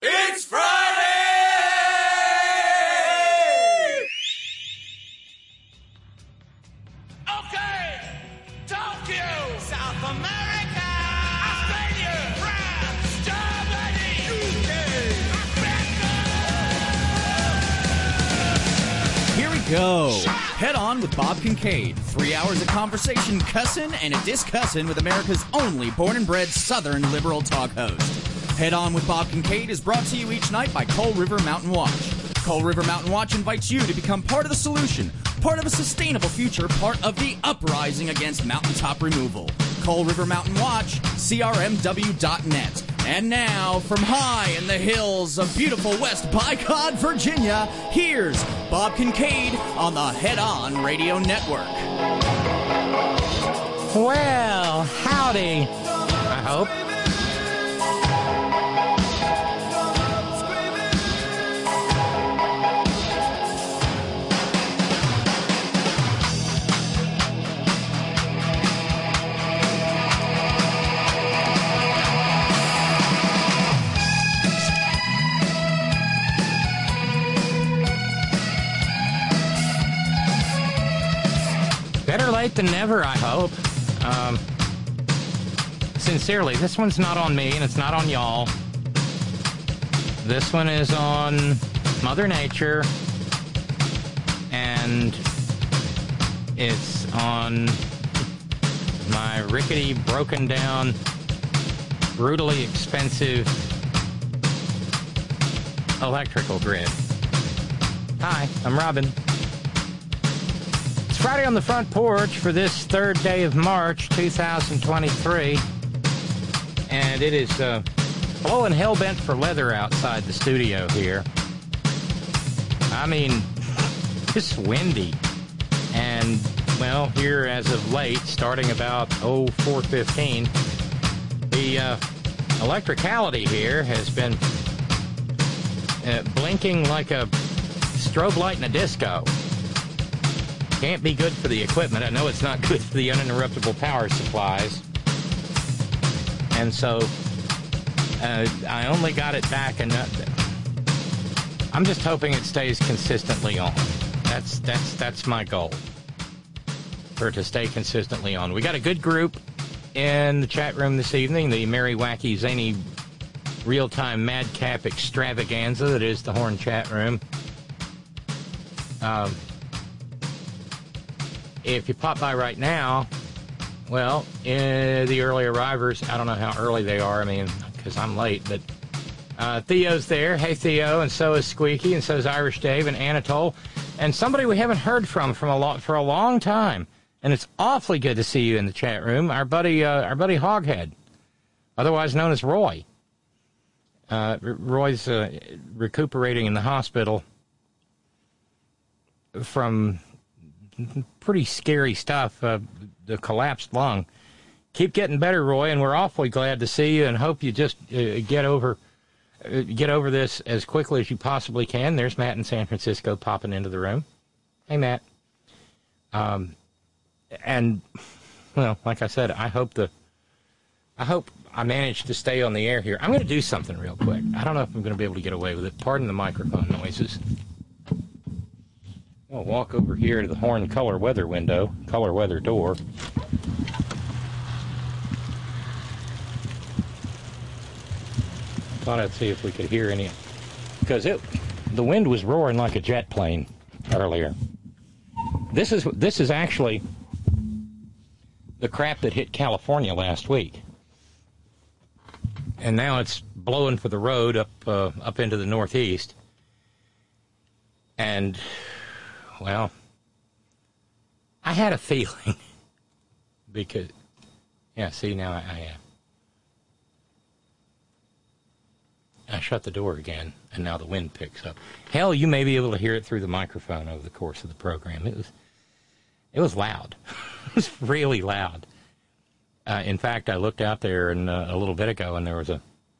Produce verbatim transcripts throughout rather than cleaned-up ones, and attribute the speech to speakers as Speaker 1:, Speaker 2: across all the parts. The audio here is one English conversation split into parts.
Speaker 1: It's Friday! Okay! Tokyo! South America! Australia! France! Germany! U K! America!
Speaker 2: Here we go. Head On with Bob Kincaid. Three hours of conversation, cussin' and a discussin' with America's only born and bred Southern liberal talk host. Head On with Bob Kincaid is brought to you each night by Coal River Mountain Watch. Coal River Mountain Watch invites you to become part of the solution, part of a sustainable future, part of the uprising against mountaintop removal. Coal River Mountain Watch, C R M W dot net. And now, from high in the hills of beautiful West Bicod, Virginia, here's Bob Kincaid on the Head On Radio Network.
Speaker 3: Well, howdy, I hope. Better late than never, I hope. Um, sincerely, this one's not on me, and it's not on y'all. This one is on Mother Nature, and it's on my rickety, broken down, brutally expensive electrical grid. Hi, I'm Robin. Friday on the front porch for this third day of March, two thousand twenty-three, and it is uh, blowing hell-bent for leather outside the studio here. I mean, it's windy, and, well, here as of late, starting about, oh, four fifteen, the uh, electricality here has been uh, blinking like a strobe light in a disco. Can't be good for the equipment. I know it's not good for the uninterruptible power supplies. And so uh, I only got it back enough. I'm just hoping it stays consistently on. That's that's that's my goal, for it to stay consistently on. We got a good group in the chat room this evening, the merry, wacky, zany, real-time madcap extravaganza that is the Horn chat room. Um... If you pop by right now, well, uh, the early arrivers, I don't know how early they are, I mean, because I'm late, but uh, Theo's there. Hey, Theo, and so is Squeaky, and so is Irish Dave and Anatole, and somebody we haven't heard from, from a lo- for a long time, and it's awfully good to see you in the chat room, our buddy, uh, our buddy Hoghead, otherwise known as Roy. Uh, Roy's uh, recuperating in the hospital from pretty scary stuff, uh, the collapsed lung. Keep getting better, Roy, and we're awfully glad to see you and hope you just uh, get over uh, get over this as quickly as you possibly can. There's Matt in San Francisco popping into the room. Hey, Matt. Um, and, well, like I said, I hope the I hope I managed to stay on the air here. I'm going to do something real quick. I don't know if I'm going to be able to get away with it. Pardon the microphone noises. I'll walk over here to the Horn color weather window, color weather door. Thought I'd see if we could hear any, because it, the wind was roaring like a jet plane earlier. This is this is actually the crap that hit California last week, and now it's blowing for the road up uh, up into the northeast, and. Well, I had a feeling, because, yeah, see, now I, I, uh, I shut the door again, and now the wind picks up. Hell, you may be able to hear it through the microphone over the course of the program. It was, it was loud. It was really loud. Uh, in fact, I looked out there and, uh, a little bit ago, and there was a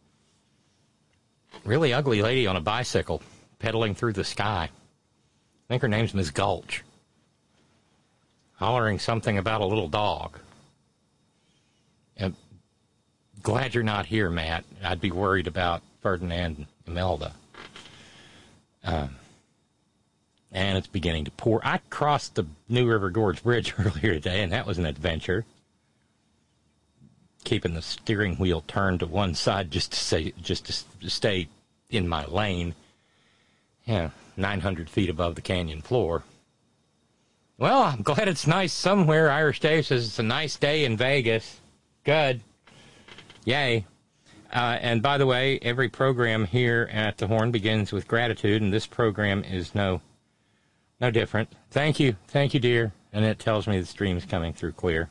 Speaker 3: really ugly lady on a bicycle pedaling through the sky. I think her name's Miss Gulch, hollering something about a little dog. And glad you're not here, Matt. I'd be worried about Ferdinand and Imelda. Um, and it's beginning to pour. I crossed the New River Gorge Bridge earlier today, and that was an adventure. Keeping the steering wheel turned to one side just to say, just to stay in my lane. Yeah, nine hundred feet above the canyon floor. Well, I'm glad it's nice somewhere. Irish Dave says it's a nice day in Vegas. Good. Yay. Uh, and by the way, every program here at the Horn begins with gratitude, and this program is no no different. Thank you. Thank you, dear. And it tells me the stream's coming through clear.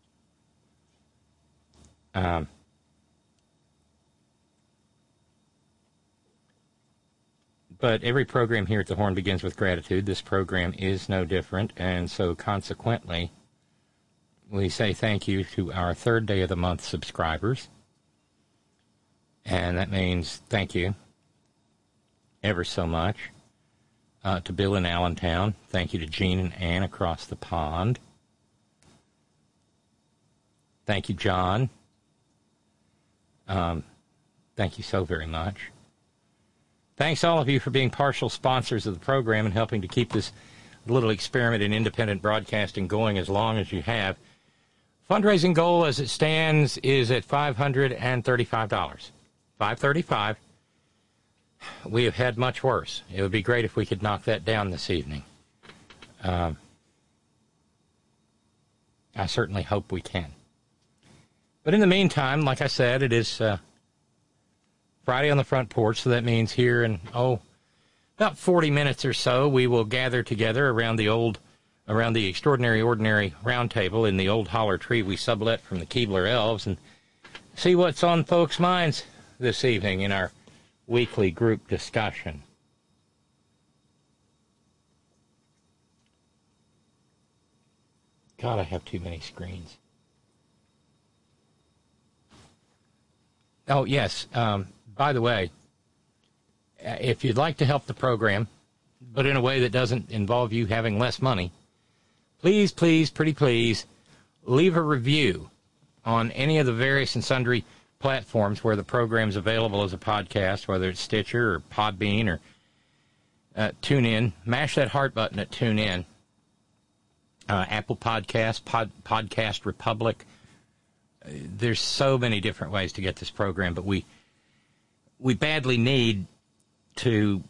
Speaker 3: Um, but every program here at the Horn begins with gratitude. This program is no different, and so consequently, we say thank you to our third day of the month subscribers. And that means thank you ever so much uh, to Bill in Allentown. Thank you to Jean and Ann across the pond. Thank you, John. Um, thank you so very much. Thanks all of you for being partial sponsors of the program and helping to keep this little experiment in independent broadcasting going as long as you have. Fundraising goal as it stands is at five hundred thirty-five dollars. five hundred thirty-five dollars. We have had much worse. It would be great if we could knock that down this evening. Um, I certainly hope we can. But in the meantime, like I said, it is uh, Friday on the Front Porch, so that means here in, oh, about forty minutes or so, we will gather together around the old, around the Extraordinary Ordinary Round Table in the old holler tree we sublet from the Keebler Elves and see what's on folks' minds this evening in our weekly group discussion. God, I have too many screens. Oh, yes. Um, by the way, if you'd like to help the program, but in a way that doesn't involve you having less money, please, please, pretty please, leave a review on any of the various and sundry platforms where the program's available as a podcast, whether it's Stitcher or Podbean or uh, TuneIn. Mash that heart button at TuneIn. Uh, Apple Podcasts, Pod, Podcast Republic. There's so many different ways to get this program, but we we badly need to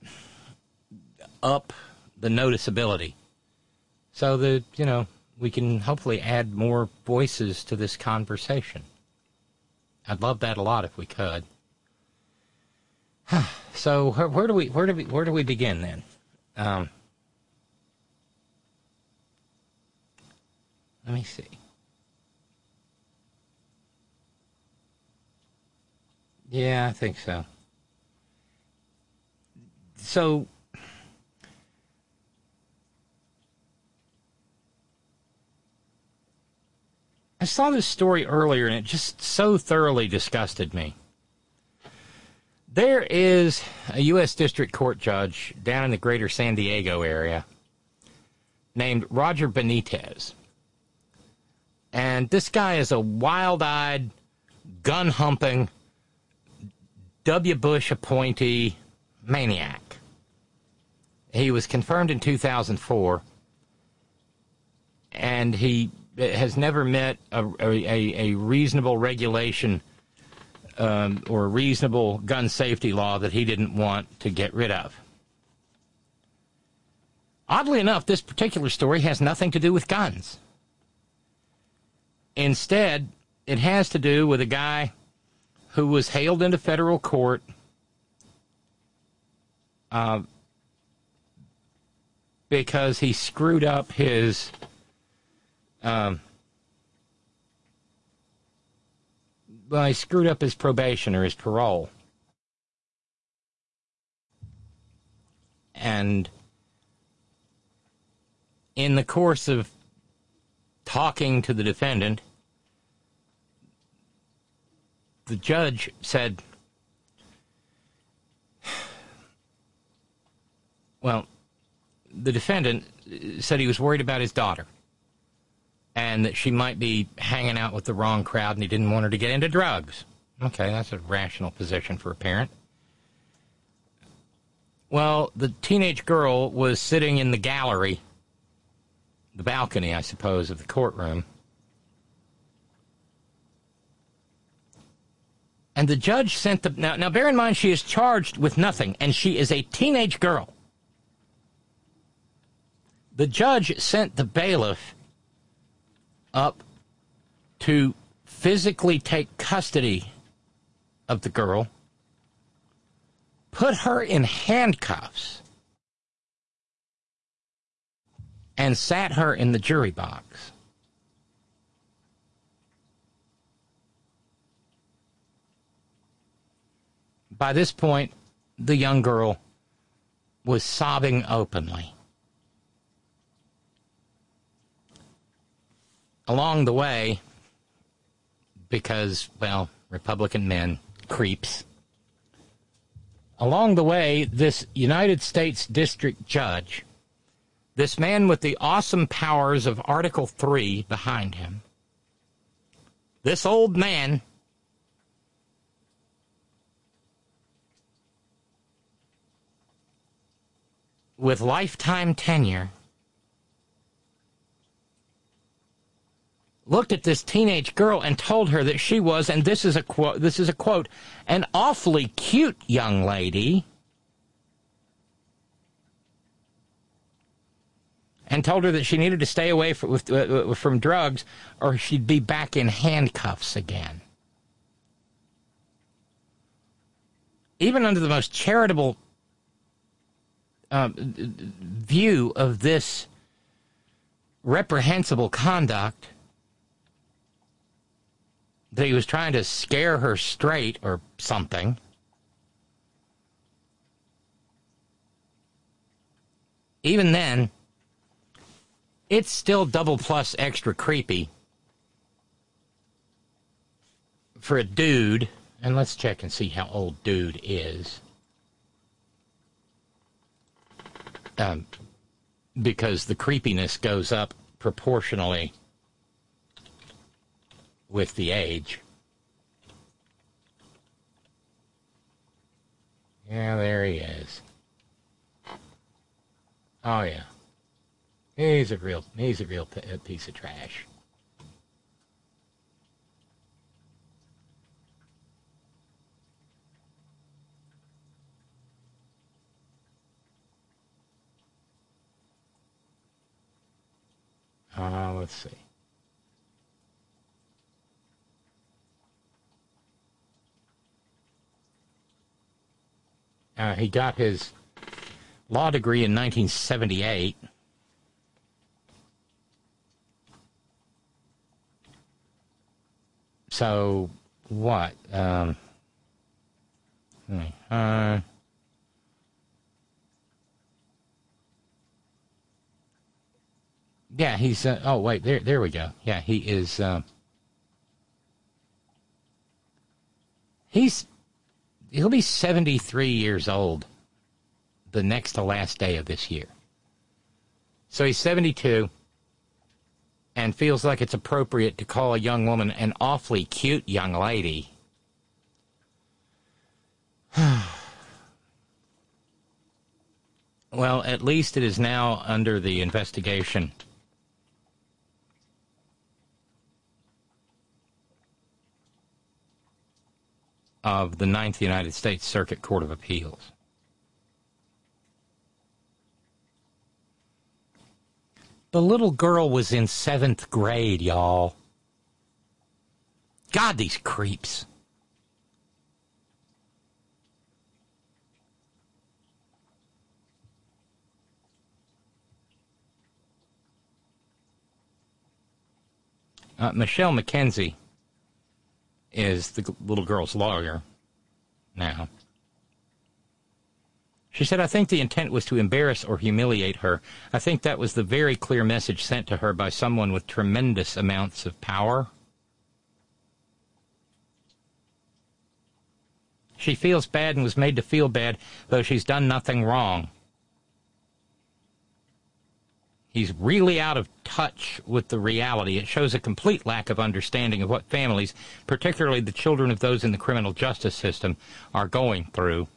Speaker 3: up the noticeability so that, you know, we can hopefully add more voices to this conversation. I'd love that a lot if we could. So where, where do we where do we where do we begin then? Um, let me see. Yeah, I think so. So, I saw this story earlier, and it just so thoroughly disgusted me. There is a U S District Court judge down in the greater San Diego area named Roger Benitez. And this guy is a wild-eyed, gun-humping, W. Bush appointee maniac. He was confirmed in two thousand four, and he has never met a, a, a reasonable regulation um, or a reasonable gun safety law that he didn't want to get rid of. Oddly enough, this particular story has nothing to do with guns. Instead, it has to do with a guy who was hailed into federal court uh, because he screwed up his um, well, he screwed up his probation or his parole. And in the course of talking to the defendant, the judge said, well, the defendant said he was worried about his daughter and that she might be hanging out with the wrong crowd and he didn't want her to get into drugs. Okay, that's a rational position for a parent. Well, the teenage girl was sitting in the gallery, the balcony, I suppose, of the courtroom. And the judge sent the... Now, now, bear in mind, she is charged with nothing, and she is a teenage girl. The judge sent the bailiff up to physically take custody of the girl, put her in handcuffs, and sat her in the jury box. By this point, the young girl was sobbing openly. Along the way, because, well, Republican men, creeps, along the way, this United States District Judge, this man with the awesome powers of Article three behind him, this old man with lifetime tenure, looked at this teenage girl and told her that she was, and this is a quote, this is a quote, an awfully cute young lady, and told her that she needed to stay away from, with, uh, from drugs or she'd be back in handcuffs again. Even under the most charitable uh, view of this reprehensible conduct, that he was trying to scare her straight or something, even then, it's still double plus extra creepy for a dude, and let's check and see how old dude is, um, because the creepiness goes up proportionally with the age. Yeah, there he is. Oh yeah, he's a real he's a real p- piece of trash. Uh, let's see. Uh, he got his law degree in nineteen seventy-eight. So, what? Um, uh, yeah, he's... Uh, oh, wait, there there we go. Yeah, he is... Uh, he's... He'll be seventy-three years old the next to last day of this year. So he's seventy-two and feels like it's appropriate to call a young woman an awfully cute young lady. Well, at least it is now under the investigation of the Ninth United States Circuit Court of Appeals. The little girl was in seventh grade, y'all. God, these creeps. Uh, Michelle McKenzie is the little girl's lawyer now. She said, I think the intent was to embarrass or humiliate her. I think that was the very clear message sent to her by someone with tremendous amounts of power. She feels bad and was made to feel bad, though she's done nothing wrong. He's really out of touch with the reality. It shows a complete lack of understanding of what families, particularly the children of those in the criminal justice system, are going through.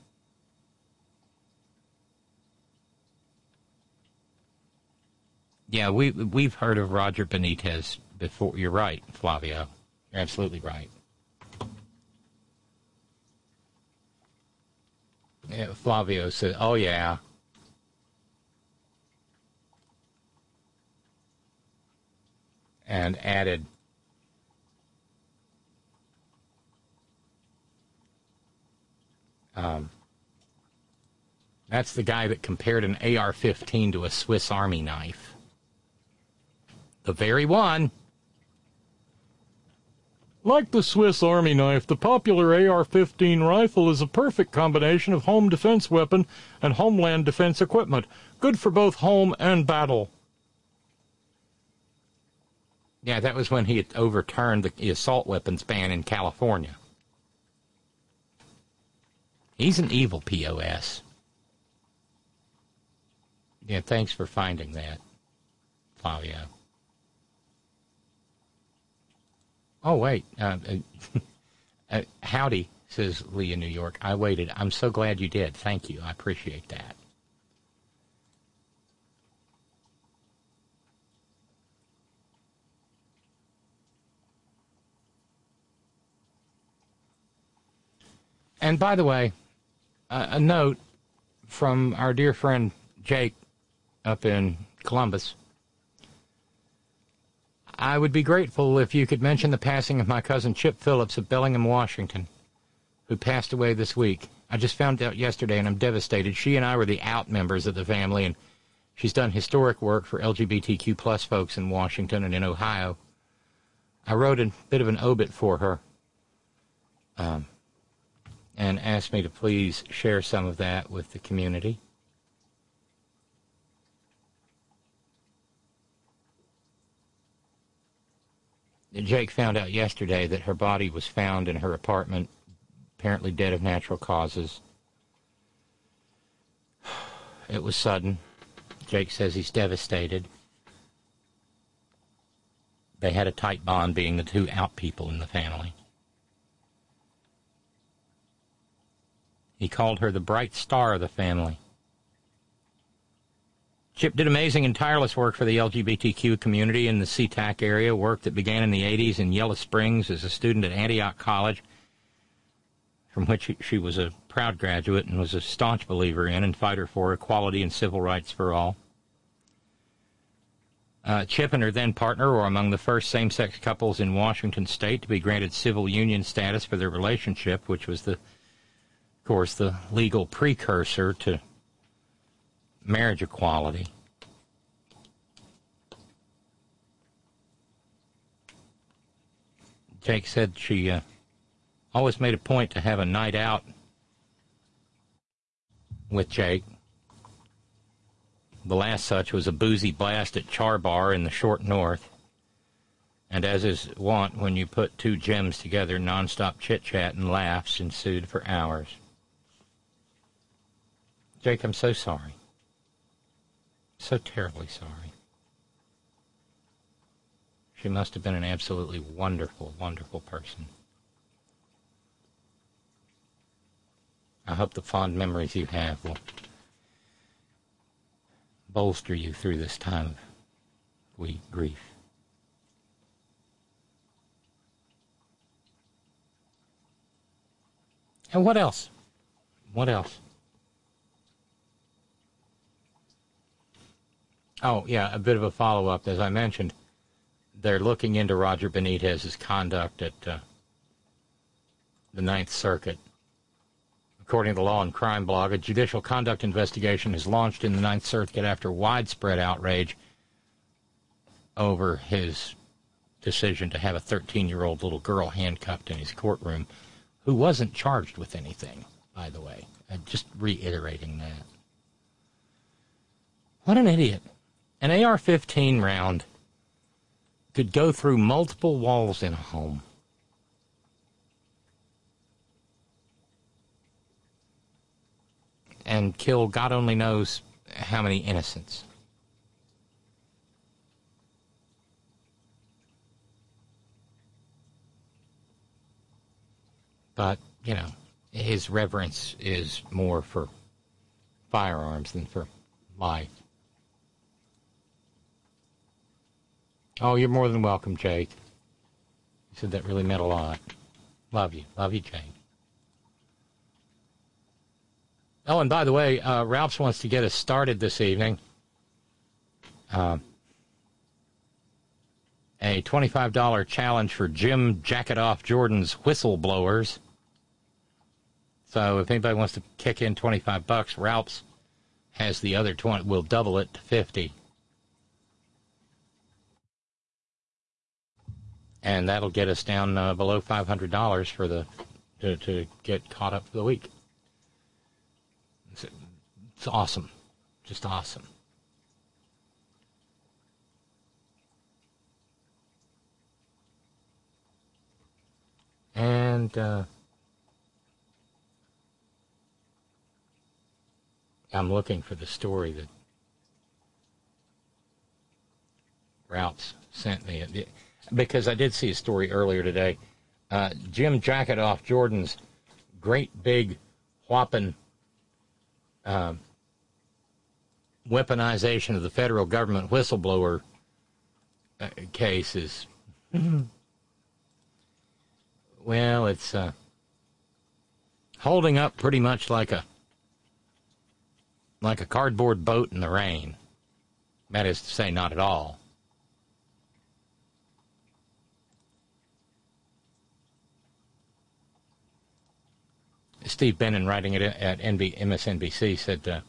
Speaker 3: Yeah, we, we've heard of Roger Benitez before. You're right, Flavio. You're absolutely right. Yeah, Flavio said, oh, yeah. And added, um, that's the guy that compared an A R fifteen to a Swiss Army knife. The very one.
Speaker 4: Like the Swiss Army knife, the popular A R fifteen rifle is a perfect combination of home defense weapon and homeland defense equipment, good for both home and battle.
Speaker 3: Yeah, that was when he had overturned the assault weapons ban in California. He's an evil P O S. Yeah, thanks for finding that, Flavio. Oh, wait. Uh, uh, uh, howdy, says Lee in New York. I waited. I'm so glad you did. Thank you. I appreciate that. And by the way, uh, a note from our dear friend Jake up in Columbus. I would be grateful if you could mention the passing of my cousin Chip Phillips of Bellingham, Washington, who passed away this week. I just found out yesterday, and I'm devastated. She and I were the out members of the family, and she's done historic work for L G B T Q plus folks in Washington and in Ohio. I wrote a bit of an obit for her um, and asked me to please share some of that with the community. Jake found out yesterday that her body was found in her apartment, apparently dead of natural causes. It was sudden. Jake says he's devastated. They had a tight bond, being the two out people in the family. He called her the bright star of the family. Chip did amazing and tireless work for the L G B T Q community in the SeaTac area, work that began in the eighties in Yellow Springs as a student at Antioch College, from which she was a proud graduate and was a staunch believer in and fighter for equality and civil rights for all. Uh, Chip and her then partner were among the first same-sex couples in Washington state to be granted civil union status for their relationship, which was, the, of course, the legal precursor to marriage equality. Jake said she uh, always made a point to have a night out with Jake. The last such was a boozy blast at Char Bar in the short north. And as is wont, when you put two gems together, nonstop chit-chat and laughs ensued for hours. Jake, I'm so sorry. So terribly sorry. She must have been an absolutely wonderful, wonderful person. I hope the fond memories you have will bolster you through this time of we grief. And what else? What else? Oh, yeah, a bit of a follow-up. As I mentioned, they're looking into Roger Benitez's conduct at uh, the Ninth Circuit. According to the Law and Crime blog, a judicial conduct investigation is launched in the Ninth Circuit after widespread outrage over his decision to have a thirteen-year-old little girl handcuffed in his courtroom, who wasn't charged with anything, by the way. I'm just reiterating that. What an idiot. An A R fifteen round could go through multiple walls in a home. And kill God only knows how many innocents. But, you know, his reverence is more for firearms than for life. Oh, you're more than welcome, Jake. You said that really meant a lot. Love you. Love you, Jake. Oh, and by the way, uh, Ralph's wants to get us started this evening. Uh, a twenty-five dollars challenge for Jim Jacketoff Jordan's whistleblowers. So if anybody wants to kick in twenty-five bucks, Ralph's has the other twenty. We'll double it to fifty. And that'll get us down uh, below five hundred dollars for the to, to get caught up for the week. It's, it's awesome. Just awesome. And uh, I'm looking for the story that Ralph's sent me. Because I did see a story earlier today. Uh, Jim Jacketoff Jordan's great big whopping uh, weaponization of the federal government whistleblower uh, case is, well, it's uh, holding up pretty much like a like a cardboard boat in the rain. That is to say, not at all. Steve Bannon, writing it at N B, M S N B C, said, uh,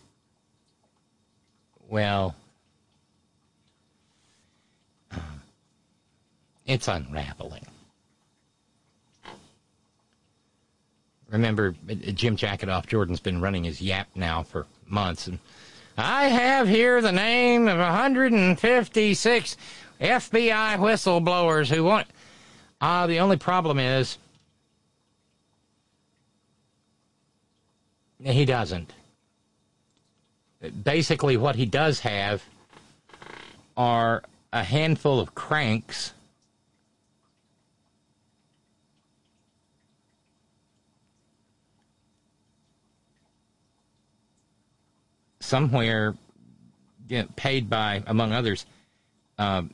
Speaker 3: well, uh, it's unraveling. Remember, Jim Jacketoff Jordan's been running his yap now for months. And I have here the name of one hundred fifty-six F B I whistleblowers who want... Ah, uh, the only problem is... He doesn't. Basically, what he does have are a handful of cranks somewhere, you know, paid by, among others, um,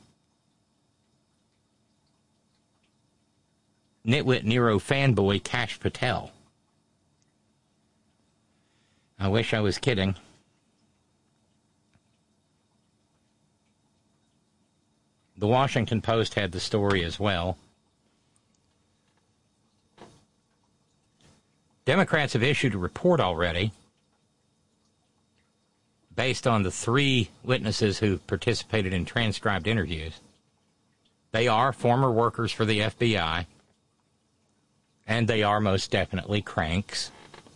Speaker 3: nitwit Nero fanboy Kash Patel. I wish I was kidding. The Washington Post had the story as well. Democrats have issued a report already based on the three witnesses who participated in transcribed interviews. They are former workers for the F B I, and they are most definitely cranks.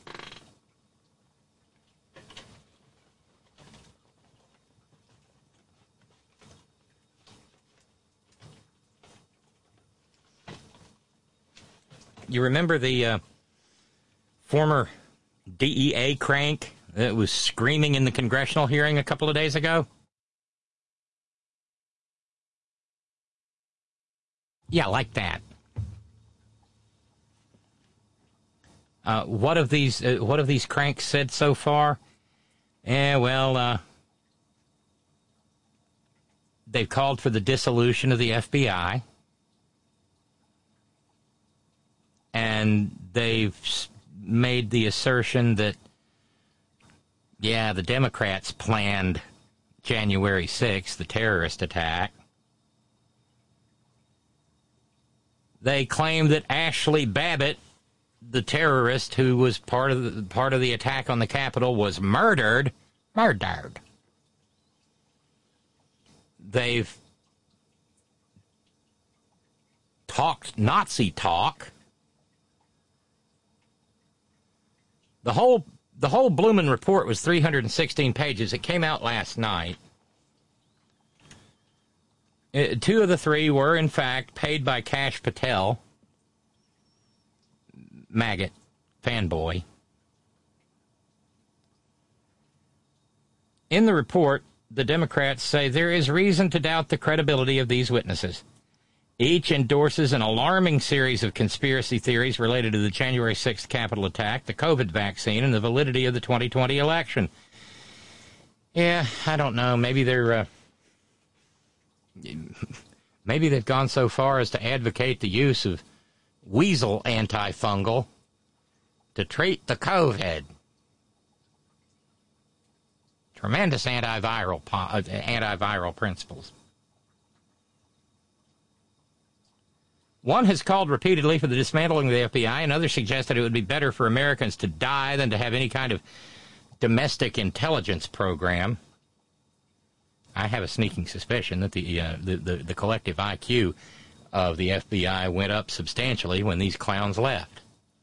Speaker 3: You remember the uh, former D E A crank that was screaming in the congressional hearing a couple of days ago? Yeah, like that. Uh, what of these? Uh, what have these cranks said so far? Eh, well, uh, they've called for the dissolution of the F B I. And they've made the assertion that, yeah, the Democrats planned January sixth, the terrorist attack. They claim that Ashley Babbitt, the terrorist who was part of the, part of the attack on the Capitol, was murdered. Murdered. They've talked Nazi talk. The whole the whole Bloomin' report was three hundred sixteen pages. It came out last night. It, two of the three were, in fact, paid by Kash Patel, maggot, fanboy. In the report, the Democrats say there is reason to doubt the credibility of these witnesses. Each endorses an alarming series of conspiracy theories related to the January sixth Capitol attack, the COVID vaccine, and the validity of the twenty twenty election. Yeah, I don't know. Maybe they're... Uh, maybe they've gone so far as to advocate the use of weasel antifungal to treat the COVID. Tremendous antiviral, uh, antiviral principles. One has called repeatedly for the dismantling of the F B I, and others suggested it would be better for Americans to die than to have any kind of domestic intelligence program. I have a sneaking suspicion that the, uh, the, the, the collective I Q of the F B I went up substantially when these clowns left.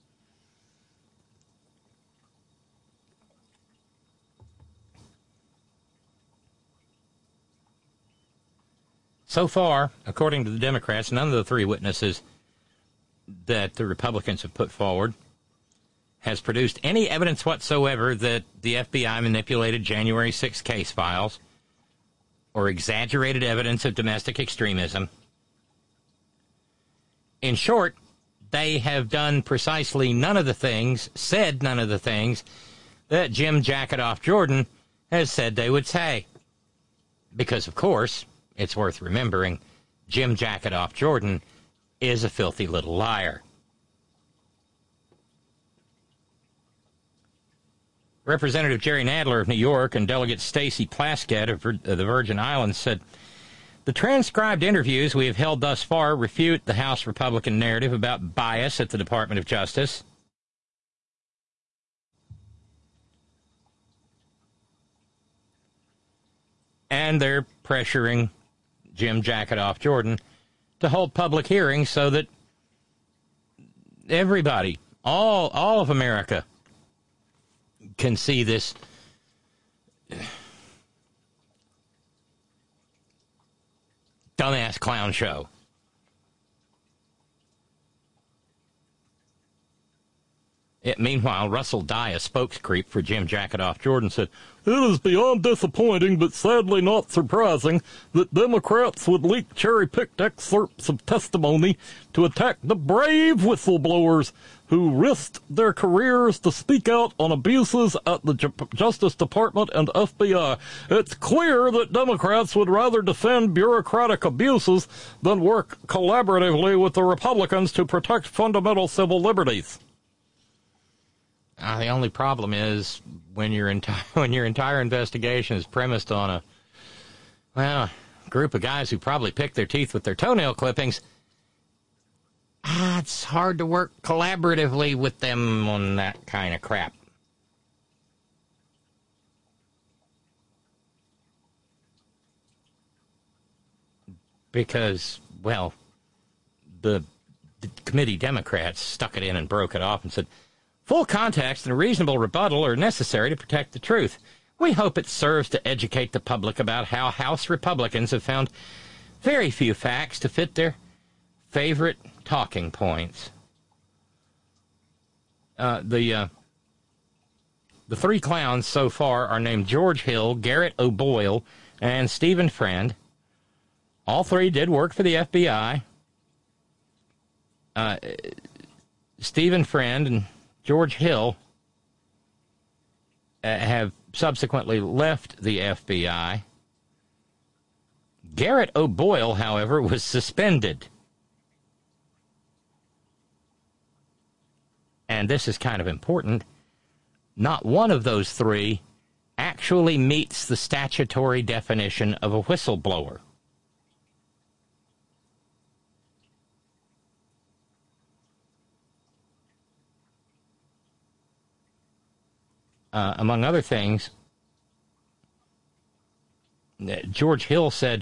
Speaker 3: So far, according to the Democrats, none of the three witnesses that the Republicans have put forward has produced any evidence whatsoever that the F B I manipulated January sixth case files or exaggerated evidence of domestic extremism. In short, they have done precisely none of the things, said none of the things, that Jim Jacketoff Jordan has said they would say. Because, of course, it's worth remembering, Jim Jacketoff Jordan is a filthy little liar. Representative Jerry Nadler of New York and Delegate Stacey Plaskett of the Virgin Islands said, the transcribed interviews we have held thus far refute the House Republican narrative about bias at the Department of Justice. And they're pressuring Jim Jacketoff Jordan to hold public hearings so that everybody, all all of America, can see this dumbass clown show. It, meanwhile, Russell Dye, a spokescreep for Jim Jacketoff Jordan, said, it is beyond disappointing, but sadly not surprising, that Democrats would leak cherry-picked excerpts of testimony to attack the brave whistleblowers who risked their careers to speak out on abuses at the Ju- Justice Department and F B I. It's clear that Democrats would rather defend bureaucratic abuses than work collaboratively with the Republicans to protect fundamental civil liberties. Uh, the only problem is when your entire when your entire investigation is premised on a well a group of guys who probably picked their teeth with their toenail clippings. Ah, it's hard to work collaboratively with them on that kind of crap. Because, well, the, the committee Democrats stuck it in and broke it off and said, full context and a reasonable rebuttal are necessary to protect the truth. We hope it serves to educate the public about how House Republicans have found very few facts to fit their favorite talking points. Uh, the uh, the three clowns so far are named George Hill, Garrett O'Boyle, and Stephen Friend. All three did work for the F B I. Uh, Stephen Friend and George Hill uh, have subsequently left the F B I. Garrett O'Boyle, however, was suspended. And this is kind of important. Not one of those three actually meets the statutory definition of a whistleblower. Uh, among other things, George Hill said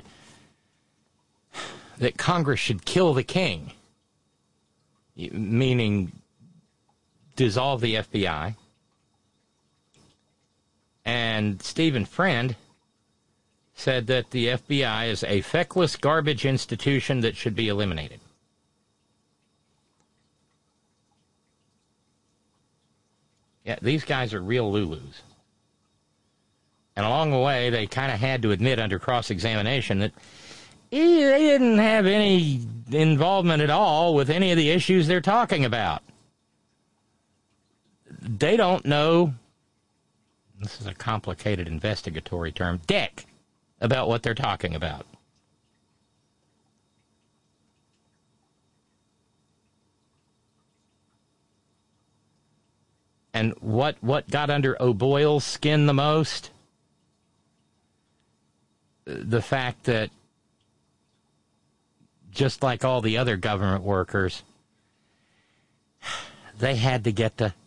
Speaker 3: that Congress should kill the king, meaning dissolve the F B I. And Stephen Friend said that the F B I is a feckless garbage institution that should be eliminated. Yeah, these guys are real Lulus. And along the way, they kind of had to admit under cross-examination that they didn't have any involvement at all with any of the issues they're talking about. They don't know, this is a complicated investigatory term, dick about what they're talking about. And what, what got under O'Boyle's skin the most? The fact that, just like all the other government workers, they had to get the,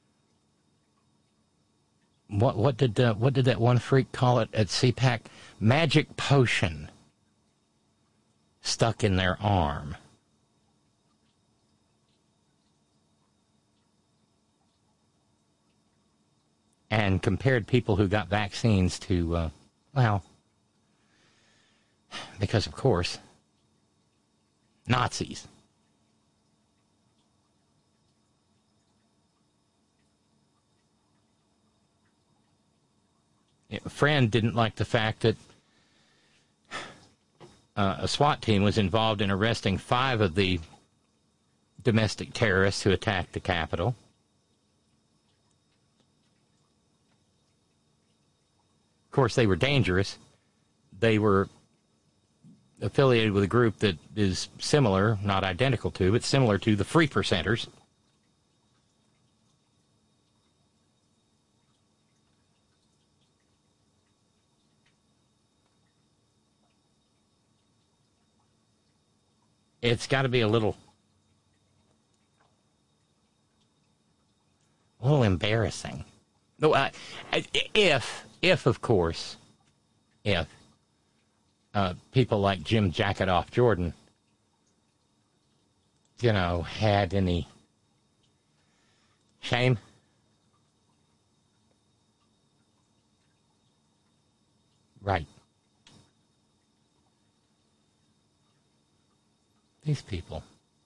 Speaker 3: what what did uh, what did that one freak call it at C PAC? Magic potion stuck in their arm. And compared people who got vaccines to, uh, well, because of course, Nazis. A friend didn't like the fact that uh, a SWAT team was involved in arresting five of the domestic terrorists who attacked the Capitol. Of course, they were dangerous. They were affiliated with a group that is similar, not identical to, but similar to the Free Percenters. It's got to be a little, a little embarrassing. No, I, if, if of course, if uh, people like Jim Jacketoff Jordan, you know, had any shame. Right. These people.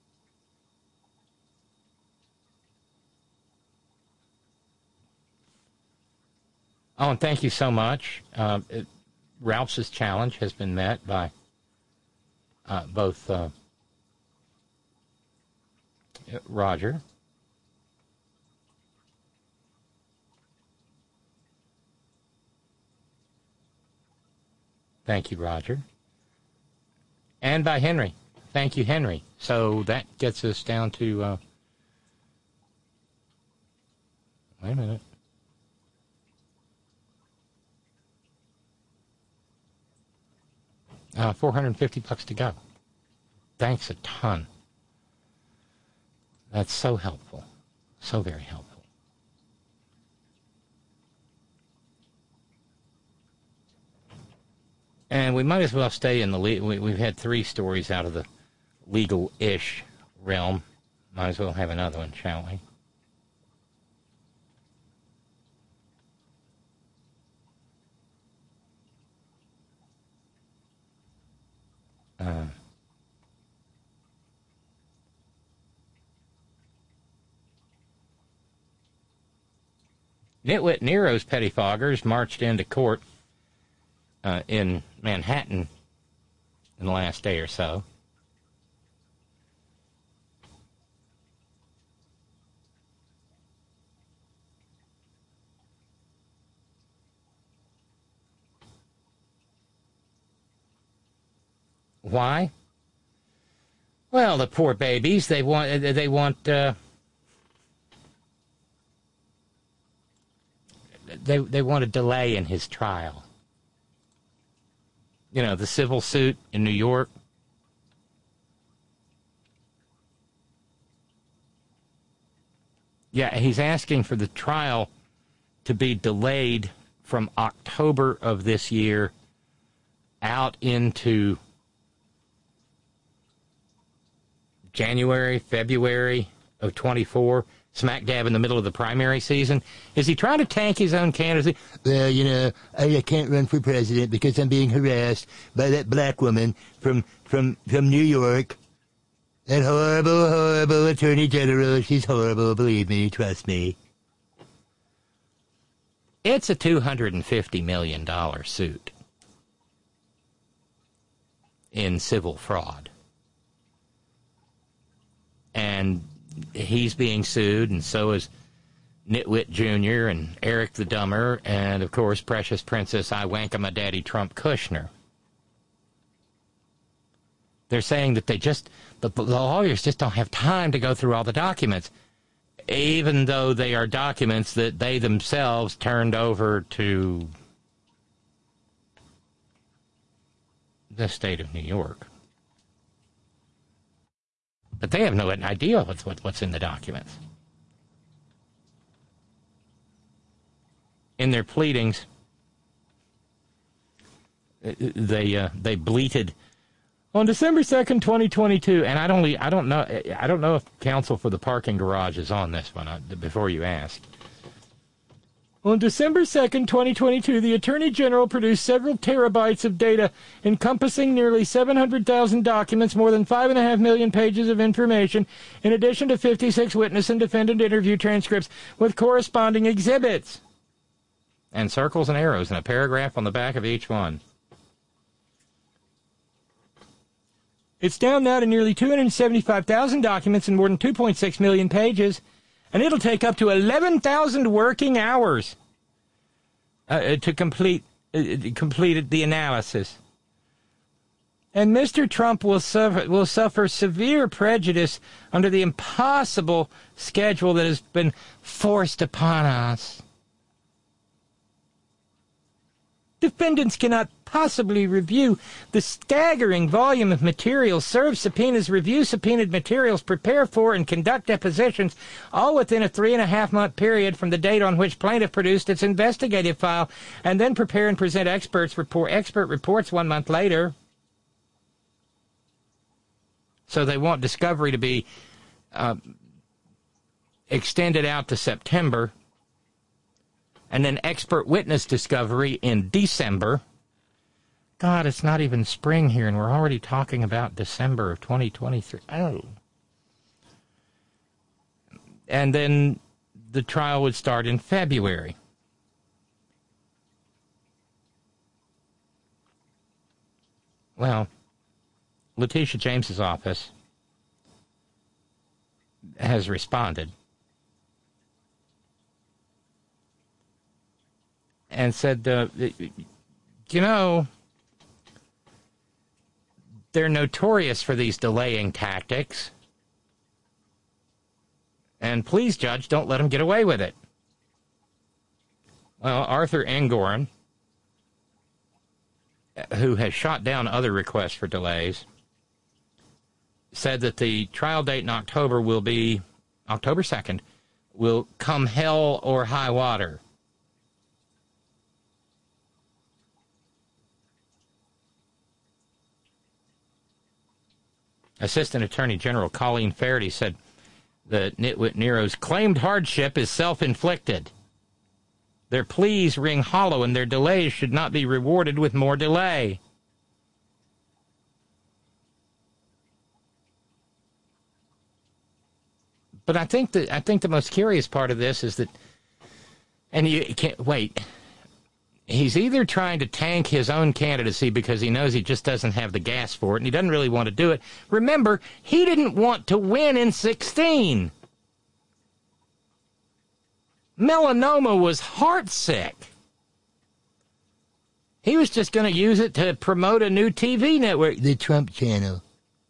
Speaker 3: Oh, and thank you so much. Uh, it, Ralph's challenge has been met by uh, both uh, Roger Thank you, Roger. And by Henry. Thank you, Henry. So that gets us down to, uh, wait a minute. Uh, four hundred fifty bucks to go. Thanks a ton. That's so helpful. So very helpful. And we might as well stay in the le- we, we've had three stories out of the legal-ish realm. Might as well have another one, shall we? Uh, Nitwit Nero's pettifoggers marched into court uh, in Manhattan in the last day or so. Why? Well, the poor babies, they want, they want, uh, they, they want a delay in his trial. You know, the civil suit in New York. Yeah, he's asking for the trial to be delayed from October of this year out into January, February of twenty-four, smack dab in the middle of the primary season. Is he trying to tank his own candidacy? Well, you know, I, I can't run for president because I'm being harassed by that black woman from, from, from New York. That horrible, horrible attorney general. She's horrible, believe me, trust me. It's a two hundred fifty million dollars suit in civil fraud. and he's being sued, and so is Nitwit Junior and Eric the Dumber, and, of course, Precious Princess I Wank My Daddy Trump Kushner. They're saying that they just, the, the lawyers just don't have time to go through all the documents, even though they are documents that they themselves turned over to the state of New York. But they have no idea what's, what, what's in the documents. In their pleadings, they uh, they bleated on December second, twenty twenty-two, and I don't I don't know I don't know if counsel for the parking garage is on this one. Before you ask. On December second, twenty twenty-two, the Attorney General produced several terabytes of data encompassing nearly seven hundred thousand documents, more than five point five million pages of information, in addition to fifty-six witness and defendant interview transcripts with corresponding exhibits. And circles and arrows and a paragraph on the back of each one. It's down now to nearly two hundred seventy-five thousand documents and more than two point six million pages. And it'll take up to eleven thousand working hours uh, to complete uh, complete the analysis. And Mister Trump will suffer, will suffer severe prejudice under the impossible schedule that has been forced upon us. Defendants cannot possibly review the staggering volume of materials, serve subpoenas, review subpoenaed materials, prepare for and conduct depositions, all within a three and a half month period from the date on which plaintiff produced its investigative file, and then prepare and present experts report, expert reports one month later. So they want discovery to be uh, extended out to September, and then expert witness discovery in December. God, it's not even spring here, and we're already talking about December of twenty twenty-three. Oh. And then the trial would start in February. Well, Letitia James's office has responded and said, uh, you know, they're notorious for these delaying tactics. And please, Judge, don't let them get away with it. Well, Arthur Engoron, who has shot down other requests for delays, said that the trial date in October will be, October second, will come hell or high water. Assistant Attorney General Colleen Faraday said that Nitwit Nero's claimed hardship is self-inflicted. Their pleas ring hollow, and their delays should not be rewarded with more delay. But I think that I think the most curious part of this is that, and you can't wait. He's either trying to tank his own candidacy because he knows he just doesn't have the gas for it, and he doesn't really want to do it. Remember, he didn't want to win in sixteen. Melanoma was heartsick. He was just going to use it to promote a new T V network, the Trump Channel.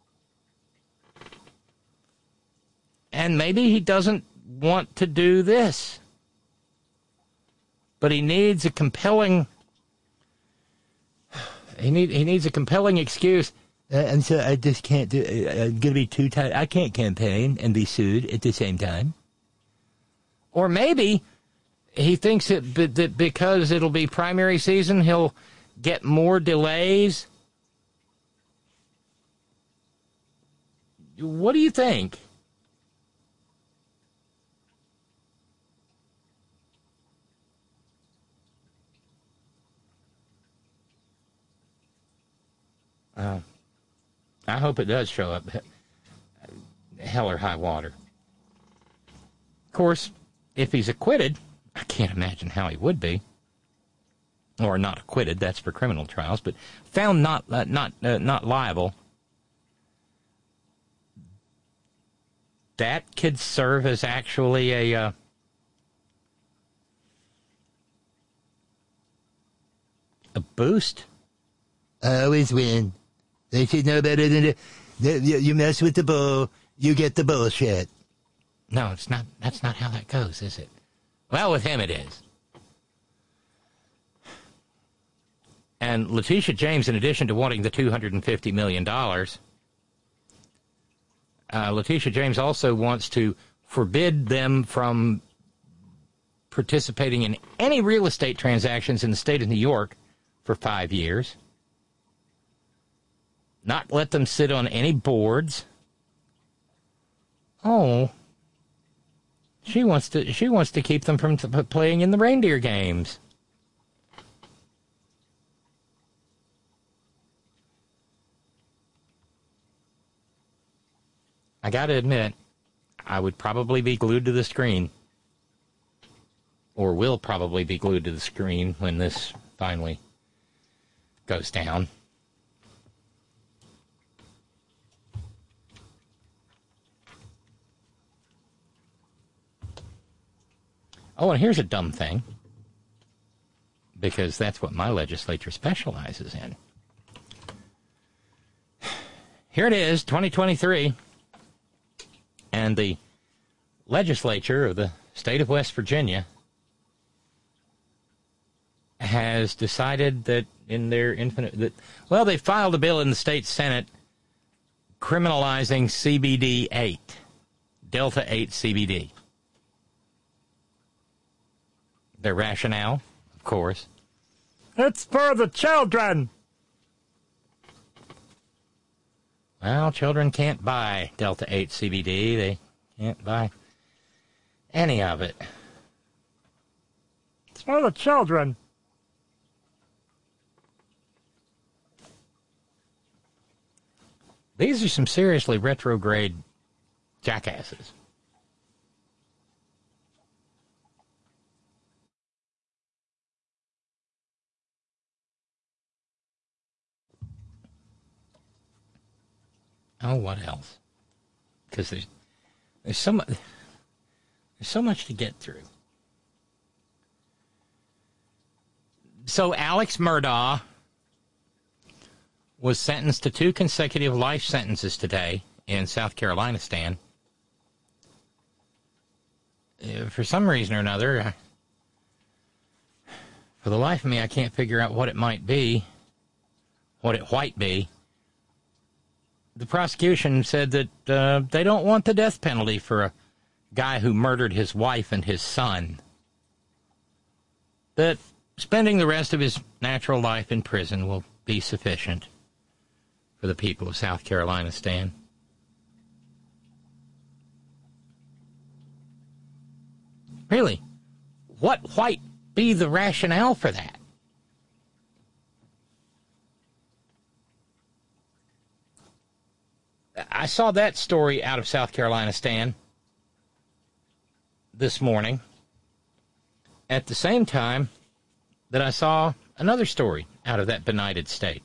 Speaker 3: And maybe he doesn't want to do this. But he needs a compelling, he need he needs a compelling excuse. Uh, I'm sorry, I just can't do it. I'm going to be too tired. I can't campaign and be sued at the same time. Or maybe he thinks that, that because it'll be primary season, he'll get more delays. What do you think? Uh, I hope it does show up hell or high water. Of course, if he's acquitted, I can't imagine how he would be. Or not acquitted, that's for criminal trials, but found not uh, not uh, not liable. that could serve as actually a uh, a boost.
Speaker 5: I always win. They should know better than to, the, you, you mess with the bull, you get the bullshit.
Speaker 3: No, it's not. That's not how that goes, is it? Well, with him it is. And Letitia James, in addition to wanting the two hundred fifty million dollars, uh, Letitia James also wants to forbid them from participating in any real estate transactions in the state of New York for five years. Not let them sit on any boards. Oh, she wants to. She wants to keep them from t- playing in the reindeer games. I got to admit, I would probably be glued to the screen, or will probably be glued to the screen when this finally goes down. Oh, and here's a dumb thing, because that's what my legislature specializes in. Here it is, twenty twenty-three, and the legislature of the state of West Virginia has decided that in their infinite, that, well, they filed a bill in the state Senate criminalizing C B D eight, Delta eight C B D. Their rationale, of course,
Speaker 4: It's for the children.
Speaker 3: well, children can't buy Delta eight C B D. They can't buy any of it.
Speaker 4: It's for the children.
Speaker 3: These are some seriously retrograde jackasses. Oh, what else? Because there's there's so much there's so much to get through. So Alex Murdaugh was sentenced to two consecutive life sentences today in South Carolina, Stan. Uh, for some reason or another, I, for the life of me, I can't figure out what it might be, what it might be. The prosecution said that uh, they don't want the death penalty for a guy who murdered his wife and his son. That spending the rest of his natural life in prison will be sufficient for the people of South Carolina, Stan. Really, what might be the rationale for that? I saw that story out of South Carolina, Stan, this morning, at the same time that I saw another story out of that benighted state.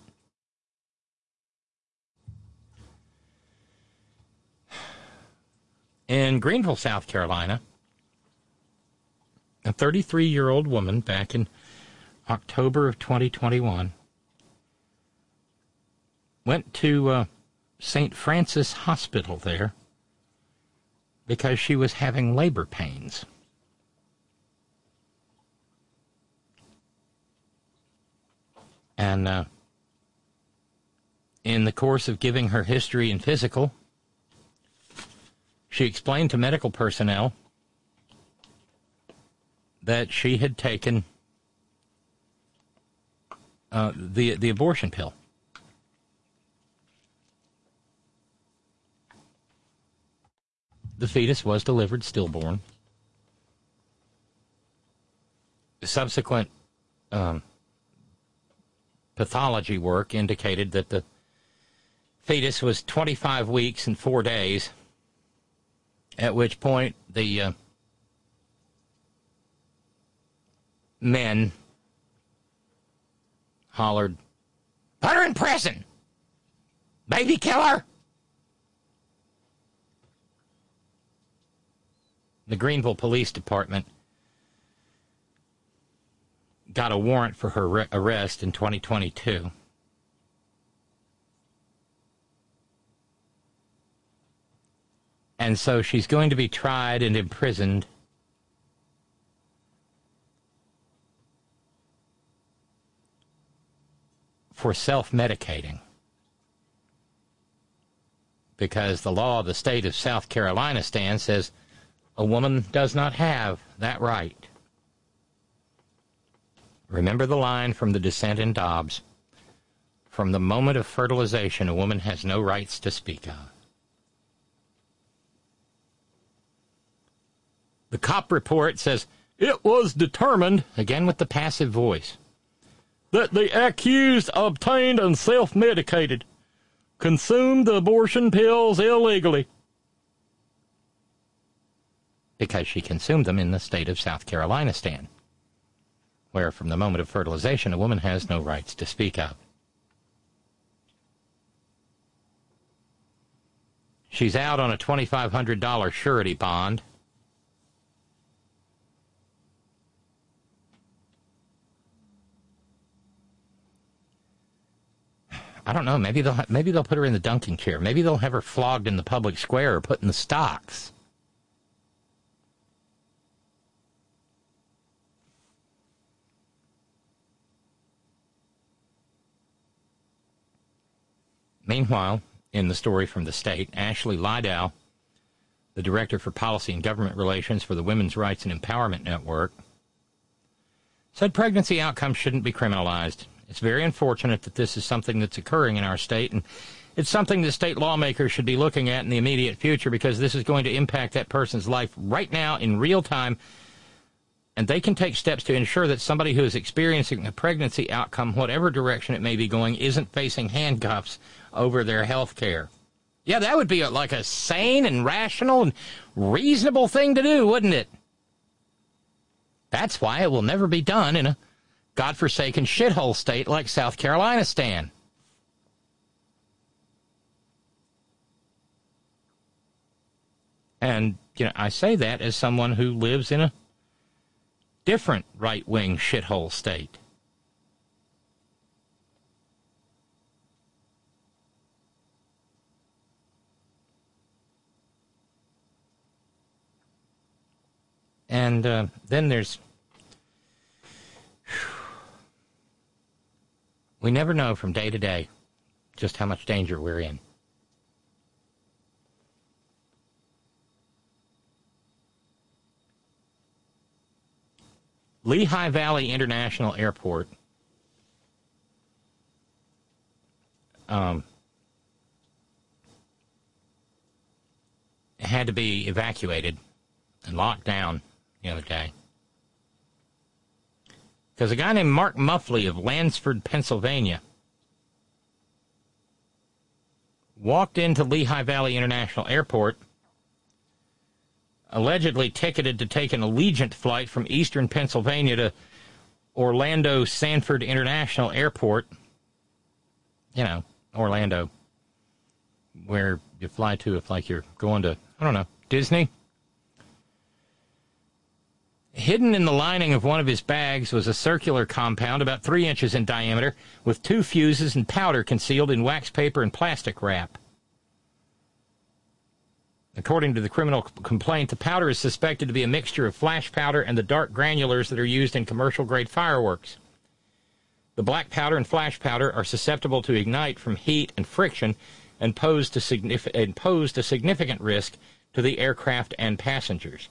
Speaker 3: In Greenville, South Carolina, a thirty-three-year-old woman back in October of twenty twenty-one went to uh, Saint Francis Hospital there because she was having labor pains. And uh, in the course of giving her history and physical, she explained to medical personnel that she had taken uh, the the abortion pill. The fetus was delivered stillborn. Subsequent um, pathology work indicated that the fetus was twenty-five weeks and four days, at which point the uh, men hollered, "Put her in prison! Baby killer!" The Greenville Police Department got a warrant for her re- arrest in twenty twenty-two. And so she's going to be tried and imprisoned for self-medicating, because the law of the state of South Carolina Stan says a woman does not have that right. Remember the line from the dissent in Dobbs: from the moment of fertilization, a woman has no rights to speak of. The cop report says it was determined, again with the passive voice, that the accused obtained and self-medicated, consumed the abortion pills illegally. Because she consumed them in the state of South Carolina, Stan, where from the moment of fertilization, a woman has no rights to speak of. She's out on a twenty-five hundred dollars surety bond. I don't know. Maybe they'll ha- maybe they'll put her in the dunking chair. Maybe they'll have her flogged in the public square or put in the stocks. Meanwhile, in the story from the state, Ashley Lidow, the Director for Policy and Government Relations for the Women's Rights and Empowerment Network, said pregnancy outcomes shouldn't be criminalized. It's very unfortunate that this is something that's occurring in our state, and it's something that state lawmakers should be looking at in the immediate future, because this is going to impact that person's life right now in real time, and they can take steps to ensure that somebody who is experiencing a pregnancy outcome, whatever direction it may be going, isn't facing handcuffs over their health care. Yeah, that would be a, like a sane and rational and reasonable thing to do, wouldn't it? That's why it will never be done in a godforsaken shithole state like South Carolina, Stan. And, you know, I say that as someone who lives in a different right-wing shithole state. And uh, then there's... We never know from day to day just how much danger we're in. Lehigh Valley International Airport um, had to be evacuated and locked down the other day, because a guy named Mark Muffley of Lansford, Pennsylvania, walked into Lehigh Valley International Airport, allegedly ticketed to take an Allegiant flight from eastern Pennsylvania to Orlando Sanford International Airport. You know, Orlando, where you fly to if, like, you're going to, I don't know, Disney. Hidden in the lining of one of his bags was a circular compound about three inches in diameter with two fuses and powder concealed in wax paper and plastic wrap. According to the criminal complaint, the powder is suspected to be a mixture of flash powder and the dark granulars that are used in commercial-grade fireworks. The black powder and flash powder are susceptible to ignite from heat and friction and pose, to signif- and pose a significant risk to the aircraft and passengers.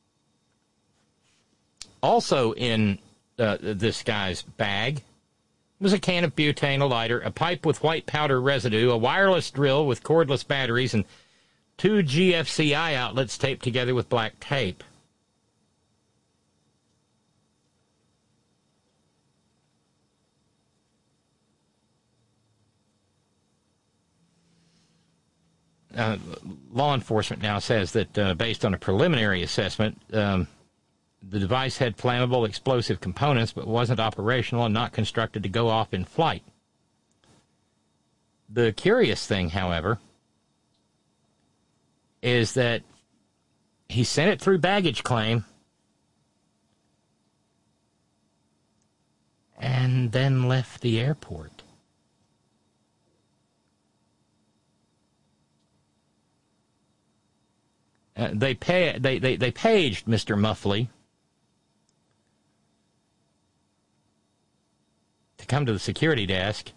Speaker 3: Also in uh, this guy's bag was a can of butane, a lighter, a pipe with white powder residue, a wireless drill with cordless batteries, and two G F C I outlets taped together with black tape. Uh, law enforcement now says that uh, based on a preliminary assessment, um, the device had flammable explosive components but wasn't operational and not constructed to go off in flight. The curious thing, however, is that he sent it through baggage claim and then left the airport. Uh, they, pay, they, they, they paged Mister Muffley to come to the security desk.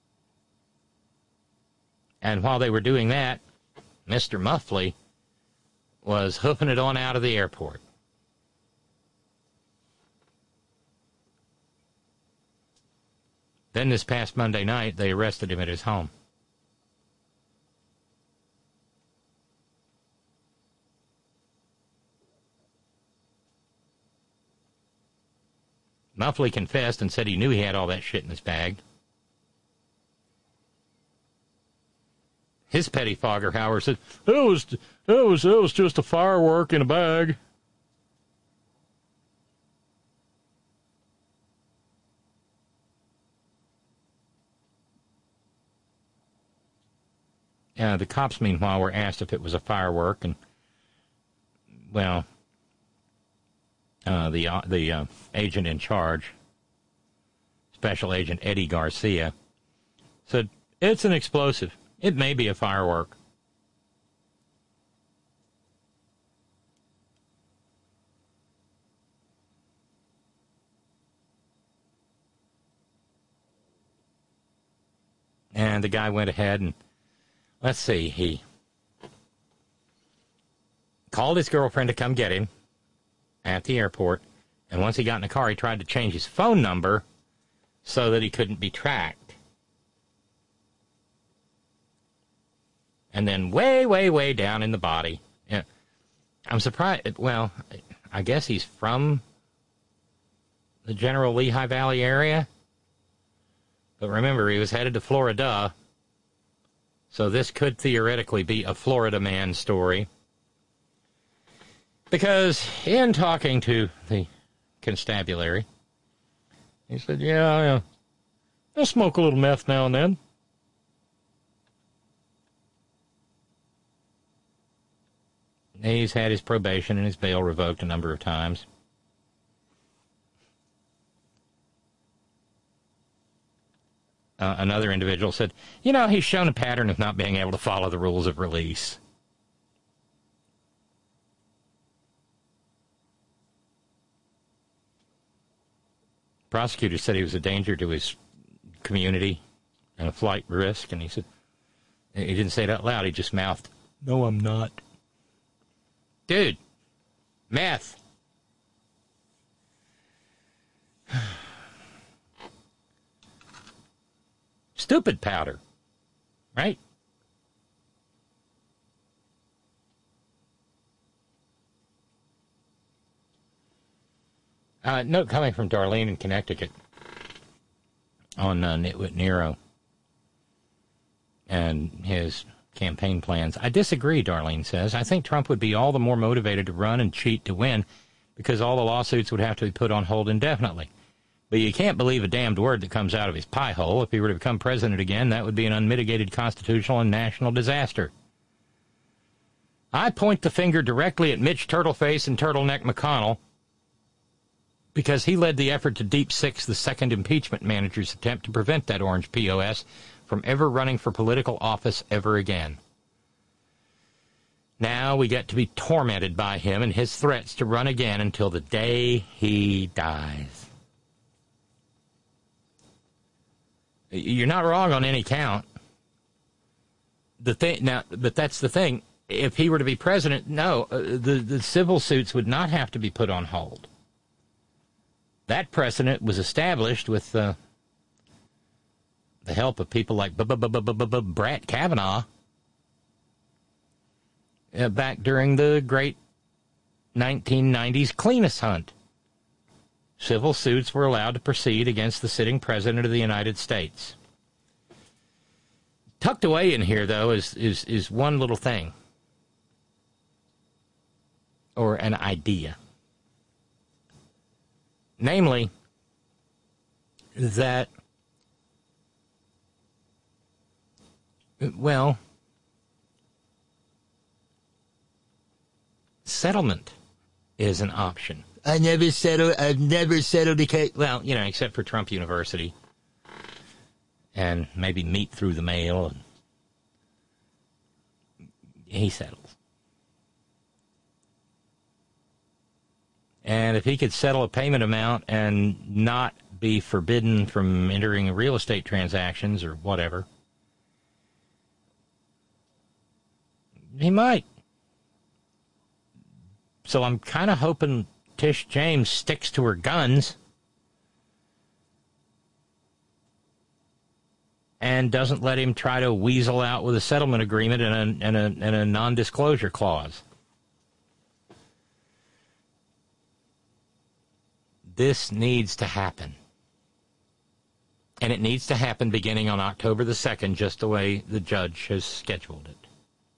Speaker 3: And while they were doing that, Mister Muffley was hoofing it on out of the airport. Then this past Monday night, they arrested him at his home. Muffley confessed and said he knew he had all that shit in his bag. His pettifogger, however, said, it was, it was, it was just a firework in a bag. Uh, the cops, meanwhile, were asked if it was a firework, and, well, uh, the uh, the uh, agent in charge, Special Agent Eddie Garcia, said, it's an explosive. It may be a firework. And the guy went ahead and, let's see, he called his girlfriend to come get him at the airport, and once he got in the car, he tried to change his phone number so that he couldn't be tracked. And then way, way, way down in the body, yeah, I'm surprised, well, I guess he's from the general Lehigh Valley area, but remember, he was headed to Florida. So this could theoretically be a Florida man story. Because in talking to the constabulary, he said, yeah, yeah, I'll smoke a little meth now and then. He's had his probation and his bail revoked a number of times. Uh, another individual said, you know, he's shown a pattern of not being able to follow the rules of release. Prosecutor said he was a danger to his community and a flight risk, and he said, he didn't say it out loud, he just mouthed, no, I'm not. Dude, meth. Stupid powder, right? Uh, note coming from Darlene in Connecticut on uh, Nitwit Nero and his campaign plans. I disagree, Darlene says. I think Trump would be all the more motivated to run and cheat to win because all the lawsuits would have to be put on hold indefinitely. But you can't believe a damned word that comes out of his pie hole. If he were to become president again, that would be an unmitigated constitutional and national disaster. I point the finger directly at Mitch Turtleface and Turtleneck McConnell because he led the effort to deep six the second impeachment manager's attempt to prevent that orange P O S from ever running for political office ever again. Now we get to be tormented by him and his threats to run again until the day he dies. You're not wrong on any count. The thing now, but that's the thing. If he were to be president, no, uh, the the civil suits would not have to be put on hold. That precedent was established with uh, the help of people like Brett Kavanaugh uh, back during the great nineteen nineties cleanest hunt. Civil suits were allowed to proceed against the sitting president of the United States. Tucked away in here, though, is, is, is one little thing. Or an idea. Namely, that, well, settlement is an option.
Speaker 5: I never settled. I've never settled a case.
Speaker 3: Well, you know, except for Trump University. And maybe meat through the mail. And he settles. And if he could settle a payment amount and not be forbidden from entering real estate transactions or whatever, he might. So I'm kind of hoping Tish James sticks to her guns and doesn't let him try to weasel out with a settlement agreement and a, and a, and a non-disclosure clause. This needs to happen. And it needs to happen beginning on October the second, just the way the judge has scheduled it.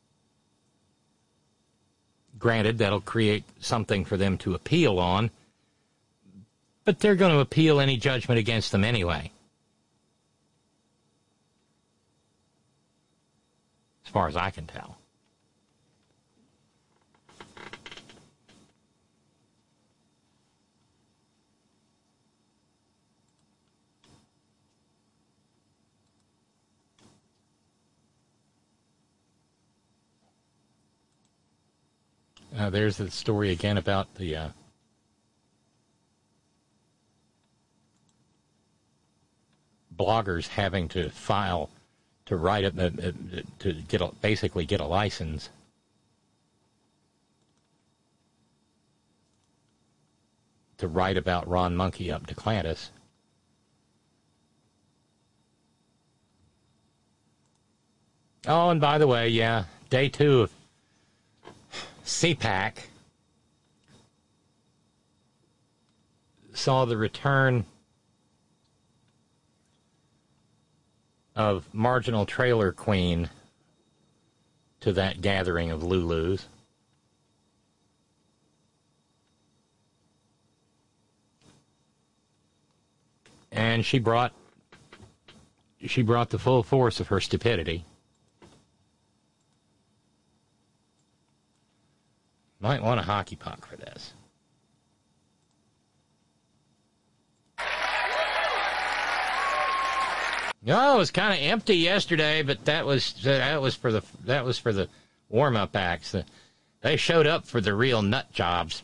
Speaker 3: Granted, that'll create something for them to appeal on, but they're going to appeal any judgment against them anyway. As far as I can tell. Uh, there's the story again about the uh, bloggers having to file to write it, uh, to get a, basically get a license. To write about Ron Monkey up to Clantis. Oh, and by the way, yeah, day two of C PAC saw the return of Marginal Trailer Queen to that gathering of Lulus. And she brought she brought the full force of her stupidity. Might want a hockey puck for this. No, it was kind of empty yesterday, but that was that was for the that was for the warm-up acts. They showed up for the real nut jobs.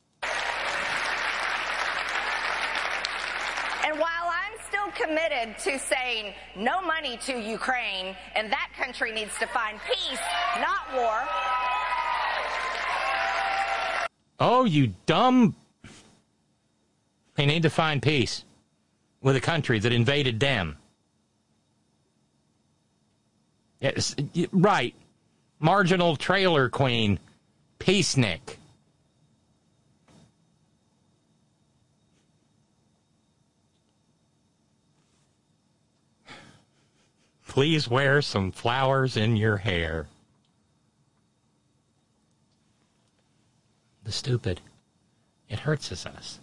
Speaker 6: And while I'm still committed to saying no money to Ukraine, and that country needs to find peace, not war.
Speaker 3: Oh, you dumb... They need to find peace with a country that invaded them. Yes, right. Marginal Trailer Queen. Peacenik. Please wear some flowers in your hair. The stupid. It hurts us.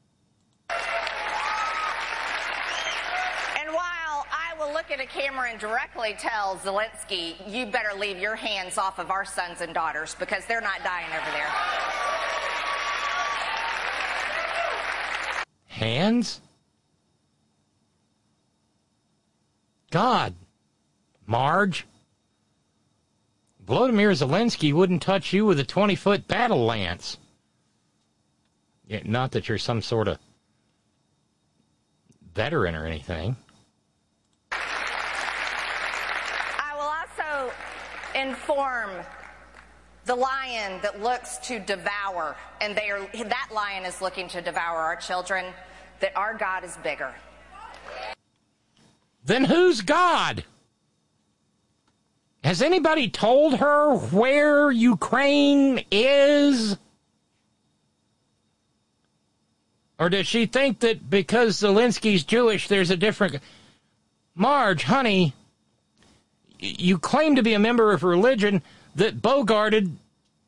Speaker 6: And while I will look at a camera and directly tell Zelensky, you better leave your hands off of our sons and daughters because they're not dying over there.
Speaker 3: Hands? God. Marge. Volodymyr Zelensky wouldn't touch you with a twenty-foot battle lance. Yeah, not that you're some sort of veteran or anything.
Speaker 6: I will also inform the lion that looks to devour, and they are, that lion is looking to devour our children, that our God is bigger.
Speaker 3: Then who's God? Has anybody told her where Ukraine is? Or does she think that because Zelensky's Jewish, there's a different... Marge, honey, you claim to be a member of a religion that bogarted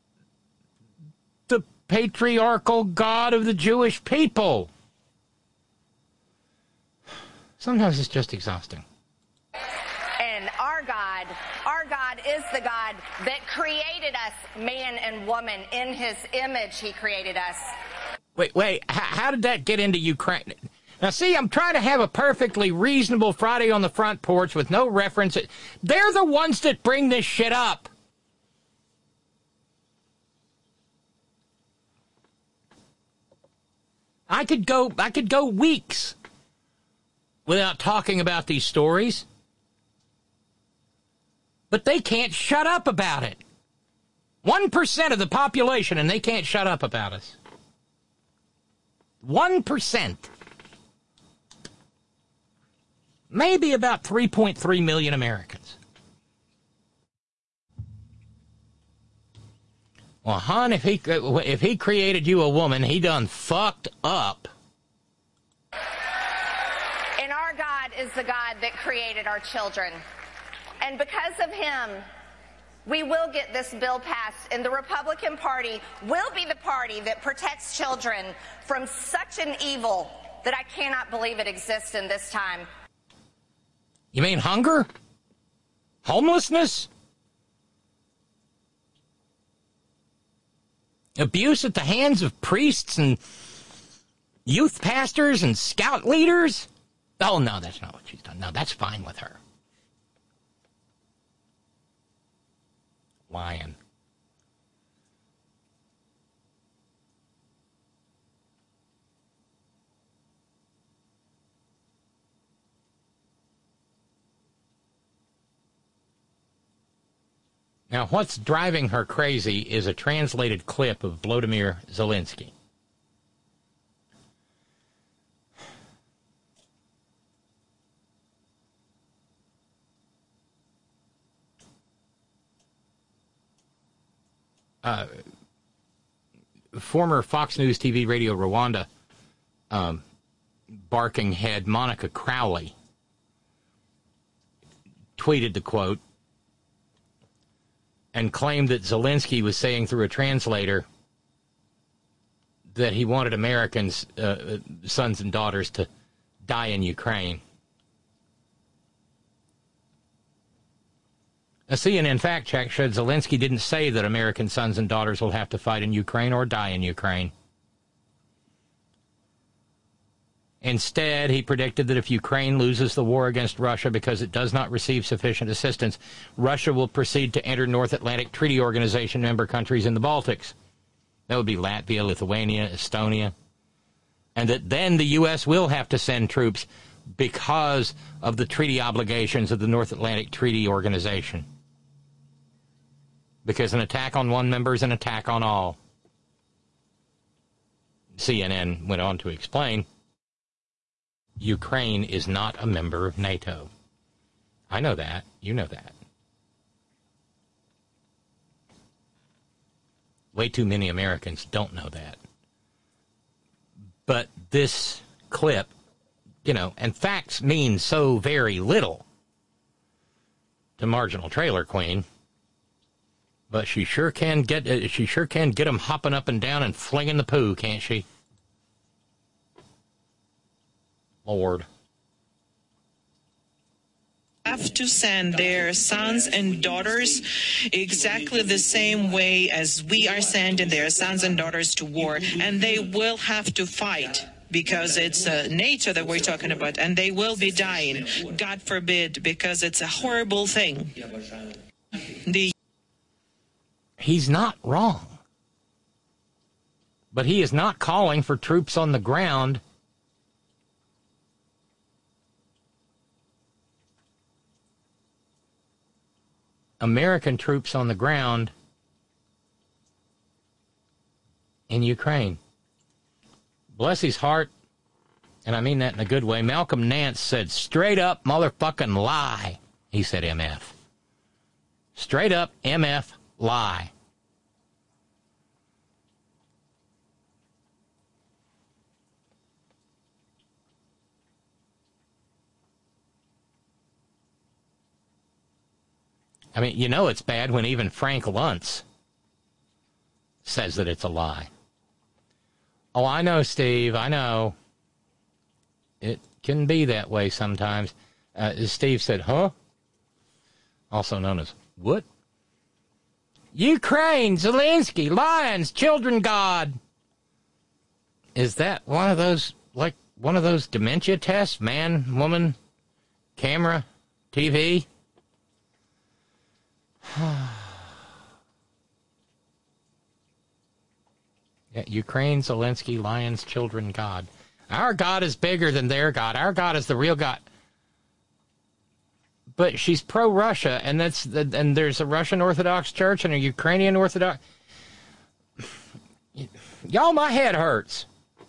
Speaker 3: the patriarchal God of the Jewish people. Sometimes it's just exhausting.
Speaker 6: And our God, our God is the God that created us, man and woman. In his image, he created us.
Speaker 3: Wait, wait, how, how did that get into Ukraine? Now, see, I'm trying to have a perfectly reasonable Friday on the front porch with no reference. They're the ones that bring this shit up. I could go, I could go weeks without talking about these stories. But they can't shut up about it. One percent of the population, and they can't shut up about us. One percent. Maybe about three point three million Americans. Well, hon, if he, if he created you a woman, he done fucked up.
Speaker 6: And our God is the God that created our children. And because of him, we will get this bill passed, and the Republican Party will be the party that protects children from such an evil that I cannot believe it exists in this time.
Speaker 3: You mean hunger? Homelessness? Abuse at the hands of priests and youth pastors and scout leaders? Oh, no, that's not what she's done. No, that's fine with her. Lying. Now, what's driving her crazy is a translated clip of Volodymyr Zelensky. Uh, former Fox News T V Radio Rwanda um, barking head Monica Crowley tweeted the quote and claimed that Zelensky was saying through a translator that he wanted Americans, uh, sons and daughters, to die in Ukraine. A C N N fact check showed Zelensky didn't say that American sons and daughters will have to fight in Ukraine or die in Ukraine. Instead, he predicted that if Ukraine loses the war against Russia because it does not receive sufficient assistance, Russia will proceed to enter North Atlantic Treaty Organization member countries in the Baltics. That would be Latvia, Lithuania, Estonia. And that then the U S will have to send troops because of the treaty obligations of the North Atlantic Treaty Organization. Because an attack on one member is an attack on all. C N N went on to explain, Ukraine is not a member of NATO. I know that. You know that. Way too many Americans don't know that. But this clip, you know, and facts mean so very little to Marginal Trailer Queen, but she sure can get uh, she sure can get them hopping up and down and flinging the poo, can't she? Lord.
Speaker 7: Have to send their sons and daughters exactly the same way as we are sending their sons and daughters to war, and they will have to fight because it's uh, nature that we're talking about, and they will be dying, God forbid, because it's a horrible thing. The
Speaker 3: He's not wrong, but he is not calling for troops on the ground. American troops on the ground in Ukraine. Bless his heart, and I mean that in a good way, Malcolm Nance said, straight up motherfucking lie. He said M F. Straight up M F lie. I mean, you know it's bad when even Frank Luntz says that it's a lie. Oh, I know, Steve, I know. It can be that way sometimes. Uh, Steve said, huh? Also known as, what? Ukraine, Zelensky, lions, children, God. Is that one of those, like, one of those dementia tests? Man, woman, camera, T V? Yeah, Ukraine, Zelensky, lions, children, God. Our God is bigger than their God. Our God is the real God. But she's pro-Russia, and that's the, and there's a Russian Orthodox Church and a Ukrainian Orthodox. Y'all, my head hurts.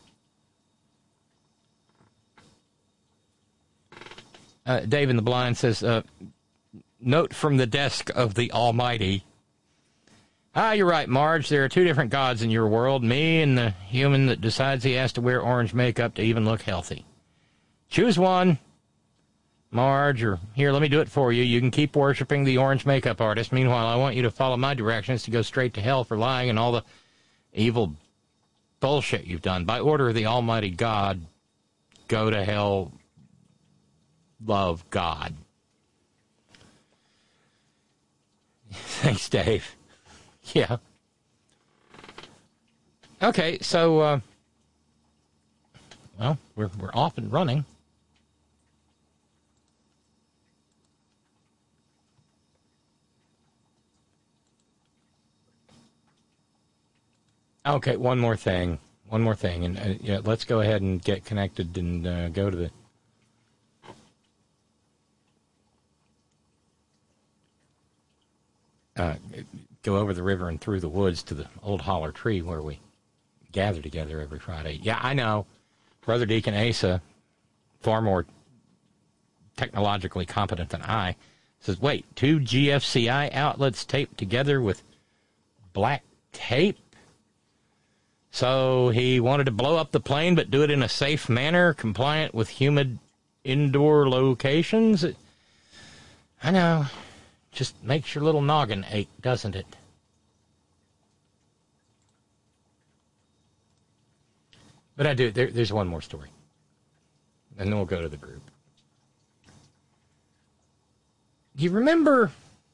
Speaker 3: Uh, Dave in the Blind says, uh, note from the desk of the Almighty. Ah, you're right, Marge. There are two different gods in your world, me and the human that decides he has to wear orange makeup to even look healthy. Choose one, Marge, or here, let me do it for you. You can keep worshiping the orange makeup artist. Meanwhile, I want you to follow my directions to go straight to hell for lying and all the evil bullshit you've done. By order of the Almighty God, go to hell, love God. Thanks, Dave. Yeah. Okay, so, uh, well, we're, we're off and running. Okay, one more thing. One more thing. And uh, yeah, let's go ahead and get connected and uh, go to the... Uh, go over the river and through the woods to the old holler tree where we gather together every Friday. Yeah, I know. Brother Deacon Asa, far more technologically competent than I, says, wait, two G F C I outlets taped together with black tape? So he wanted to blow up the plane but do it in a safe manner, compliant with humid indoor locations? I know. Just makes your little noggin ache, doesn't it? But I do. There, there's one more story. And then we'll go to the group. Do you remember...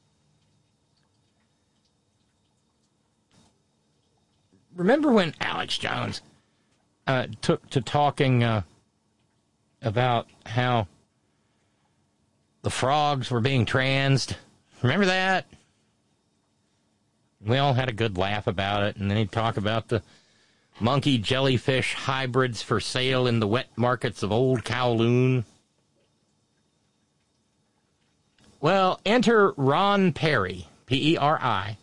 Speaker 3: Remember when Alex Jones uh, took to talking uh, about how the frogs were being transed? Remember that? We all had a good laugh about it, and then he'd talk about the monkey jellyfish hybrids for sale in the wet markets of Old Kowloon. Well, enter Ron Perry, P E R I,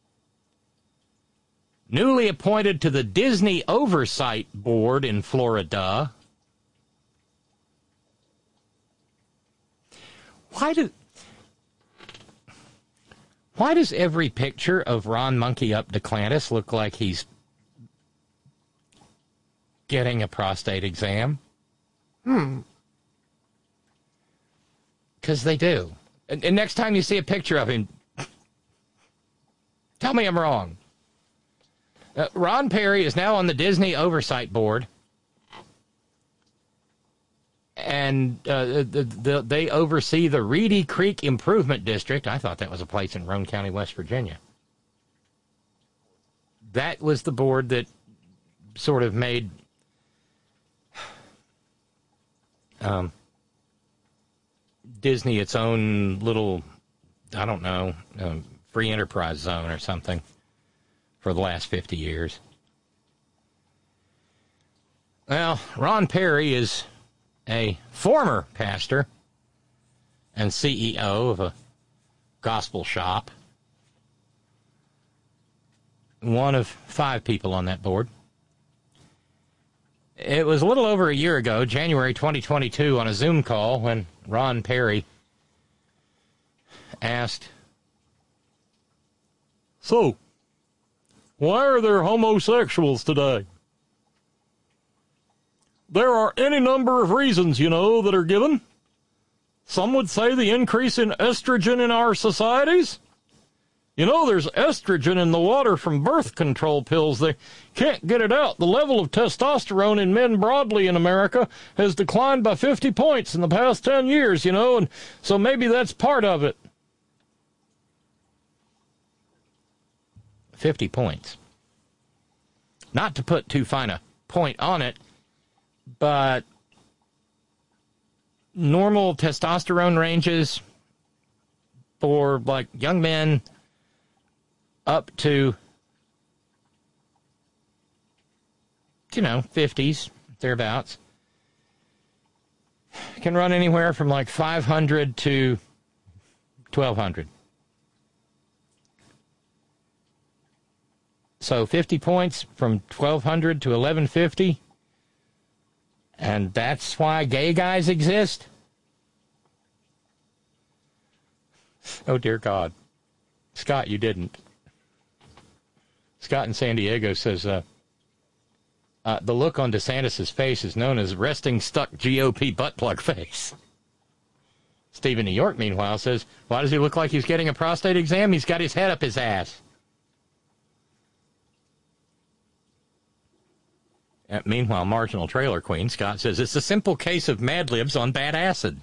Speaker 3: newly appointed to the Disney Oversight Board in Florida. Why do... Why does every picture of Ron Monkey Up DeClantis look like he's getting a prostate exam? Hmm. Because they do. And, and next time you see a picture of him, tell me I'm wrong. Uh, Ron Perry is now on the Disney Oversight Board. And uh, the, the, they oversee the Reedy Creek Improvement District. I thought that was a place in Roane County, West Virginia. That was the board that sort of made um, Disney its own little, I don't know, um, free enterprise zone or something for the last fifty years. Well, Ron Perry is a former pastor and C E O of a gospel shop. One of five people on that board. It was a little over a year ago, January twenty twenty-two, on a Zoom call when Ron Perry asked,
Speaker 4: So, why are there homosexuals today? There are any number of reasons, you know, that are given. Some would say the increase in estrogen in our societies. You know, there's estrogen in the water from birth control pills. They can't get it out. The level of testosterone in men broadly in America has declined by fifty points in the past ten years, you know, and so maybe that's part of it.
Speaker 3: fifty points. Not to put too fine a point on it, but normal testosterone ranges for like young men up to, you know, fifties, thereabouts, can run anywhere from like five hundred to twelve hundred. So fifty points from twelve hundred to eleven fifty. And that's why gay guys exist? Oh, dear God. Scott, you didn't. Scott in San Diego says, uh, uh, the look on DeSantis' face is known as resting stuck G O P butt plug face. Steve in New York, meanwhile, says, why does he look like he's getting a prostate exam? He's got his head up his ass. Uh, meanwhile, Marginal Trailer Queen, Scott says, it's a simple case of Mad Libs on bad acid.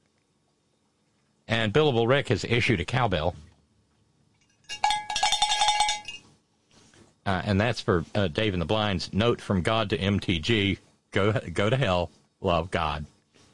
Speaker 3: And Billable Rick has issued a cowbell. Uh, and that's for uh, Dave in the Blind's note from God to M T G. Go, go to hell, love God.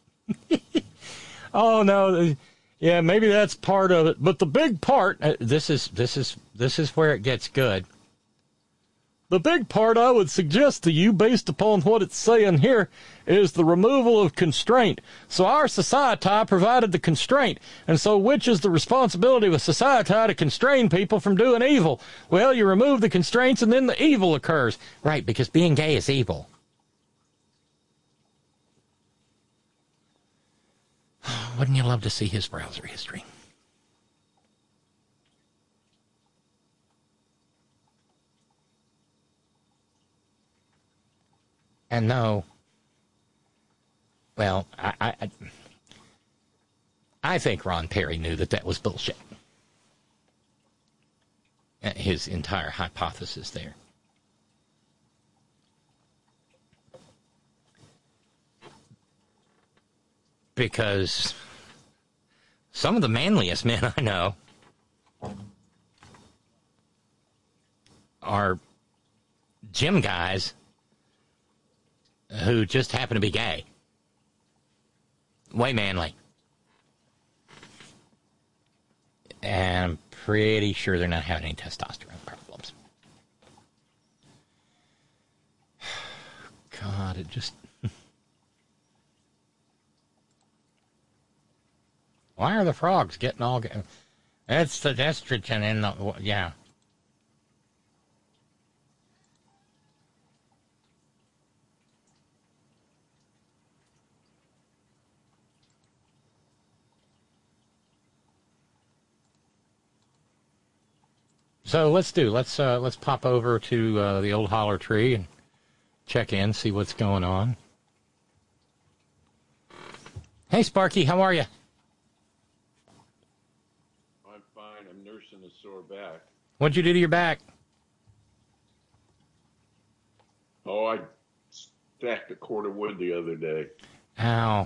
Speaker 3: Oh, no. Yeah, maybe that's part of it. But the big part, uh, this is, this is, this is where it gets good. The big part I would suggest to you, based upon what it's saying here, is the removal of constraint. So our society provided the constraint. And so which is the responsibility of a society to constrain people from doing evil? Well, you remove the constraints and then the evil occurs. Right, because being gay is evil. Wouldn't you love to see his browser history? And no, well, I, I, I think Ron Perry knew that that was bullshit. His entire hypothesis there. Because some of the manliest men I know are gym guys who just happen to be gay. Way manly. And I'm pretty sure they're not having any testosterone problems. God, it just... Why are the frogs getting all... It's the estrogen in the... Yeah. So let's do, let's uh, let's pop over to uh, the old holler tree and check in, see what's going on. Hey, Sparky, how are you?
Speaker 8: I'm fine. I'm nursing a sore back.
Speaker 3: What'd you do to your back?
Speaker 8: Oh, I stacked a cord of wood the other day.
Speaker 3: Ow.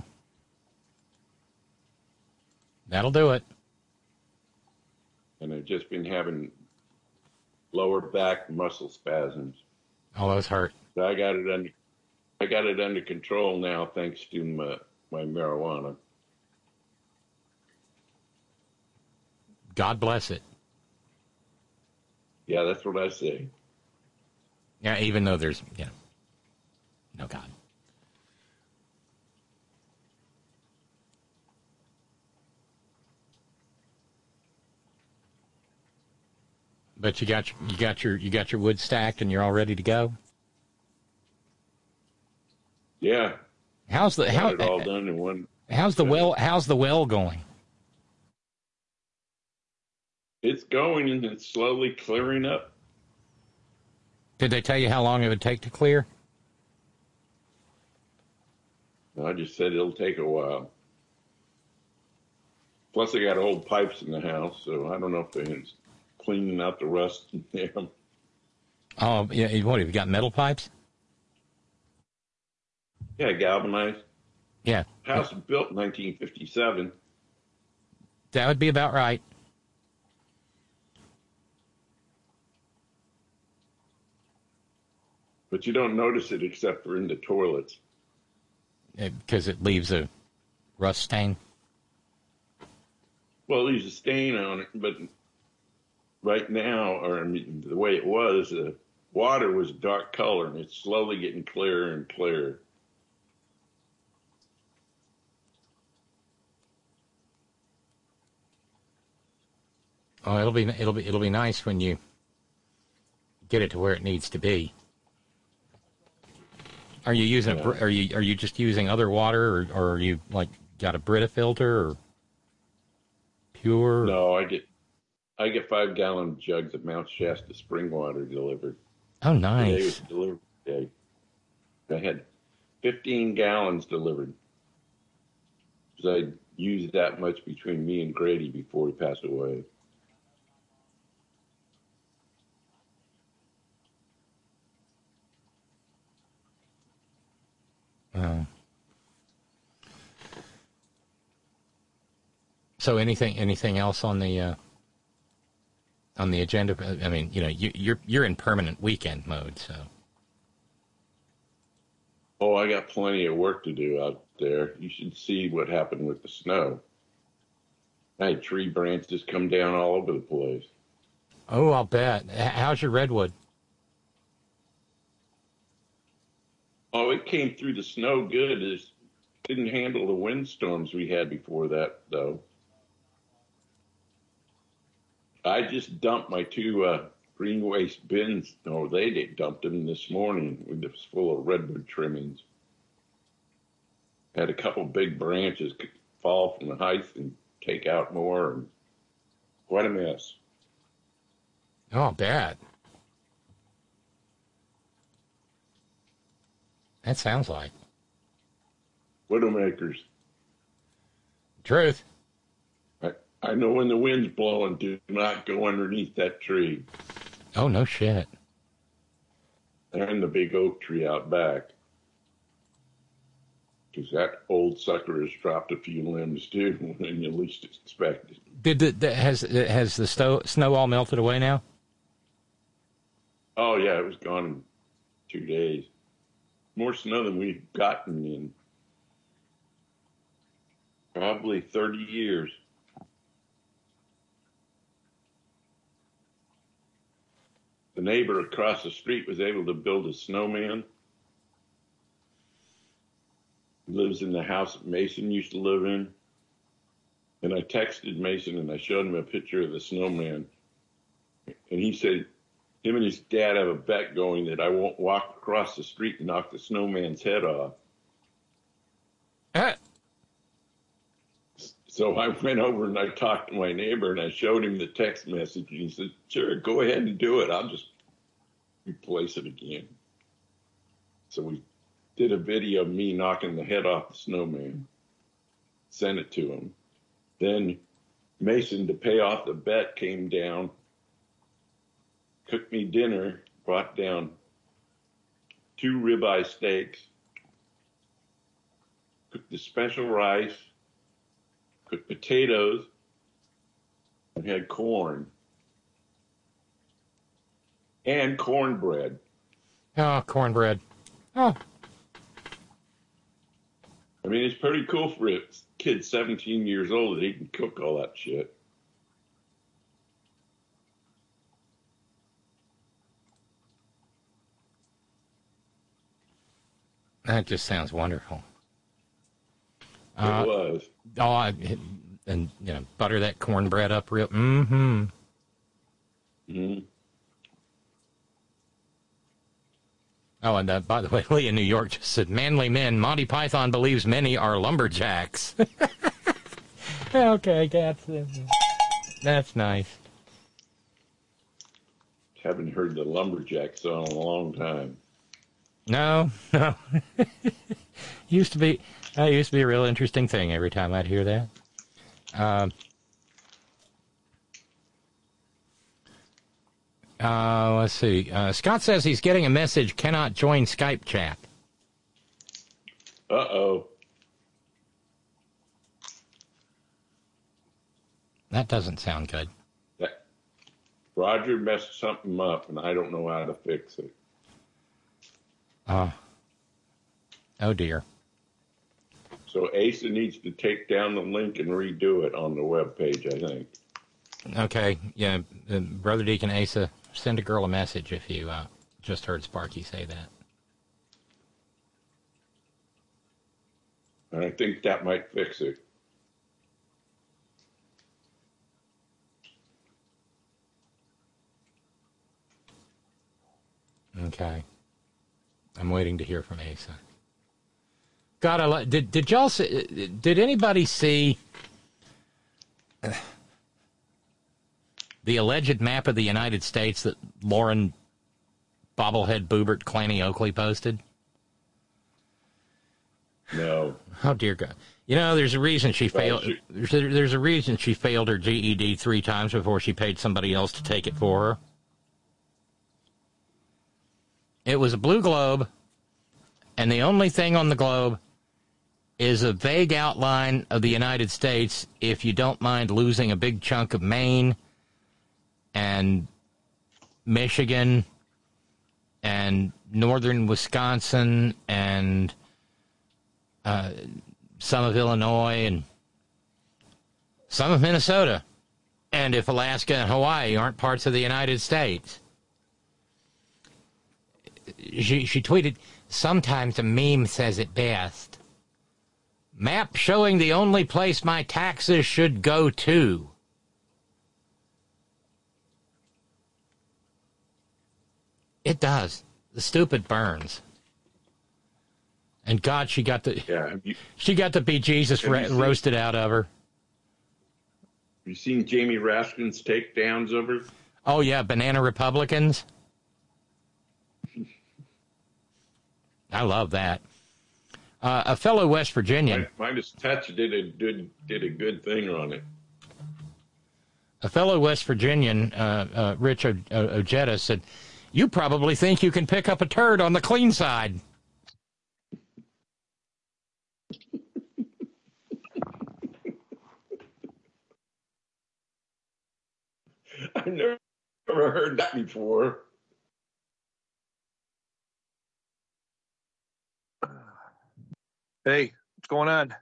Speaker 3: That'll do it.
Speaker 8: And I've just been having lower back muscle spasms.
Speaker 3: Oh, those hurt.
Speaker 8: So I got it under, I got it under control now, thanks to my, my marijuana.
Speaker 3: God bless it.
Speaker 8: Yeah, that's what I say.
Speaker 3: Yeah, even though there's, you know, no God. But you got you got your you got your wood stacked and you're all ready to go.
Speaker 8: Yeah.
Speaker 3: How's the
Speaker 8: got
Speaker 3: how?
Speaker 8: it all done in one.
Speaker 3: How's the well? How's the well going?
Speaker 8: It's going and it's slowly clearing up.
Speaker 3: Did they tell you how long it would take to clear?
Speaker 8: I just said it'll take a while. Plus, I got old pipes in the house, so I don't know if they're cleaning out the rust in them.
Speaker 3: Oh, yeah. What have you got? Metal pipes?
Speaker 8: Yeah, galvanized.
Speaker 3: Yeah.
Speaker 8: House was built in nineteen fifty-seven.
Speaker 3: That would be about right.
Speaker 8: But you don't notice it except for in the toilets.
Speaker 3: Because it, it leaves a rust stain?
Speaker 8: Well, it leaves a stain on it, but right now, or I mean, the way it was, the uh, water was dark color, and it's slowly getting clearer and clearer.
Speaker 3: Oh, it'll be it'll be it'll be nice when you get it to where it needs to be. Are you using
Speaker 8: Yeah.
Speaker 3: a, are you are you just using other water, or, or are you like got a Brita filter or pure?
Speaker 8: No, I get I get five gallon jugs of Mount Shasta spring water delivered.
Speaker 3: Oh,
Speaker 8: Today
Speaker 3: nice.
Speaker 8: was delivered today. I had fifteen gallons delivered. Because I used that much between me and Grady before he passed away.
Speaker 3: Oh. So anything anything else on the uh, on the agenda? I mean, you know, you, you're you're in permanent weekend mode, so.
Speaker 8: Oh, I got plenty of work to do out there. You should see what happened with the snow. I had tree branches come down all over the place.
Speaker 3: Oh, I'll bet. H- How's your redwood?
Speaker 8: Oh, it came through the snow good. It didn't handle the windstorms we had before that, though. I just dumped my two uh, green waste bins. Oh, they, they dumped them this morning. It was full of redwood trimmings. Had a couple big branches fall from the height and take out more. And quite a mess.
Speaker 3: Oh, bad. That sounds like.
Speaker 8: Widowmakers.
Speaker 3: Truth.
Speaker 8: I, I know when the wind's blowing, do not go underneath that tree.
Speaker 3: Oh, no shit.
Speaker 8: And the big oak tree out back. Because that old sucker has dropped a few limbs, too, when you least expect it.
Speaker 3: Did the, the has has the sto- snow all melted away now?
Speaker 8: Oh, yeah, it was gone in two days. More snow than we've gotten in probably thirty years. The neighbor across the street was able to build a snowman. He lives in the house that Mason used to live in. And I texted Mason and I showed him a picture of the snowman. And he said, him and his dad have a bet going that I won't walk across the street and knock the snowman's head off.
Speaker 3: Ah.
Speaker 8: So I went over and I talked to my neighbor and I showed him the text message. And he said, sure, go ahead and do it. I'll just replace it again. So we did a video of me knocking the head off the snowman. Sent it to him. Then Mason, to pay off the bet, came down, cooked me dinner, brought down two ribeye steaks, cooked the special rice, cooked potatoes, and had corn. And cornbread.
Speaker 3: Oh, cornbread. Oh.
Speaker 8: I mean, it's pretty cool for a kid seventeen years old that he can cook all that shit.
Speaker 3: That just sounds wonderful.
Speaker 8: It
Speaker 3: Uh,
Speaker 8: was.
Speaker 3: oh, I, and, you know, butter that cornbread up real. Mm-hmm.
Speaker 8: Mm-hmm.
Speaker 3: Oh, and uh, by the way, Lee in New York just said, manly men, Monty Python believes many are lumberjacks. Okay, that's, that's nice.
Speaker 8: Haven't heard the lumberjack song in a long time.
Speaker 3: No, no. used to be, that used to be a real interesting thing every time I'd hear that. Um, uh, let's see. Uh, Scott says he's getting a message, cannot join Skype chat.
Speaker 8: Uh-oh.
Speaker 3: That doesn't sound good.
Speaker 8: That, Roger messed something up, and I don't know how to fix it.
Speaker 3: Uh, oh, dear.
Speaker 8: So Asa needs to take down the link and redo it on the webpage, I think.
Speaker 3: Okay, yeah, uh, Brother Deacon Asa, send a girl a message if you uh, just heard Sparky say that.
Speaker 8: And I think that might fix it.
Speaker 3: Okay. I'm waiting to hear from Asa. God, I li- did did y'all see, did anybody see uh, the alleged map of the United States that Lauren Bobblehead Boobert Clanny Oakley posted?
Speaker 8: No.
Speaker 3: Oh dear God! You know, there's a reason she
Speaker 8: Well,
Speaker 3: failed.
Speaker 8: she-
Speaker 3: There's a, there's a reason she failed her G E D three times before she paid somebody else to take it for her. It was a blue globe, and the only thing on the globe is a vague outline of the United States, if you don't mind losing a big chunk of Maine and Michigan and northern Wisconsin and uh, some of Illinois and some of Minnesota. And if Alaska and Hawaii aren't parts of the United States. She, she tweeted, sometimes a meme says it best. Map showing the only place my taxes should go to. It does. The stupid burns. And God, she got the
Speaker 8: Yeah. Have you,
Speaker 3: she got the bejesus
Speaker 8: Have you
Speaker 3: ra-
Speaker 8: seen-
Speaker 3: roasted out of her.
Speaker 8: you seen Jamie Raskin's takedowns of her?
Speaker 3: Oh yeah, banana Republicans. I love that. Uh, a fellow West Virginian,
Speaker 8: Midas Touch did a did did a good thing on it.
Speaker 3: a fellow West Virginian, uh, uh, Rich o- o- Ojeda said, "You probably think you can pick up a turd on the clean side."
Speaker 8: I've never, never heard that before.
Speaker 9: Hey, what's going on?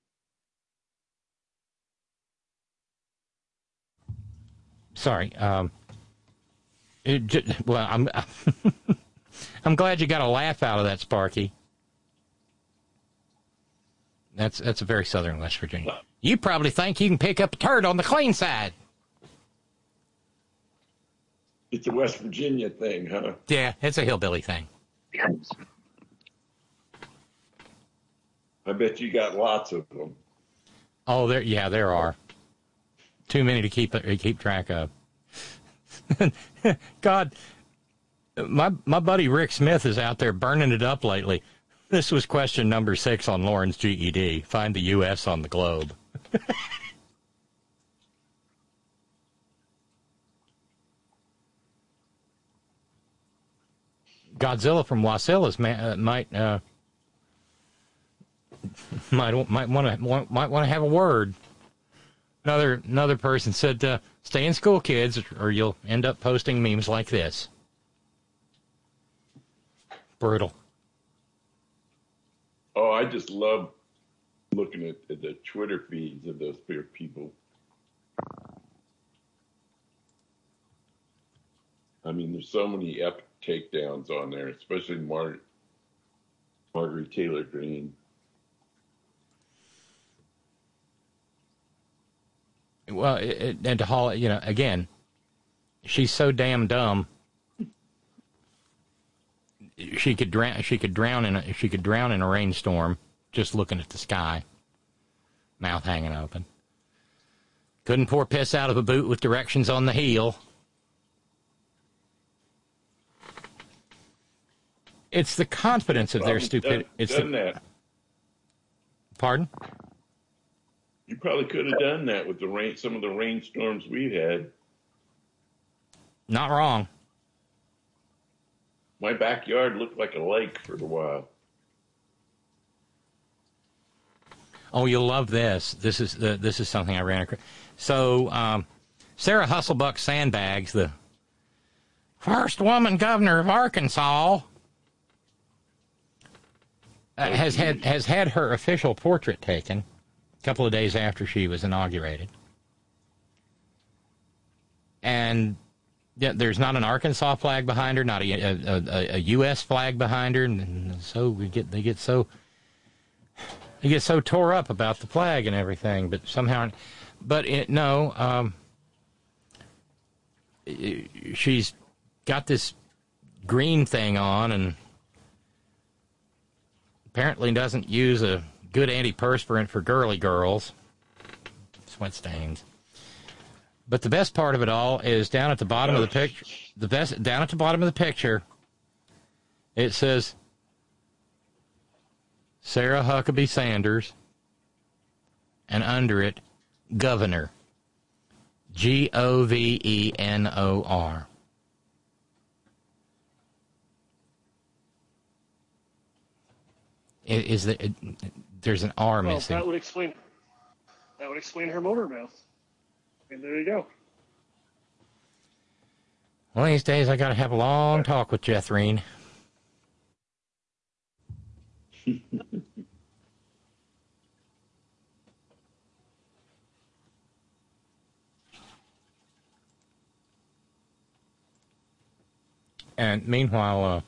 Speaker 3: Sorry. Um, it j- well, I'm I'm glad you got a laugh out of that, Sparky. That's that's a very southern West Virginia. You probably think you can pick up a turd on the clean side.
Speaker 8: It's a West Virginia thing, huh?
Speaker 3: Yeah, it's a hillbilly thing.
Speaker 8: I bet you got lots of them.
Speaker 3: Oh, there, yeah, there are. Too many to keep to keep track of. God, my my buddy Rick Smith is out there burning it up lately. This was question number six on Lauren's G E D. Find the U S on the globe. Godzilla from Wasilla uh, might uh, might might want to might want to have a word. Another another person said, uh, "Stay in school, kids, or you'll end up posting memes like this." Brutal.
Speaker 8: Oh, I just love looking at, at the Twitter feeds of those people. I mean, there's so many epic takedowns on there, especially Mar- Marjorie Taylor Greene.
Speaker 3: Well, it, it, and to haul, you know, again, she's so damn dumb. She could drown. She could drown in a. She could drown in a rainstorm just looking at the sky, mouth hanging open. Couldn't pour piss out of a boot with directions on the heel. It's the confidence of their
Speaker 8: Probably
Speaker 3: stupidity.
Speaker 8: done-
Speaker 3: It's
Speaker 8: done
Speaker 3: the,
Speaker 8: that.
Speaker 3: Pardon?
Speaker 8: You probably could have done that with the rain. Some of the rainstorms we had.
Speaker 3: Not wrong.
Speaker 8: My backyard looked like a lake for a while.
Speaker 3: Oh, you'll love this. This is the this is something I ran across. So, um, Sarah Husselbuck Sandbags, the first woman governor of Arkansas, uh, has had has had her official portrait taken a couple of days after she was inaugurated. And yeah, there's not an Arkansas flag behind her, not a, a, a, a U S flag behind her, and so we get they get so they get so tore up about the flag and everything. But somehow, but it, no, um, she's got this green thing on, and apparently doesn't use a good antiperspirant for girly girls. Sweat stains. But the best part of it all is down at the bottom of the picture. The best down at the bottom of the picture, it says Sarah Huckabee Sanders, and under it, Governor. G O V E N O R. Is there, there's an R
Speaker 9: well,
Speaker 3: missing.
Speaker 9: That would explain. That would explain her motor mouth. And there you go.
Speaker 3: One of these days, I got to have a long talk with Jethreen. And meanwhile, uh,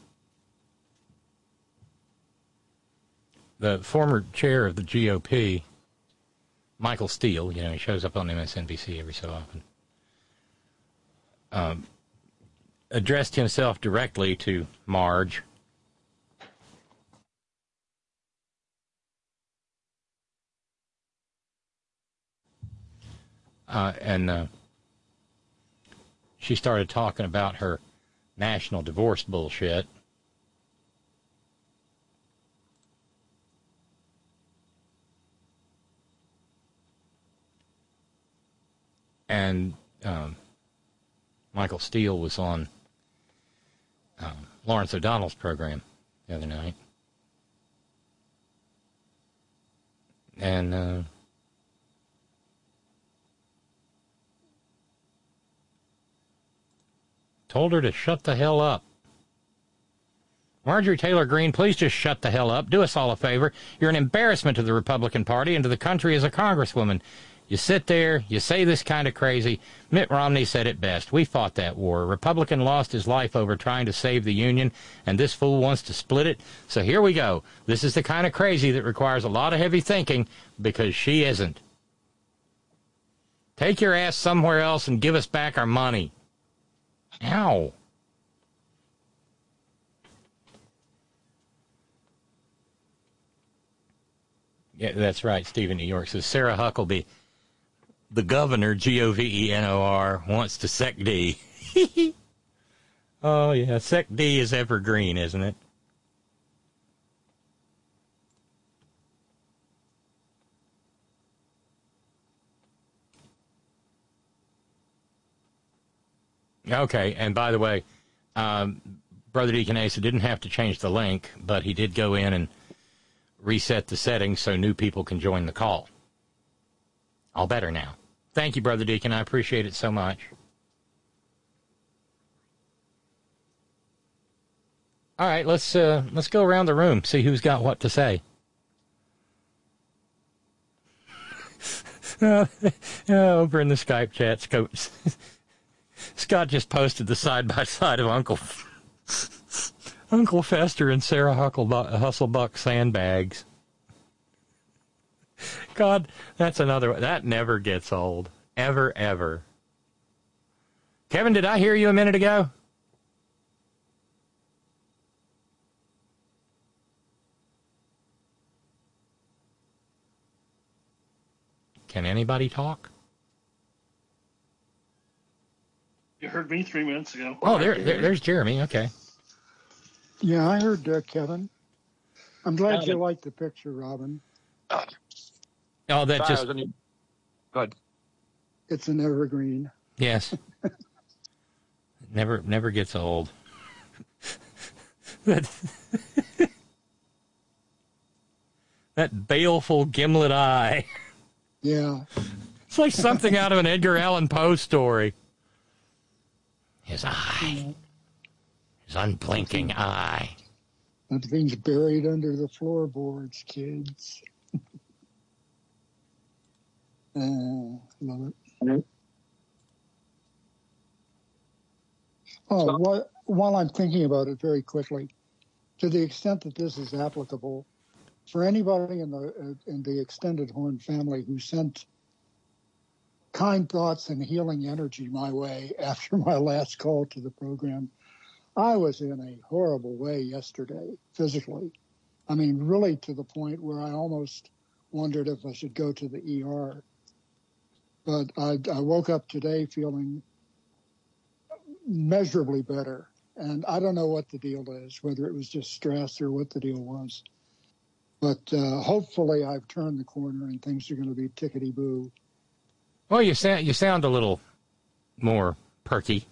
Speaker 3: the former chair of the G O P, Michael Steele, you know, he shows up on M S N B C every so often, um, addressed himself directly to Marge. Uh, and uh, she started talking about her national divorce bullshit. And um, Michael Steele was on um, Lawrence O'Donnell's program the other night. And uh, told her to shut the hell up. Marjorie Taylor Greene, please just shut the hell up. Do us all a favor. You're an embarrassment to the Republican Party and to the country as a congresswoman. You sit there, you say this kind of crazy. Mitt Romney said it best. We fought that war. A Republican lost his life over trying to save the Union, and this fool wants to split it. So here we go. This is the kind of crazy that requires a lot of heavy thinking, because she isn't. Take your ass somewhere else and give us back our money. Ow. Yeah, that's right. Stephen New York says Sarah Huckabee, the governor, G O V E N O R, wants to sec D. Oh, yeah. Sec D is evergreen, isn't it? Okay, and by the way, um, Brother Deacon Asa didn't have to change the link, but he did go in and reset the settings so new people can join the call. All better now. Thank you, Brother Deacon. I appreciate it so much. All right, let's uh, let's go around the room, see who's got what to say. uh, over in the Skype chat, Scott, Scott just posted the side by side of Uncle Uncle Fester and Sarah Hucklebuck, Hustlebuck sandbags. God, that's another, that never gets old. Ever, ever. Kevin, did I hear you a minute ago? Can anybody talk?
Speaker 9: You heard me three minutes ago.
Speaker 3: Oh, there, there there's Jeremy. Okay.
Speaker 10: Yeah, I heard uh, Kevin. I'm glad you liked the picture, Robin.
Speaker 3: Oh, that just...
Speaker 11: Good.
Speaker 10: It's an evergreen.
Speaker 3: Yes. never never gets old. that, that baleful gimlet eye.
Speaker 10: Yeah.
Speaker 3: It's like something out of an Edgar Allan Poe story. His eye. His unblinking eye.
Speaker 10: That thing's buried under the floorboards, kids. uh, love it. Oh, what, while I'm thinking about it very quickly, to the extent that this is applicable, for anybody in the uh, in the extended Horn family who sent kind thoughts and healing energy my way after my last call to the program, I was in a horrible way yesterday, physically. I mean, really to the point where I almost wondered if I should go to the E R. But I, I woke up today feeling measurably better. And I don't know what the deal is, whether it was just stress or what the deal was. But uh, hopefully I've turned the corner and things are going to be tickety-boo.
Speaker 3: Well, you sound, you sound a little more perky.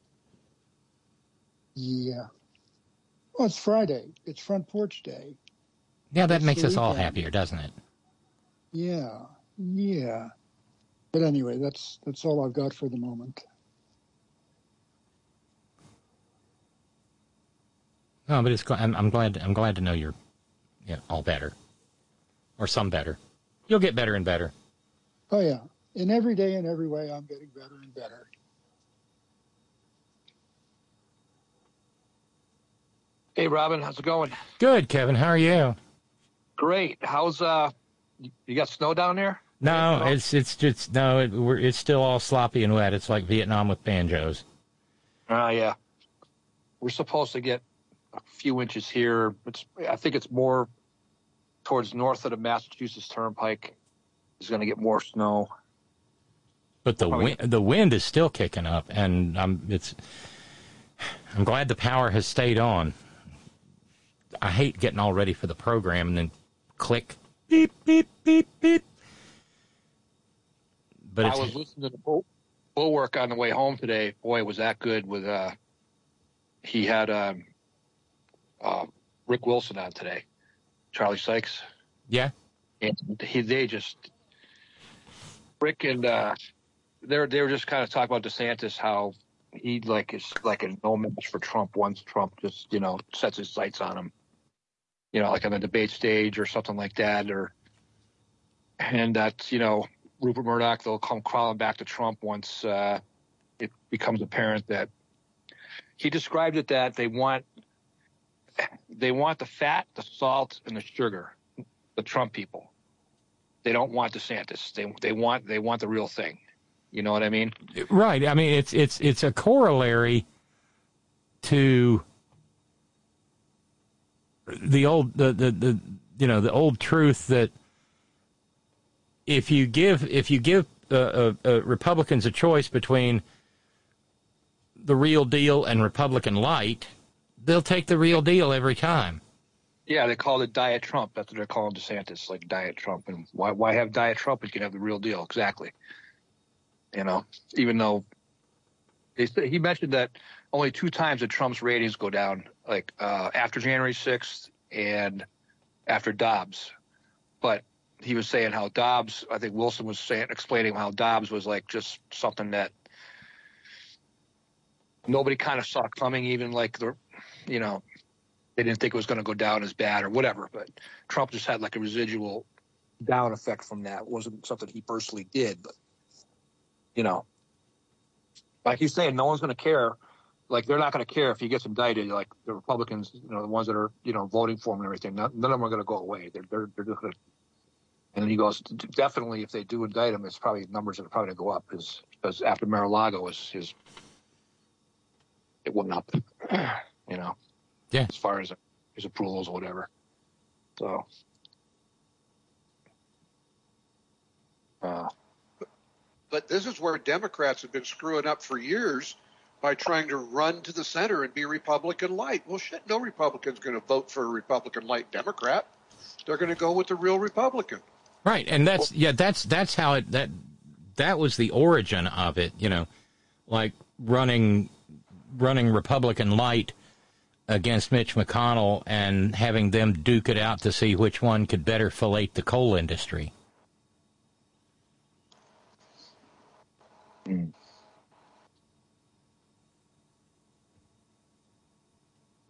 Speaker 10: Yeah. Well, it's Friday. It's front porch day.
Speaker 3: Yeah, that
Speaker 10: It's
Speaker 3: makes
Speaker 10: the
Speaker 3: us all
Speaker 10: weekend.
Speaker 3: happier, doesn't it?
Speaker 10: Yeah, yeah. But anyway, that's that's all I've got for the moment.
Speaker 3: No, but it's. I'm, I'm glad. I'm glad to know you're, yeah, all better, or some better. You'll get better and better.
Speaker 10: Oh yeah, in every day and every way, I'm getting better and better.
Speaker 11: Hey, Robin, how's it going?
Speaker 3: Good, Kevin. How are you?
Speaker 11: Great. How's uh? You got snow down there?
Speaker 3: No, it's it's just no. It, we're, it's still all sloppy and wet. It's like Vietnam with banjos.
Speaker 11: Ah, uh, yeah. We're supposed to get a few inches here. It's I think it's more towards north of the Massachusetts Turnpike. Is going to get more snow.
Speaker 3: But the wind, the wind is still kicking up, and I'm it's. I'm glad the power has stayed on. I hate getting all ready for the program and then click, beep, beep, beep, beep. But it's,
Speaker 11: I was listening to the bull, Bulwark on the way home today. Boy, was that good with, uh, he had um, uh, Rick Wilson on today, Charlie Sykes.
Speaker 3: Yeah.
Speaker 11: And he, they just, Rick and uh, they were, they were just kind of talking about DeSantis, how he like is like a no match for Trump once Trump just, you know, sets his sights on him, you know, like on the debate stage or something like that. Or, and that, you know, Rupert Murdoch, they'll come crawling back to Trump once uh, it becomes apparent that he described it that they want they want the fat, the salt, and the sugar, the Trump people. They don't want DeSantis. They they want they want the real thing. You know what I mean?
Speaker 3: Right. I mean, it's it's it's a corollary to the old the the, the you know the old truth that if you give if you give uh, uh, uh, Republicans a choice between the real deal and Republican light, they'll take the real deal every time.
Speaker 11: Yeah, they call it Diet Trump. That's what they're calling DeSantis, like Diet Trump. And why why have Diet Trump if you can have the real deal? Exactly. You know, even though they, he mentioned that only two times did Trump's ratings go down, like uh, after January sixth and after Dobbs. But he was saying how Dobbs, I think Wilson was saying, explaining how Dobbs was like just something that nobody kind of saw coming, even like the, you know, they didn't think it was going to go down as bad or whatever. But Trump just had like a residual down effect from that. It wasn't something he personally did, but, you know, like he's saying, no one's going to care. Like, they're not going to care if he gets indicted. Like, the Republicans, you know, the ones that are, you know, voting for him and everything, none, none of them are going to go away. They're, they're, they're just going to. And then he goes, definitely, if they do indict him, it's probably numbers that are probably going to go up. Because, because after Mar-a-Lago, his, his, it went up, you know,
Speaker 3: yeah,
Speaker 11: as far as his approvals or whatever. So, uh,
Speaker 12: But this is where Democrats have been screwing up for years by trying to run to the center and be Republican light. Well, shit, no Republican's going to vote for a Republican light Democrat. They're going to go with the real Republican.
Speaker 3: Right, and that's yeah, that's that's how it that that was the origin of it. You know, like running running Republican light against Mitch McConnell and having them duke it out to see which one could better fillet the coal industry.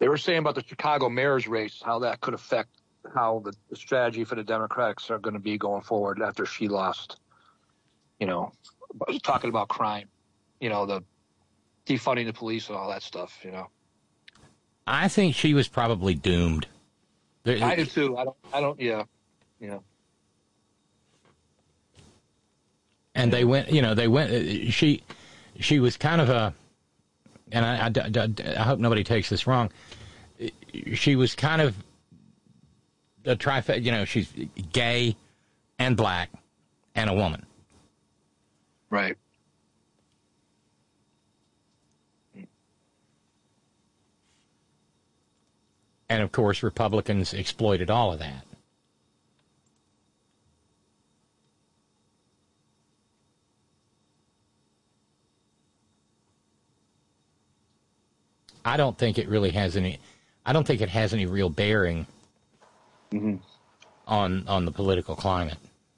Speaker 11: They were saying about the Chicago mayor's race, how that could affect how the, the strategy for the Democrats are going to be going forward after she lost. You know, talking about crime, you know, the defunding the police and all that stuff, you know.
Speaker 3: I think she was probably doomed. There,
Speaker 11: I do too. I don't, I don't, yeah, yeah.
Speaker 3: And they went, you know, they went, she, she was kind of a, and I, I, I hope nobody takes this wrong, she was kind of a trifecta, you know, she's gay and black and a woman.
Speaker 11: Right.
Speaker 3: And, of course, Republicans exploited all of that. I don't think it really has any, I don't think it has any real bearing
Speaker 11: mm-hmm.
Speaker 3: on on the political climate.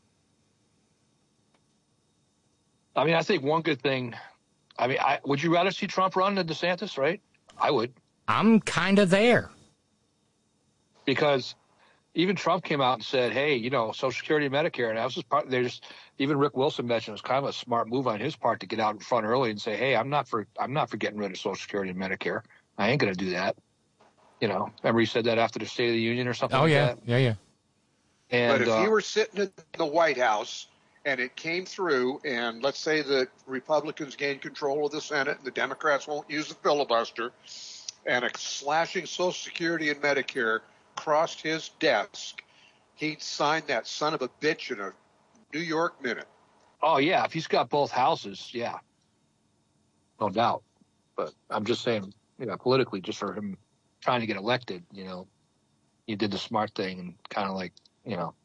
Speaker 11: I mean, I think one good thing, I mean, I, would you rather see Trump run than DeSantis, right? I would.
Speaker 3: I'm kind of there.
Speaker 11: Because even Trump came out and said, hey, you know, Social Security and Medicare, and that was just part, they just, even Rick Wilson mentioned it was kind of a smart move on his part to get out in front early and say, hey, I'm not for, I'm not for getting rid of Social Security and Medicare. I ain't going to do that. You know, remember he said that after the State of the Union or something
Speaker 3: oh,
Speaker 11: like
Speaker 3: yeah.
Speaker 11: that?
Speaker 3: yeah, yeah,
Speaker 11: yeah.
Speaker 12: But if
Speaker 11: uh,
Speaker 12: he were sitting in the White House and it came through, and let's say the Republicans gain control of the Senate and the Democrats won't use the filibuster, and a slashing Social Security and Medicare crossed his desk, he'd sign that son of a bitch in a New York minute.
Speaker 11: Oh, yeah, if he's got both houses, yeah. No doubt. But I'm just saying, you know, politically, just for him trying to get elected, you know, he did the smart thing and kind of like, you know,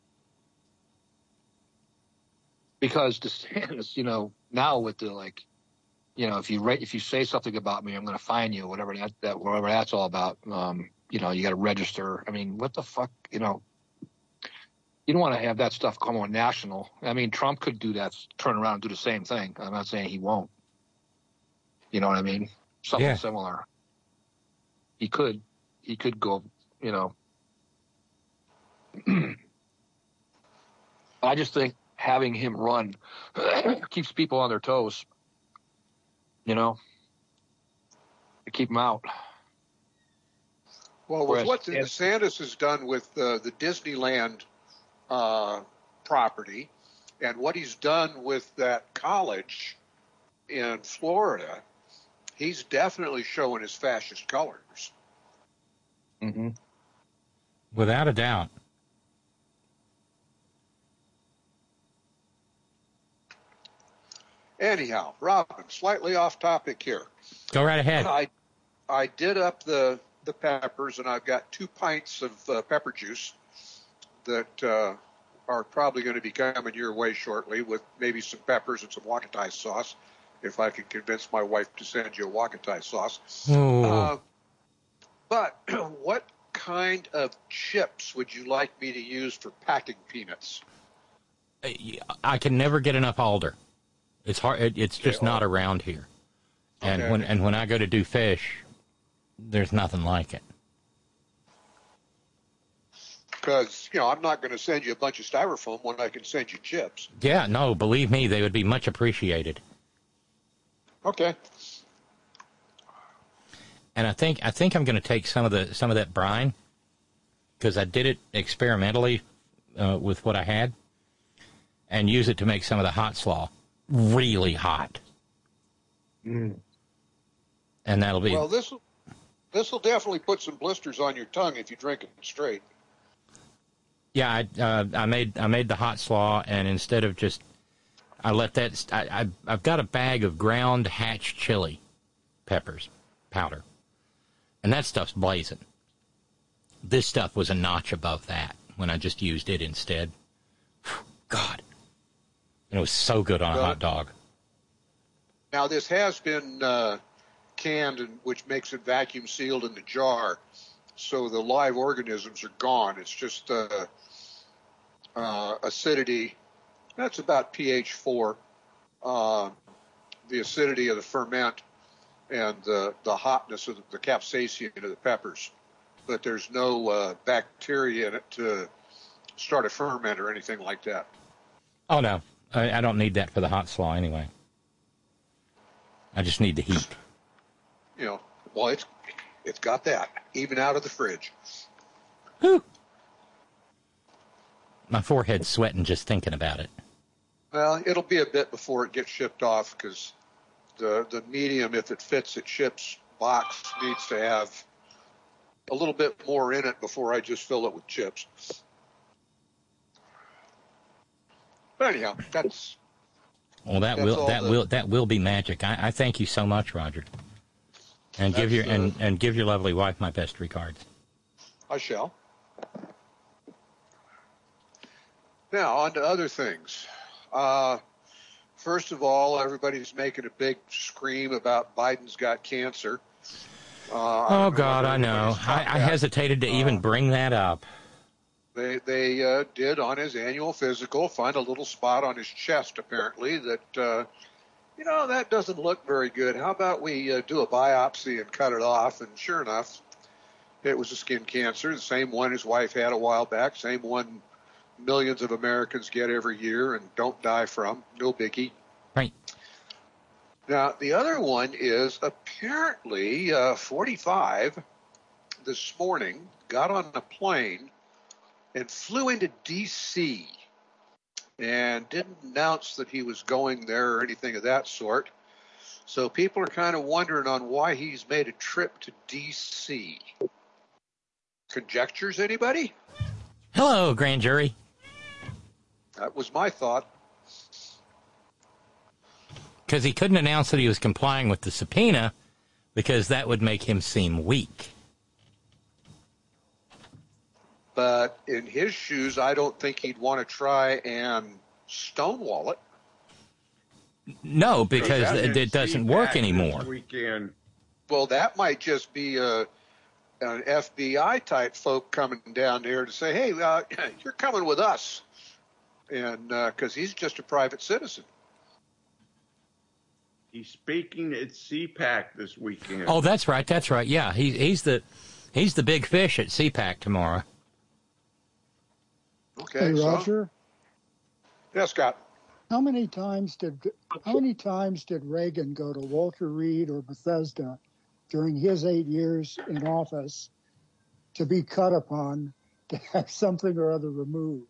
Speaker 11: because DeSantis, you know, now with the like, you know, if you write, if you say something about me, I'm going to fine you, whatever that, that whatever that's all about. Um, you know, you got to register. I mean, what the fuck, you know, you don't want to have that stuff come on national. I mean, Trump could do that, turn around and do the same thing. I'm not saying he won't. You know what I mean? Something
Speaker 3: yeah.
Speaker 11: similar. He could, he could go, you know. I just think having him run keeps people on their toes, you know, to keep them out.
Speaker 12: Well, with what DeSantis has done with uh, the Disneyland uh, property and what he's done with that college in Florida, he's definitely showing his fascist colors.
Speaker 11: Mm-hmm.
Speaker 3: Without a doubt.
Speaker 12: Anyhow, Robin, slightly off topic here.
Speaker 3: Go right ahead.
Speaker 12: I I did up the, the peppers, and I've got two pints of uh, pepper juice that uh, are probably going to be coming your way shortly with maybe some peppers and some Wakatai sauce, if I can convince my wife to send you a Wakatai sauce. Uh, but what kind of chips would you like me to use for packing peanuts?
Speaker 3: I can never get enough alder. It's hard. It, it's just
Speaker 12: okay,
Speaker 3: not around here. And
Speaker 12: okay.
Speaker 3: when and when I go to do fish, there's nothing like it.
Speaker 12: Because, you know, I'm not going to send you a bunch of styrofoam when I can send you chips.
Speaker 3: Yeah, no, believe me, they would be much appreciated.
Speaker 12: Okay.
Speaker 3: And I think I think I'm going to take some of the some of that brine, because I did it experimentally uh, with what I had, and use it to make some of the hot slaw really hot.
Speaker 12: Mm.
Speaker 3: And that'll be
Speaker 12: well. This this will definitely put some blisters on your tongue if you drink it straight.
Speaker 3: Yeah, I uh, I made I made the hot slaw, and instead of just I let that I, I I've got a bag of ground Hatch chili peppers powder, and that stuff's blazing. This stuff was a notch above that when I just used it instead. God, and it was so good on a
Speaker 12: well,
Speaker 3: hot dog.
Speaker 12: Now this has been uh, canned, and which makes it vacuum sealed in the jar, so the live organisms are gone. It's just uh, uh, acidity. That's about pH four. Uh, the acidity of the ferment and the, the hotness of the, the capsaicin of the peppers. But there's no uh, bacteria in it to start a ferment or anything like that.
Speaker 3: Oh, no. I, I don't need that for the hot slaw anyway. I just need the heat.
Speaker 12: You know, well, it's it's got that, even out of the fridge.
Speaker 3: Whew. My forehead's sweating just thinking about it.
Speaker 12: Well, it'll be a bit before it gets shipped off because the the medium, if it fits its ships box, needs to have a little bit more in it before I just fill it with chips. But anyhow, that's
Speaker 3: well. That
Speaker 12: that's
Speaker 3: will that
Speaker 12: the,
Speaker 3: will that will be magic. I, I thank you so much, Roger, and give your uh, and, and give your lovely wife my best regards.
Speaker 12: I shall. Now on to other things. Uh, first of all, everybody's making a big scream about Biden's got cancer. Uh,
Speaker 3: oh God, I know. I, I hesitated to uh, even bring that up.
Speaker 12: They they uh, did on his annual physical find a little spot on his chest, apparently, that, uh, you know, that doesn't look very good. How about we uh, do a biopsy and cut it off? And sure enough, it was a skin cancer, the same one his wife had a while back, same one millions of Americans get every year and don't die from. No biggie.
Speaker 3: Right.
Speaker 12: Now, the other one is apparently uh, forty-five this morning, got on a plane and flew into D C and didn't announce that he was going there or anything of that sort. So people are kind of wondering on why he's made a trip to D C. Conjectures, anybody?
Speaker 3: Hello, grand jury.
Speaker 12: That was my thought.
Speaker 3: Because he couldn't announce that he was complying with the subpoena because that would make him seem weak.
Speaker 12: But in his shoes, I don't think he'd want to try and stonewall it.
Speaker 3: No, because it, it doesn't work anymore.
Speaker 8: Weekend.
Speaker 12: Well, that might just be a, an F B I type folk coming down there to say, hey, uh, you're coming with us. And because uh, he's just a private citizen.
Speaker 8: He's speaking at C PAC this weekend.
Speaker 3: Oh, that's right. That's right. Yeah, he, he's the he's the big fish at C PAC tomorrow.
Speaker 12: Okay,
Speaker 10: hey,
Speaker 12: so,
Speaker 10: Roger.
Speaker 12: Yes, Scott.
Speaker 10: How many times did how many times did Reagan go to Walter Reed or Bethesda during his eight years in office to be cut upon to have something or other removed?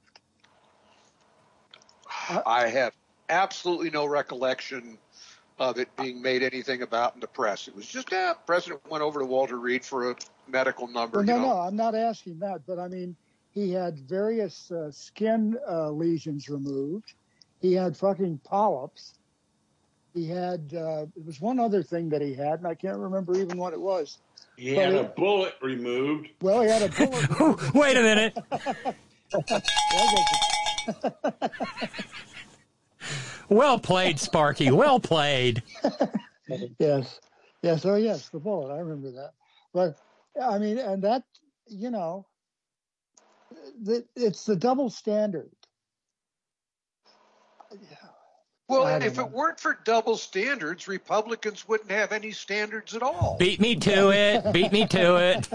Speaker 12: I, I have absolutely no recollection of it being made anything about in the press. It was just, yeah, the president went over to Walter Reed for a medical number.
Speaker 10: Well, no,
Speaker 12: you know.
Speaker 10: no, I'm not asking that, but I mean, he had various uh, skin uh, lesions removed. He had fucking polyps. He had, uh, there was one other thing that he had, and I can't remember even what it was.
Speaker 8: He
Speaker 10: but
Speaker 8: had
Speaker 10: it,
Speaker 8: a bullet removed.
Speaker 10: Well, he had a bullet removed.
Speaker 3: Wait a minute. Well played, Sparky. Well played.
Speaker 10: Yes. Yes. Oh, yes. The bullet. I remember that. But, I mean, and that, you know, the, it's the double standard.
Speaker 12: Well, and if know. it weren't for double standards, Republicans wouldn't have any standards at all.
Speaker 3: Beat me to it. Beat me to it.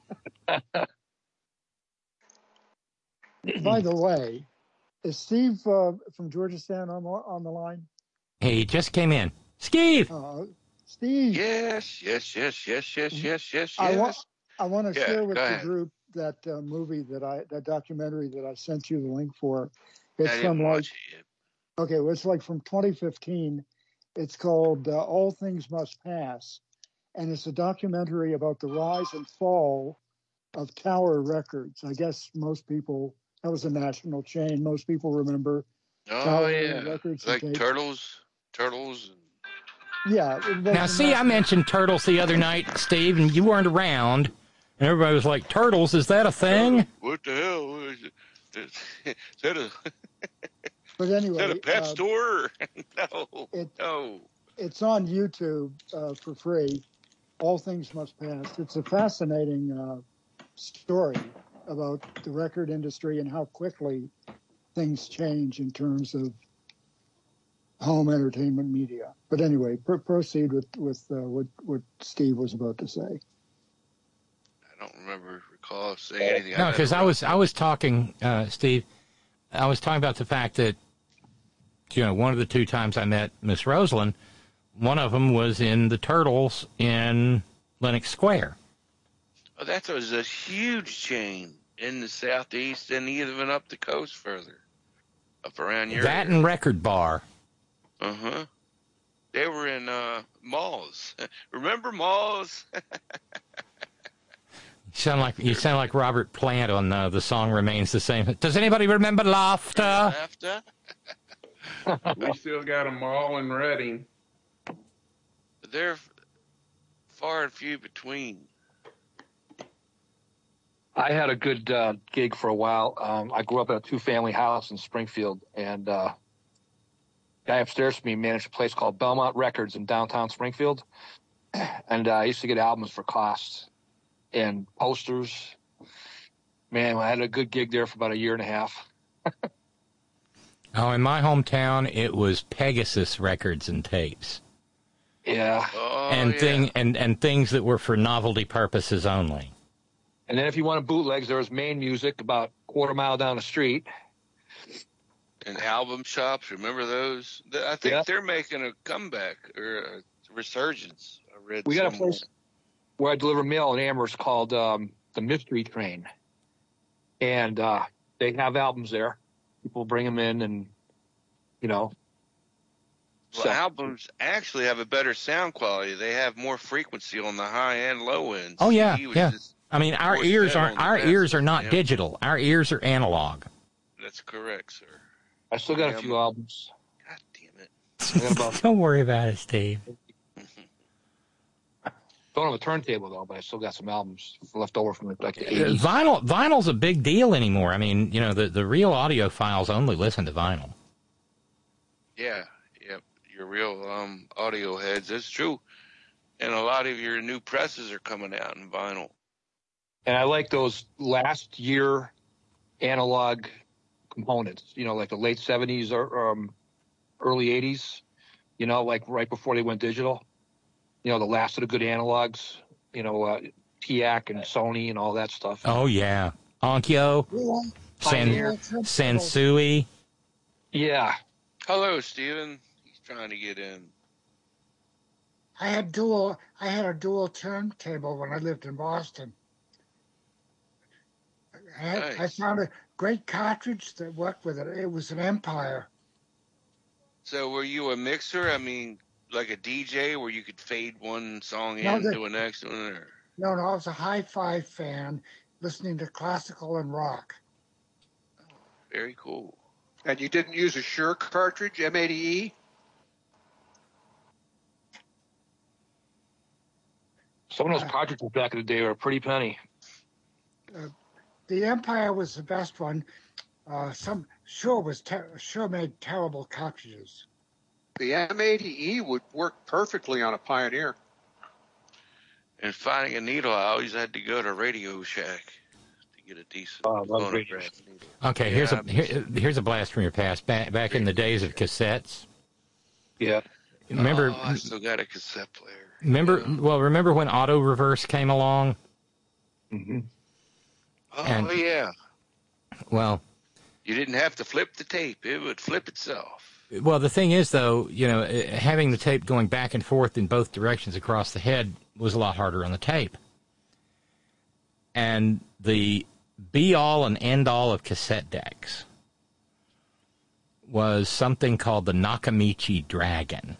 Speaker 10: By the way, is Steve uh, from Georgetown on the, on the line?
Speaker 3: He just came in. Steve!
Speaker 10: Uh, Steve.
Speaker 13: Yes, yes, yes, yes, yes, yes, yes,
Speaker 10: I
Speaker 13: yes.
Speaker 10: Want, I want to
Speaker 13: yeah,
Speaker 10: share with the
Speaker 13: ahead.
Speaker 10: group that uh, movie that I, that documentary that I sent you the link for. It's
Speaker 13: I
Speaker 10: from
Speaker 13: didn't
Speaker 10: like,
Speaker 13: watch it yet.
Speaker 10: okay, well, it's like from twenty fifteen. It's called uh, All Things Must Pass. And it's a documentary about the rise and fall of Tower Records. I guess most people, that was a national chain. Most people remember
Speaker 13: Oh,
Speaker 10: Tower
Speaker 13: yeah.
Speaker 10: Records.
Speaker 13: Like
Speaker 10: and
Speaker 13: turtles, turtles.
Speaker 10: Yeah.
Speaker 3: Now, see, I mentioned turtles the other night, Steve, and you weren't around. And everybody was like, turtles, is that a thing?
Speaker 13: What the hell? Is, it? is that a,
Speaker 10: But anyway,
Speaker 13: is that a pet
Speaker 10: uh,
Speaker 13: store? no,
Speaker 10: it,
Speaker 13: no.
Speaker 10: It's on YouTube uh, for free. All Things Must Pass. It's a fascinating uh, story about the record industry and how quickly things change in terms of home entertainment media. But anyway, pr- proceed with with uh, what what Steve was about to say.
Speaker 13: I don't remember recall saying anything.
Speaker 3: No, because I was I was talking, uh, Steve. I was talking about the fact that, you know, one of the two times I met Miss Roseland, one of them was in the Turtles in Lenox Square.
Speaker 13: Oh, that was a huge chain in the southeast and even up the coast further, up around your
Speaker 3: That and Record Bar.
Speaker 13: Uh huh. They were in uh, malls. Remember malls?
Speaker 3: You sound like you sound like Robert Plant on uh, The Song Remains the Same. Does anybody remember Laughter?
Speaker 13: Laughter.
Speaker 14: We still got a mall in Reading.
Speaker 13: They're far and few between.
Speaker 11: I had a good uh, gig for a while. Um, I grew up in a two-family house in Springfield, and uh, guy upstairs from me managed a place called Belmont Records in downtown Springfield, and uh, I used to get albums for costs and posters. Man, I had a good gig there for about a year and a half.
Speaker 3: Oh, in my hometown, it was Pegasus Records and Tapes.
Speaker 11: Yeah.
Speaker 13: Oh,
Speaker 3: and
Speaker 13: yeah.
Speaker 3: thing and, and things that were for novelty purposes only.
Speaker 11: And then if you wanted bootlegs, there was Main Music about a quarter mile down the street.
Speaker 13: And album shops, remember those? I think
Speaker 11: Yeah.
Speaker 13: they're making a comeback or a resurgence. I read
Speaker 11: We got a
Speaker 13: somewhere.
Speaker 11: place where I deliver mail in Amherst called um, the Mystery Train. And uh, they have albums there. People bring them in and, you know.
Speaker 13: Well,
Speaker 11: so-
Speaker 13: albums actually have a better sound quality. They have more frequency on the high and low ends.
Speaker 3: Oh yeah,
Speaker 13: He was
Speaker 3: yeah.
Speaker 13: just
Speaker 3: I mean, our
Speaker 13: forced
Speaker 3: ears
Speaker 13: that
Speaker 3: aren't
Speaker 13: on the
Speaker 3: our
Speaker 13: best.
Speaker 3: ears are not
Speaker 13: Yeah.
Speaker 3: digital. Our ears are analog.
Speaker 13: That's correct, sir.
Speaker 11: I still got
Speaker 13: Yeah,
Speaker 11: a few albums.
Speaker 13: God damn it.
Speaker 11: I got about,
Speaker 3: Don't worry about it, Steve.
Speaker 11: don't have a turntable, though, but I still got some albums left over from like the
Speaker 3: Uh,
Speaker 11: eighties.
Speaker 3: Vinyl vinyl's a big deal anymore. I mean, you know, the, the real audiophiles only listen to vinyl.
Speaker 13: Yeah, yep. Your real um, audio heads. That's true. And a lot of your new presses are coming out in vinyl.
Speaker 11: And I like those last year analog components, you know, like the late seventies or um, early eighties, you know, like right before they went digital. You know, the last of the good analogs, you know, uh, T A C and Sony and all that stuff.
Speaker 3: Oh yeah, Onkyo, San,
Speaker 11: Pioneer.
Speaker 3: Sansui.
Speaker 11: Yeah.
Speaker 13: Hello, Steven. He's trying to get in.
Speaker 15: I had dual. I had a dual turntable when I lived in Boston. I, had, I
Speaker 13: Nice.
Speaker 15: found a great cartridge that worked with it. It was an Empire.
Speaker 13: So were you a mixer? I mean, like a D J where you could fade one song in
Speaker 15: No,
Speaker 13: and
Speaker 15: the-
Speaker 13: do the next one? Or?
Speaker 15: No, no, I was a hi-fi fan, listening to classical and rock.
Speaker 13: Very cool.
Speaker 12: And you didn't use a Shure cartridge, M eighty E?
Speaker 11: Some of those cartridges back in the day were a pretty penny.
Speaker 15: Uh, the Empire was the best one. Uh, some Shure was ter- Shure made terrible cartridges.
Speaker 12: The M eighty E would work perfectly on a Pioneer.
Speaker 13: And finding a needle, I always had to go to Radio Shack to get a decent
Speaker 11: Oh, I love
Speaker 13: phonograph
Speaker 11: Radio
Speaker 13: needle.
Speaker 3: Okay,
Speaker 13: Yeah,
Speaker 3: here's a
Speaker 13: I'm-
Speaker 3: here, here's a blast from your past. Back back in the days of cassettes.
Speaker 11: Yeah.
Speaker 3: Remember?
Speaker 13: Oh, I still got a cassette player.
Speaker 3: Remember? Well, remember when auto reverse came along?
Speaker 11: Mm-hmm.
Speaker 13: Oh,
Speaker 3: And-
Speaker 13: yeah.
Speaker 3: Well,
Speaker 13: You didn't have to flip the tape. It would flip itself.
Speaker 3: well, the thing is, though, you know, eh, having the tape going back and forth in both directions across the head was a lot harder on the tape. And the be-all and end-all of cassette decks was something called the Nakamichi Dragon.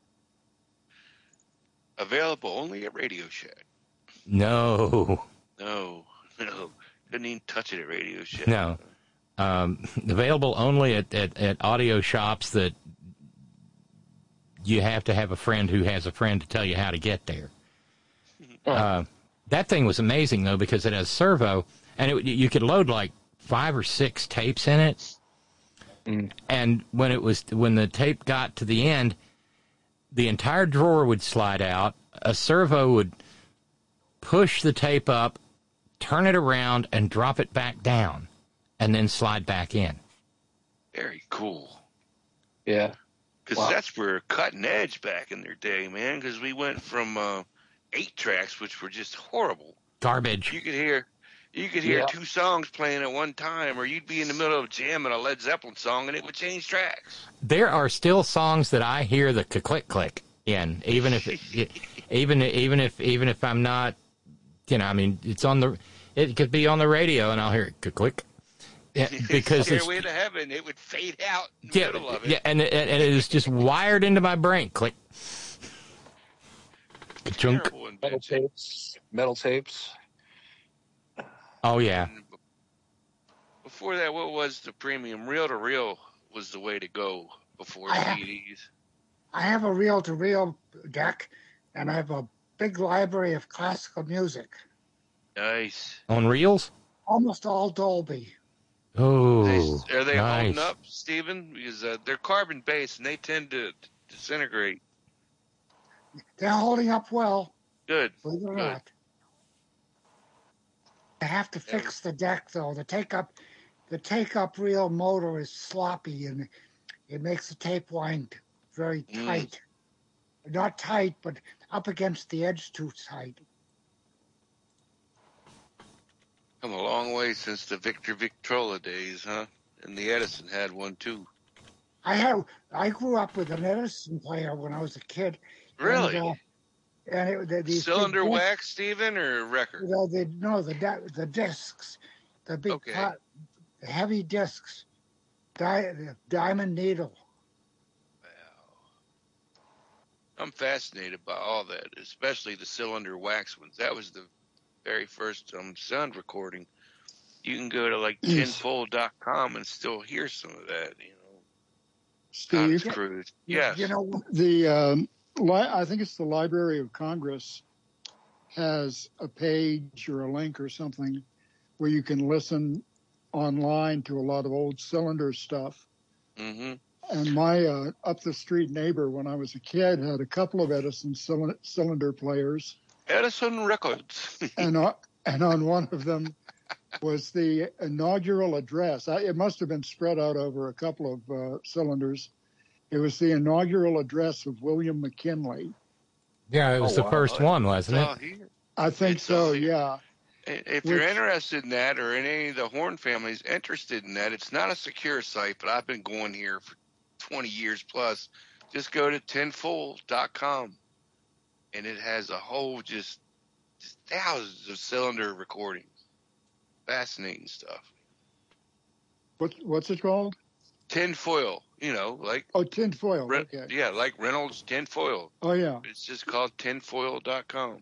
Speaker 13: Available only at Radio Shack.
Speaker 3: No,
Speaker 13: No, no. Couldn't even touch it at Radio Shack.
Speaker 3: no. Um, available only at, at, at audio shops that you have to have a friend who has a friend to tell you how to get there. Uh, that thing was amazing, though, because it has servo, and it, you could load like five or six tapes in it.
Speaker 11: Mm.
Speaker 3: And when it was when the tape got to the end, the entire drawer would slide out. A servo would push the tape up, turn it around, and drop it back down, and then slide back in.
Speaker 13: Very cool.
Speaker 11: Yeah.
Speaker 13: Because
Speaker 11: Wow.
Speaker 13: that's where cutting edge back in their day, man. Because we went from uh, eight tracks, which were just horrible.
Speaker 3: Garbage.
Speaker 13: You could hear, you could hear
Speaker 11: Yeah.
Speaker 13: two songs playing at one time, or you'd be in the middle of jamming a Led Zeppelin song, and it would change tracks.
Speaker 3: There are still songs that I hear the click click in, even if, it, even even if even if I'm not, you know, I mean, it's on the, it could be on the radio, and I'll hear it click. Yeah, because it's,
Speaker 13: Stairway to Heaven, it would fade out in the
Speaker 3: yeah,
Speaker 13: middle of it.
Speaker 3: yeah, and it, and it is just wired into my brain. Click. Chunk.
Speaker 13: Terrible
Speaker 11: Metal
Speaker 13: invention.
Speaker 11: tapes. Metal tapes.
Speaker 3: Oh yeah.
Speaker 13: Before that, what was the premium? Reel to reel was the way to go before
Speaker 15: I have-
Speaker 13: C Ds.
Speaker 15: I have a reel-to-reel deck, and I have a big library of classical music,
Speaker 13: Nice.
Speaker 3: On reels.
Speaker 15: almost all Dolby.
Speaker 3: Oh,
Speaker 13: They- are they
Speaker 3: nice.
Speaker 13: holding up, Stephen? Because uh, they're carbon based and they tend to disintegrate.
Speaker 15: They're holding up well,
Speaker 13: Good.
Speaker 15: believe it or
Speaker 13: Good.
Speaker 15: not. I have to fix the deck though. The take up, the take up reel motor is sloppy and it makes the tape wind very
Speaker 13: Mm.
Speaker 15: tight. Not tight, but up against the edge too tight.
Speaker 13: Come a long way since the Victor Victrola days, huh? And the Edison had one too.
Speaker 15: I had I grew up with an Edison player when I was a kid.
Speaker 13: Really?
Speaker 15: And, uh, and it, the, these big
Speaker 13: Cylinder
Speaker 15: discs-
Speaker 13: wax, Stephen, or record?
Speaker 15: No, the no the di- the discs, the big
Speaker 13: Okay.
Speaker 15: pot, the heavy discs, di- the diamond needle.
Speaker 13: I'm fascinated by all that, especially the cylinder wax ones. That was the very first um, sound recording. You can go to like ten fold dot com and still hear some of that, you know.
Speaker 10: Steve,
Speaker 13: Cottage Cruise.
Speaker 15: You-
Speaker 13: Yes.
Speaker 15: You know,
Speaker 10: the um, li- I think it's the Library of Congress has a page or a link or something where you can listen online to a lot of old cylinder stuff.
Speaker 13: Mm-hmm.
Speaker 10: And my uh, up the street neighbor, when I was a kid, had a couple of Edison cylinder, cylinder players,
Speaker 13: Edison Records.
Speaker 10: and uh, and on one of them was the inaugural address. I, it must have been spread out over a couple of uh, cylinders. It was the inaugural address of William McKinley.
Speaker 3: Yeah, it was
Speaker 11: Oh,
Speaker 3: the
Speaker 11: wow.
Speaker 3: first one, wasn't
Speaker 13: It's all
Speaker 3: it?
Speaker 13: here.
Speaker 10: I think
Speaker 13: It's all
Speaker 10: so.
Speaker 13: here.
Speaker 10: Yeah.
Speaker 13: If you're
Speaker 10: Which-
Speaker 13: interested in that, or any of the Horn families interested in that, it's not a secure site, but I've been going here for twenty years plus. Just go to ten fold dot com, and it has a whole just, just thousands of cylinder recordings. Fascinating stuff.
Speaker 10: What what's it called?
Speaker 13: Tinfoil, you know, like
Speaker 10: Oh, tinfoil.
Speaker 13: Re-
Speaker 10: Okay.
Speaker 13: yeah, like Reynolds tinfoil.
Speaker 10: Oh yeah.
Speaker 13: It's just called ten foil dot com.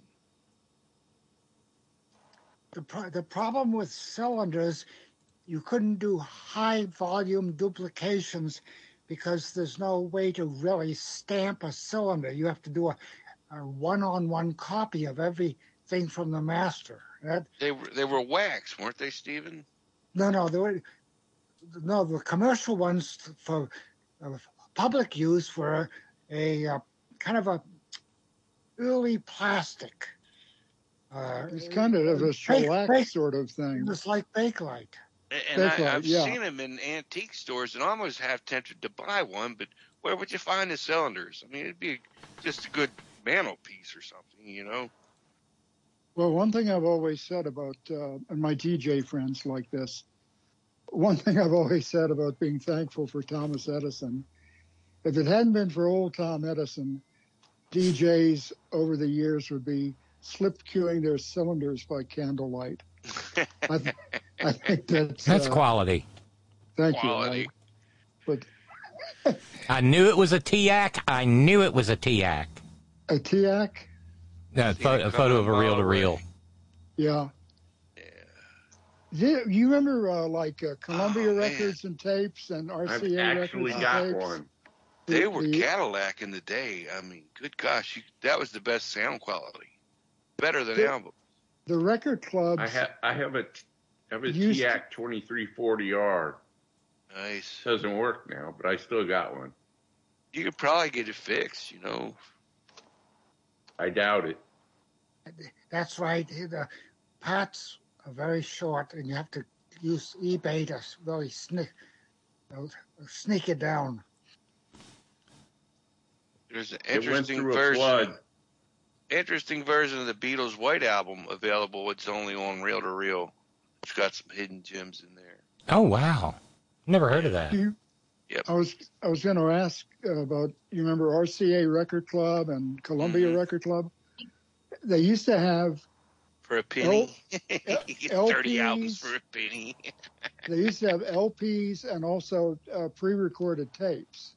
Speaker 15: the pro- the problem with cylinders, you couldn't do high volume duplications because there's no way to really stamp a cylinder. You have to do a, a one-on-one copy of everything from the master. That,
Speaker 13: They were they were wax, weren't they, Stephen?
Speaker 15: no, no, there were, no. The commercial ones for uh, public use were a, uh kind of a early plastic. Uh,
Speaker 10: It's kind of a
Speaker 15: bake-
Speaker 10: shellac
Speaker 15: bake-
Speaker 10: sort of thing.
Speaker 15: It was like Bakelite.
Speaker 13: And
Speaker 10: That's
Speaker 13: I,
Speaker 10: right,
Speaker 13: I've
Speaker 10: yeah.
Speaker 13: seen them in antique stores, and almost half tempted to buy one. But where would you find the cylinders? I mean, it'd be just a good mantelpiece or something, you know.
Speaker 10: Well, one thing I've always said about, uh, and my D J friends like this, one thing I've always said about being thankful for Thomas Edison, if it hadn't been for old Tom Edison, D Js over the years would be slip queuing their cylinders by candlelight. I, th- I think that's
Speaker 3: That's
Speaker 10: uh,
Speaker 3: quality.
Speaker 10: Thank
Speaker 13: Quality.
Speaker 10: you. But
Speaker 3: I knew it was a T A C. I knew it was a T A C.
Speaker 10: a T A C,
Speaker 3: No, pho- a photo of a reel to reel.
Speaker 10: yeah. Yeah. You remember uh, like uh, Columbia
Speaker 13: Oh, man.
Speaker 10: Records and tapes and R
Speaker 14: I've
Speaker 10: C A
Speaker 14: actually
Speaker 10: Records
Speaker 14: got
Speaker 10: and tapes?
Speaker 14: one.
Speaker 13: They
Speaker 10: The-
Speaker 13: were
Speaker 10: the-
Speaker 13: Cadillac in the day. I mean, good gosh, you, that was the best sound quality. Better than
Speaker 10: The-
Speaker 13: album.
Speaker 10: The record clubs.
Speaker 14: I have I have a I have a
Speaker 10: Used
Speaker 14: T
Speaker 10: to-
Speaker 14: A C twenty-three forty R.
Speaker 13: Nice.
Speaker 14: Doesn't work now, but I still got one.
Speaker 13: You could probably get it fixed, you know.
Speaker 14: I doubt it.
Speaker 15: That's right. The parts are very short, and you have to use eBay to really sneak, you know, sneak it down.
Speaker 13: There's an
Speaker 8: It went
Speaker 13: interesting
Speaker 8: through a
Speaker 13: version.
Speaker 8: flood.
Speaker 13: Interesting version of the Beatles' White Album available. It's only on Reel to Reel. It's got some hidden gems in there.
Speaker 3: Oh, wow. Never heard of that.
Speaker 10: You,
Speaker 13: Yep.
Speaker 10: I was I was going to ask about, you remember R C A Record Club and Columbia
Speaker 13: Mm-hmm.
Speaker 10: Record Club? They used to have
Speaker 13: For a penny.
Speaker 10: L-
Speaker 13: you get
Speaker 10: L-
Speaker 13: thirty albums
Speaker 10: LPs.
Speaker 13: for a penny.
Speaker 10: they used to have L Ps and also uh, pre-recorded tapes,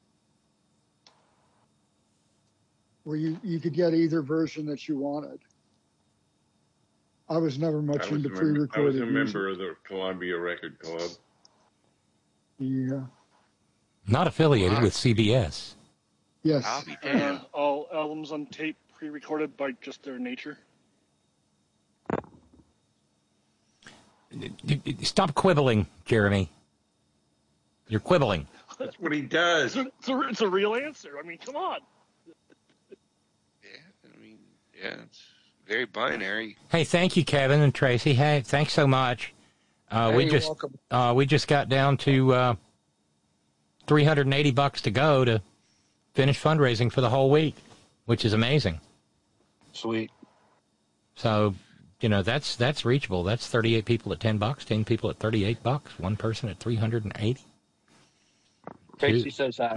Speaker 10: where you, you could get either version that you wanted. I was never much
Speaker 8: I was,
Speaker 10: into
Speaker 8: a member, I
Speaker 10: pre-recorded
Speaker 8: was a
Speaker 10: music.
Speaker 8: member of the Columbia Record Club.
Speaker 10: Yeah.
Speaker 3: Not affiliated with C B S.
Speaker 10: Yes.
Speaker 13: I'll be
Speaker 9: Uh,
Speaker 13: damned.
Speaker 9: all albums on tape pre-recorded by just their nature.
Speaker 3: Stop quibbling, Jeremy. You're quibbling.
Speaker 8: That's what he does.
Speaker 9: It's a, it's a, it's a real answer. I mean, come on.
Speaker 13: I mean, yeah, it's very binary.
Speaker 3: Hey, thank you, Kevin and Tracy. Hey, thanks so much. Uh,
Speaker 11: Hey,
Speaker 3: we
Speaker 11: you're
Speaker 3: just
Speaker 11: welcome.
Speaker 3: uh, we just got down to uh, three hundred eighty bucks to go to finish fundraising for the whole week, which is amazing.
Speaker 11: Sweet.
Speaker 3: So, you know, that's that's reachable. That's thirty-eight people at ten bucks, ten people at thirty-eight bucks, one person at three hundred eighty.
Speaker 11: Tracy says hi.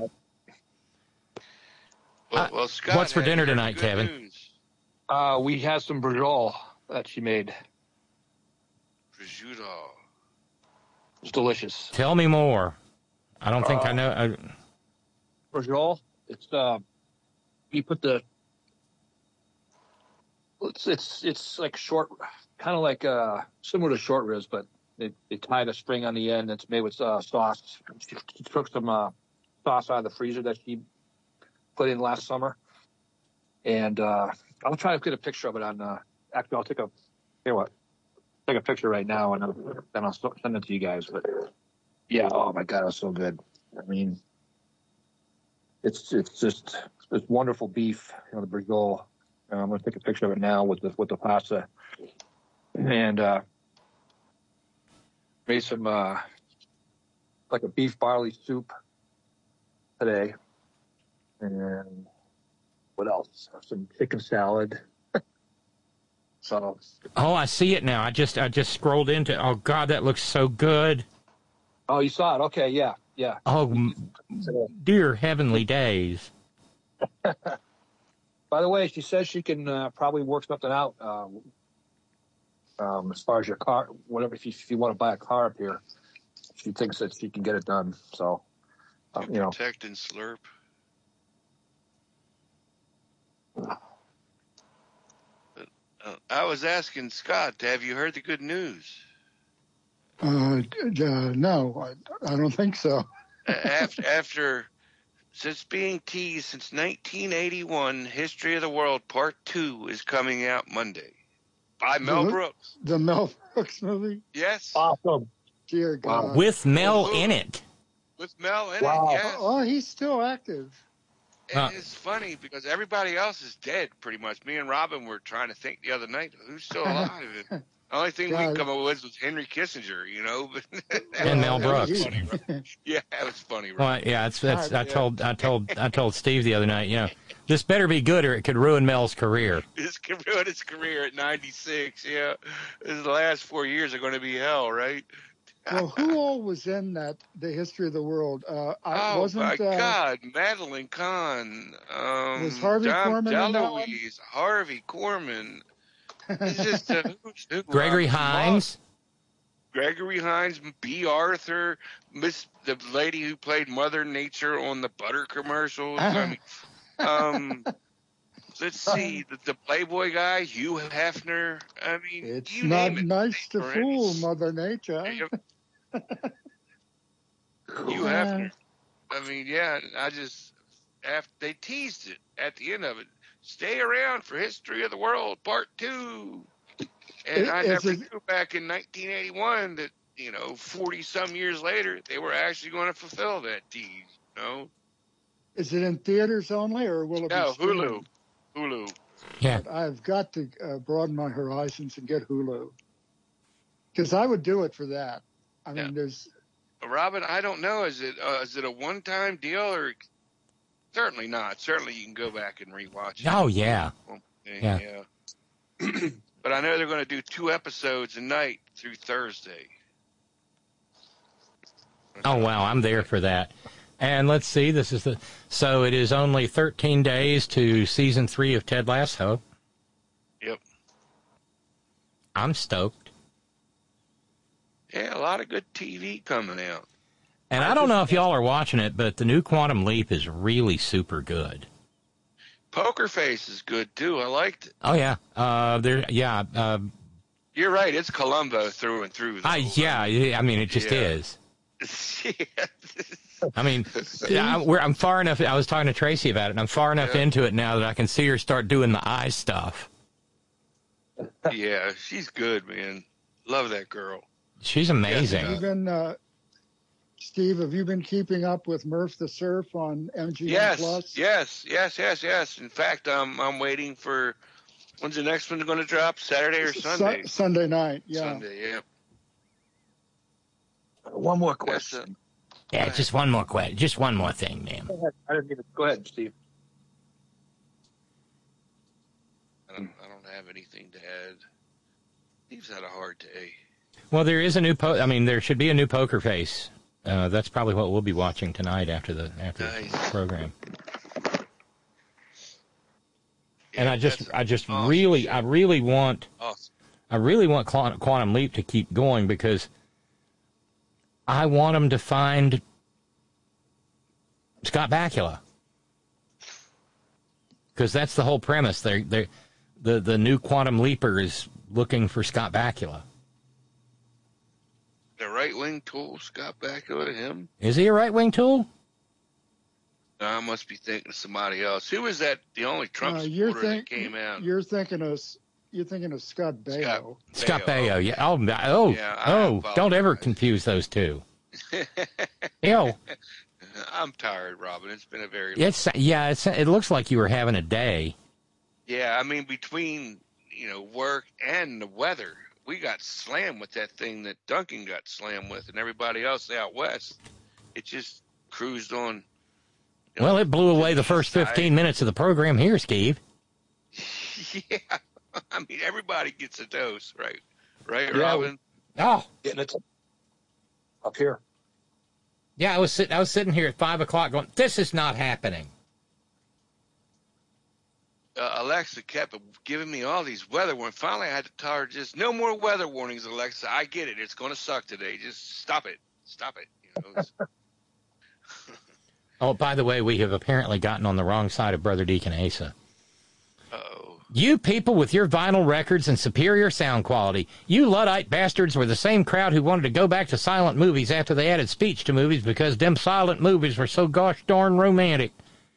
Speaker 13: Well, well, Scott,
Speaker 3: What's for
Speaker 13: have you
Speaker 3: dinner
Speaker 13: heard
Speaker 3: tonight,
Speaker 13: good
Speaker 3: Kevin?
Speaker 13: news?
Speaker 11: Uh, we had some brajol that she made.
Speaker 13: Prosciutto.
Speaker 11: It's delicious.
Speaker 3: Tell me more. I don't think I know. I,
Speaker 11: Brajol, it's uh, you put the it's it's it's like short, kind of like uh similar to short ribs, but they, they tied a string on the end. It's made with uh, sauce. She, she took some uh, sauce out of the freezer that she put in last summer, and uh, I'll try to get a picture of it on. Uh, actually, I'll take a here what take a picture right now, and I'll, then I'll send it to you guys. But yeah, oh my god, it was so good. I mean, it's it's just it's wonderful beef, you know, the brajol. Uh, I'm gonna take a picture of it now with the with the pasta, and uh, made some uh, like a beef barley soup today, and what else? Some chicken salad. So,
Speaker 3: oh, I see it now. I just I just scrolled into. Oh God, that looks so good.
Speaker 11: oh, you saw it? Okay, yeah, yeah.
Speaker 3: Oh, m- dear heavenly days.
Speaker 11: By the way, she says she can uh, probably work something out uh, um, as far as your car, whatever. If you, if you want to buy a car up here, she thinks that she can get it done. So, uh, you know,
Speaker 13: Protect and slurp. Uh, I was asking Scott, have you heard the good news?
Speaker 10: Uh, d- uh, no, I, I don't think so.
Speaker 13: after, after, since being teased since nineteen eighty-one, History of the World Part Two is coming out Monday by Mel
Speaker 10: The-
Speaker 13: Brooks.
Speaker 10: The Mel Brooks movie?
Speaker 13: Yes,
Speaker 11: awesome.
Speaker 10: Dear God.
Speaker 3: With Mel in it.
Speaker 13: with Mel in
Speaker 11: Wow.
Speaker 13: it. Yes,
Speaker 10: Oh, he's still active.
Speaker 13: and
Speaker 3: Uh,
Speaker 13: it's funny because everybody else is dead pretty much. Me and Robin were trying to think the other night who's still alive. And the only thing we
Speaker 10: God.
Speaker 13: could come up with was Henry Kissinger, you know. But
Speaker 3: And Mel
Speaker 13: that was
Speaker 3: Brooks.
Speaker 13: funny, right? Yeah, that was funny. Right?
Speaker 3: Well, yeah, it's, it's, I
Speaker 13: God,
Speaker 3: told I told I told Steve the other night. You know, this better be good or it could ruin Mel's career.
Speaker 13: His could ruin his career at ninety-six. Yeah, his last four years are going to be hell, right?
Speaker 10: Well, who all was in that, The History of the World? Uh, I
Speaker 13: Oh
Speaker 10: wasn't,
Speaker 13: my
Speaker 10: uh,
Speaker 13: God, Madeline Kahn, um,
Speaker 10: Was Harvey
Speaker 13: John
Speaker 10: Korman in that one?
Speaker 13: DeLuise, Harvey Korman. It's just a who's who.
Speaker 3: Gregory
Speaker 13: Um,
Speaker 3: Hines.
Speaker 13: Gregory Hines, B. Arthur, Miss the lady who played Mother Nature on the butter commercials. I mean, um, let's see, the, the Playboy guy, Hugh Hefner. I mean,
Speaker 10: It's
Speaker 13: you
Speaker 10: not
Speaker 13: name it.
Speaker 10: nice to
Speaker 13: Right.
Speaker 10: fool Mother Nature.
Speaker 13: Hugh Hefner. I mean, yeah, I just after they teased it at the end of it. Stay around for History of the World Part Two. And
Speaker 10: It-
Speaker 13: I
Speaker 10: it's
Speaker 13: never
Speaker 10: a-
Speaker 13: knew back in nineteen eighty-one that, you know, forty some years later, they were actually going to fulfill that tease. You know?
Speaker 10: Is it in theaters only, or will it
Speaker 13: No,
Speaker 10: be streaming?
Speaker 13: Hulu. Hulu.
Speaker 3: Yeah.
Speaker 10: But I've got to uh, broaden my horizons and get Hulu. Because I would do it for that. I mean,
Speaker 13: Yeah.
Speaker 10: there's
Speaker 13: Robin, I don't know. Is it uh, is it a one time deal or certainly not. Certainly, you can go back and rewatch it.
Speaker 3: Oh, yeah.
Speaker 13: Yeah. yeah. But I know they're going to do two episodes a night through Thursday.
Speaker 3: Oh, wow. I'm there for that. And let's see. This is the so it is only thirteen days to season three of Ted Lasso.
Speaker 13: Yep.
Speaker 3: I'm stoked.
Speaker 13: Yeah, a lot of good T V coming out.
Speaker 3: And I, I don't know if y'all are watching it, but the new Quantum Leap is really super good.
Speaker 13: Poker Face is good too. I liked it.
Speaker 3: Oh yeah, uh, there. Yeah, uh,
Speaker 13: you're right. It's Columbo through and through.
Speaker 3: I yeah. I mean, it just
Speaker 13: yeah.
Speaker 3: is.
Speaker 13: yeah.
Speaker 3: I mean, yeah, we're, I'm far enough. I was talking to Tracy about it, and I'm far enough
Speaker 13: yeah.
Speaker 3: into it now that I can see her start doing the eye stuff.
Speaker 13: Yeah, she's good, man. Love that girl.
Speaker 3: She's amazing.
Speaker 10: Have you been, uh, Steve, have you been keeping up with Murph the Surf on M G M
Speaker 13: yes,
Speaker 10: Plus?
Speaker 13: Yes, yes, yes, yes. In fact, um, I'm waiting for, when's the next one going to drop? Saturday or Sunday?
Speaker 10: Su- Sunday night, yeah.
Speaker 13: Sunday, yeah.
Speaker 11: One more question.
Speaker 3: Yeah, just one more question. Just one more thing, ma'am.
Speaker 11: Go ahead. I didn't even, go ahead, Steve.
Speaker 13: I don't, I don't have anything to add. Steve's had a hard day.
Speaker 3: Well, there is a new po- I mean, there should be a new Poker Face. Uh, that's probably what we'll be watching tonight after the after
Speaker 13: nice.
Speaker 3: the program.
Speaker 13: Yeah,
Speaker 3: and I just, I just
Speaker 13: awesome
Speaker 3: really,
Speaker 13: shit.
Speaker 3: I really want,
Speaker 13: Awesome.
Speaker 3: I really want Quantum Leap to keep going because I want them to find Scott Bakula. Because that's the whole premise. They, they, the the new Quantum Leaper is looking for Scott Bakula.
Speaker 13: The right wing tool, Scott Bakula, him?
Speaker 3: Is he a right wing tool?
Speaker 13: No, I must be thinking of somebody else. Who was that? The only Trump
Speaker 10: Uh, you're
Speaker 13: supporter
Speaker 10: think-
Speaker 13: that came out.
Speaker 10: You're thinking of you're thinking of Scott Baio.
Speaker 3: Scott Baio, yeah. Oh, oh,
Speaker 13: Yeah, I
Speaker 3: oh!
Speaker 13: apologize.
Speaker 3: Don't ever confuse those two. Ew.
Speaker 13: I'm tired, Robin. It's been a very
Speaker 3: It's yeah. It's it looks like you were having a day.
Speaker 13: yeah. I mean, between you know work and the weather, we got slammed with that thing that Duncan got slammed with, and everybody else out west. It just cruised on. You know,
Speaker 3: Well, it blew away the first fifteen minutes of the program here, Steve.
Speaker 13: yeah, I mean, everybody gets a dose, right? Right,
Speaker 11: Yeah,
Speaker 13: Robin?
Speaker 3: Oh,
Speaker 11: Getting it up here.
Speaker 3: yeah. I was sitting. I was sitting here at five o'clock, going, "This is not happening."
Speaker 13: Uh, Alexa kept giving me all these weather warnings. Finally, I had to tell her, just no more weather warnings, Alexa. I get it. It's going to suck today. Just stop it. Stop it. You know, it's-
Speaker 3: Oh, by the way, we have apparently gotten on the wrong side of Brother Deacon Asa.
Speaker 13: Uh-oh.
Speaker 3: You people with your vinyl records and superior sound quality, you Luddite bastards were the same crowd who wanted to go back to silent movies after they added speech to movies because them silent movies were so gosh darn romantic.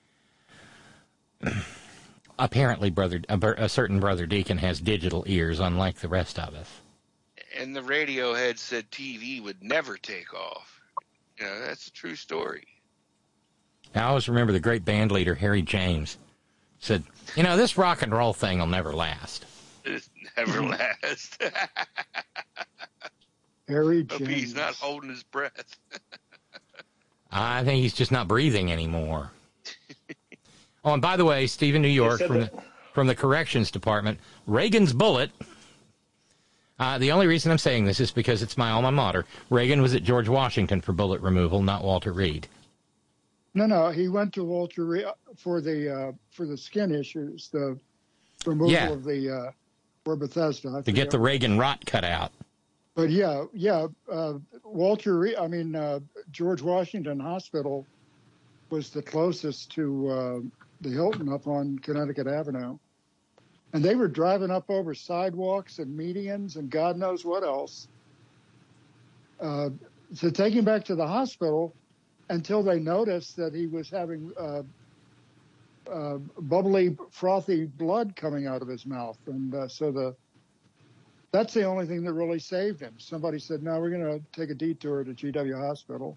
Speaker 3: Apparently, brother, a, a certain Brother Deacon has digital ears, unlike the rest of us.
Speaker 13: And the radio head said T V would never take off. You know, that's a true story.
Speaker 3: I always remember the great band leader, Harry James, said, you know, this rock and roll thing will never last.
Speaker 13: It never lasts.
Speaker 10: Harry
Speaker 13: Hope
Speaker 10: James.
Speaker 13: he's not holding his breath.
Speaker 3: I think he's just not breathing anymore. Oh, and by the way, Steve in New York from the, from the Corrections Department, Reagan's bullet. Uh, the only reason I'm saying this is because it's my alma mater. Reagan was at George Washington for bullet removal, not Walter Reed.
Speaker 10: No, no, he went to Walter Reed for the uh, for the skin issues, the removal
Speaker 3: Yeah.
Speaker 10: of the uh, for Bethesda. I
Speaker 3: To get
Speaker 10: forget.
Speaker 3: the Reagan rot cut out.
Speaker 10: But yeah, yeah, uh, Walter Reed. I mean, uh, George Washington Hospital was the closest to uh, the Hilton up on Connecticut Avenue, and they were driving up over sidewalks and medians and God knows what else uh, to take him back to the hospital until they noticed that he was having uh, uh, bubbly, frothy blood coming out of his mouth, and uh, so the that's the only thing that really saved him. Somebody said, "No, we're going to take a detour to G W Hospital."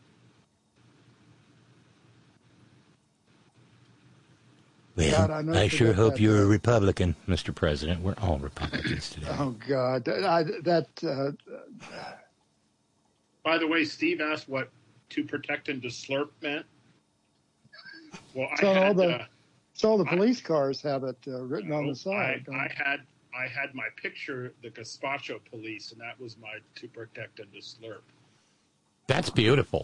Speaker 3: Well,
Speaker 10: God, I know
Speaker 3: I
Speaker 10: you
Speaker 3: sure
Speaker 10: forget
Speaker 3: hope
Speaker 10: that,
Speaker 3: you're a
Speaker 10: uh,
Speaker 3: Republican, Mister President. We're all Republicans today.
Speaker 10: Oh God, I, that uh,
Speaker 16: By the way, Steve asked what to protect and to slurp meant.
Speaker 9: Well, I
Speaker 10: So all
Speaker 9: had,
Speaker 10: the
Speaker 9: uh,
Speaker 10: so all the police cars have it uh, written on
Speaker 9: no,
Speaker 10: the side.
Speaker 9: I, I had I had my picture, the Gazpacho police, and that was my to protect and to slurp.
Speaker 3: That's beautiful.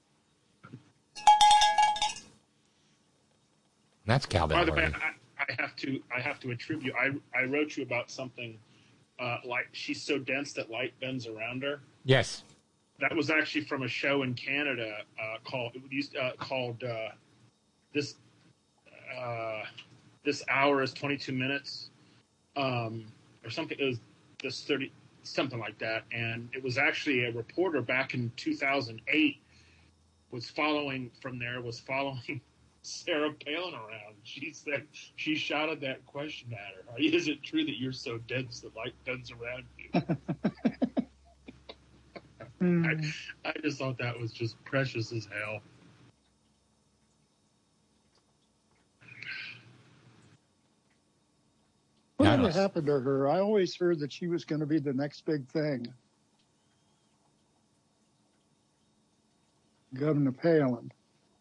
Speaker 3: That's cowbell.
Speaker 9: By the way,
Speaker 3: worthy.
Speaker 9: I, I have to I have to attribute. I I wrote you about something uh, like she's so dense that light bends around her.
Speaker 3: Yes.
Speaker 9: That was actually from a show in Canada uh, called it used uh, called uh, this uh, this hour is twenty-two minutes um, or something. It was this thirty something like that, and it was actually a reporter back in two thousand eight was following from there was following Sarah Palin around. She said she shouted that question at her: "Is it true that you're so dense that light bends around you?" I, I just thought that was just precious as hell.
Speaker 10: Whatever
Speaker 3: Nice.
Speaker 10: happened to her? I always heard that she was going to be the next big thing. Governor Palin.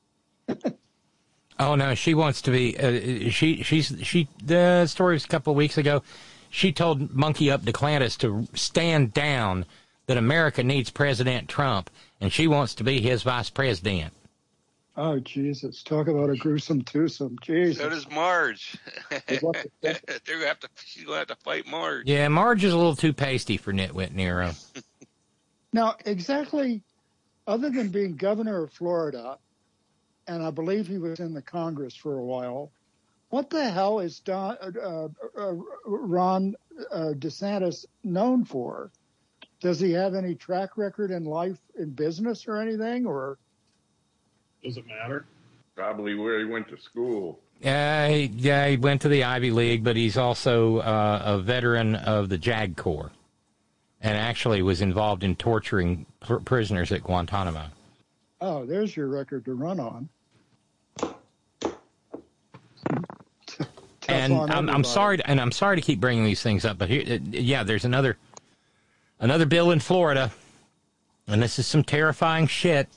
Speaker 3: Oh no, she wants to be. Uh, she she's she. The story was a couple of weeks ago. She told Monkey Up DeClantis to stand down. That America needs President Trump, and she wants to be his vice president.
Speaker 10: Oh Jesus! Talk about a gruesome twosome. Jesus.
Speaker 13: So does Marge. They're gonna have to. She's gonna have to fight Marge.
Speaker 3: Yeah, Marge is a little too pasty for Nitwit Nero.
Speaker 10: Now, exactly, other than being governor of Florida, and I believe he was in the Congress for a while, what the hell is Don, uh, uh, Ron uh, DeSantis known for? Does he have any track record in life, in business or anything, or?
Speaker 9: Does it matter?
Speaker 14: Probably where he went to school.
Speaker 3: Yeah, he, yeah, he went to the Ivy League, but he's also uh, a veteran of the JAG Corps, and actually was involved in torturing pr- prisoners at Guantanamo.
Speaker 10: Oh, there's your record to run on.
Speaker 3: And
Speaker 10: on
Speaker 3: I'm, I'm
Speaker 10: everybody.
Speaker 3: sorry, to, and I'm sorry to keep bringing these things up, but here, uh, yeah, there's another, another bill in Florida, and this is some terrifying shit.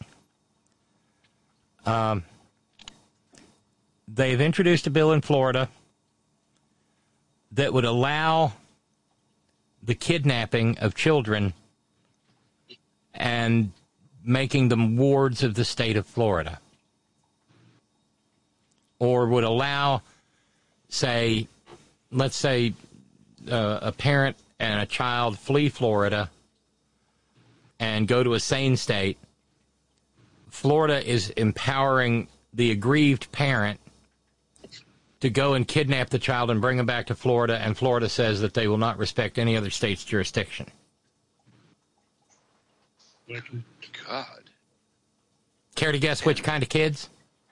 Speaker 3: Um, they've introduced a bill in Florida that would allow the kidnapping of children and making them wards of the state of Florida, or would allow, say, let's say uh, a parent and a child flee Florida and go to a sane state. Florida is empowering the aggrieved parent to go and kidnap the child and bring him back to Florida, and Florida says that they will not respect any other state's jurisdiction.
Speaker 13: God.
Speaker 3: Care to guess which kind of kids?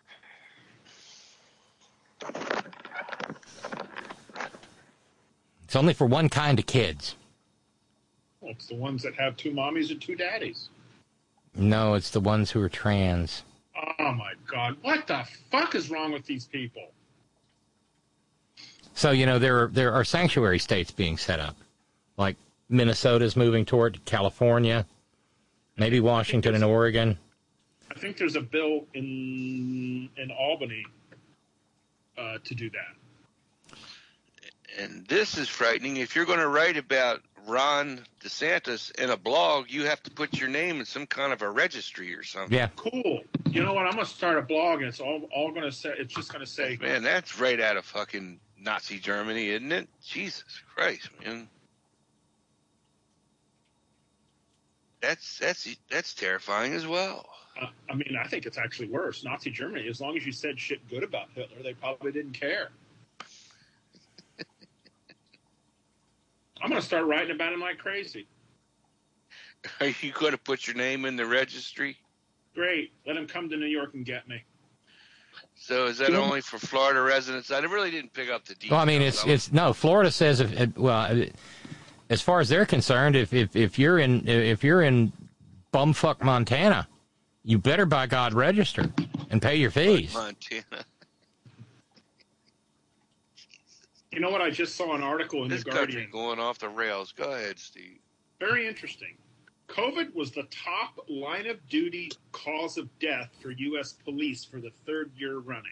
Speaker 3: It's only for one kind of kids.
Speaker 9: Well, it's the ones that have two mommies and two daddies.
Speaker 3: No, it's the ones who are trans.
Speaker 9: Oh, my God. What the fuck is wrong with these people?
Speaker 3: So, you know, there are, there are sanctuary states being set up. Like Minnesota's moving toward California, maybe Washington and Oregon.
Speaker 9: I think there's a bill in in Albany uh, to do that.
Speaker 13: And this is frightening. If you're going to write about Ron DeSantis in a blog, you have to put your name in some kind of a registry or something.
Speaker 3: Yeah.
Speaker 9: Cool. You know what? I'm going to start a blog, and it's all all going to say. It's just going to say,
Speaker 13: Man, that's right out of fucking Nazi Germany, isn't it? Jesus Christ, man. That's that's that's terrifying as well.
Speaker 9: Uh, I mean, I think it's actually worse. Nazi Germany. As long as you said shit good about Hitler, they probably didn't care. I'm going to start writing about him like crazy.
Speaker 13: Are you going to put your name in the registry?
Speaker 9: Great. Let him come to New York and get me.
Speaker 13: So is that only for Florida residents? I really didn't pick up the details.
Speaker 3: Well, I mean, it's it's no. Florida says if well, as far as they're concerned, if if if you're in if you're in bumfuck Montana, you better by God register and pay your fees.
Speaker 13: Montana.
Speaker 9: You know what? I just saw an article in
Speaker 13: This
Speaker 9: the
Speaker 13: country
Speaker 9: Guardian.
Speaker 13: going off the rails. Go ahead, Steve.
Speaker 9: Very interesting. COVID was the top line of duty cause of death for U S police for the third year running.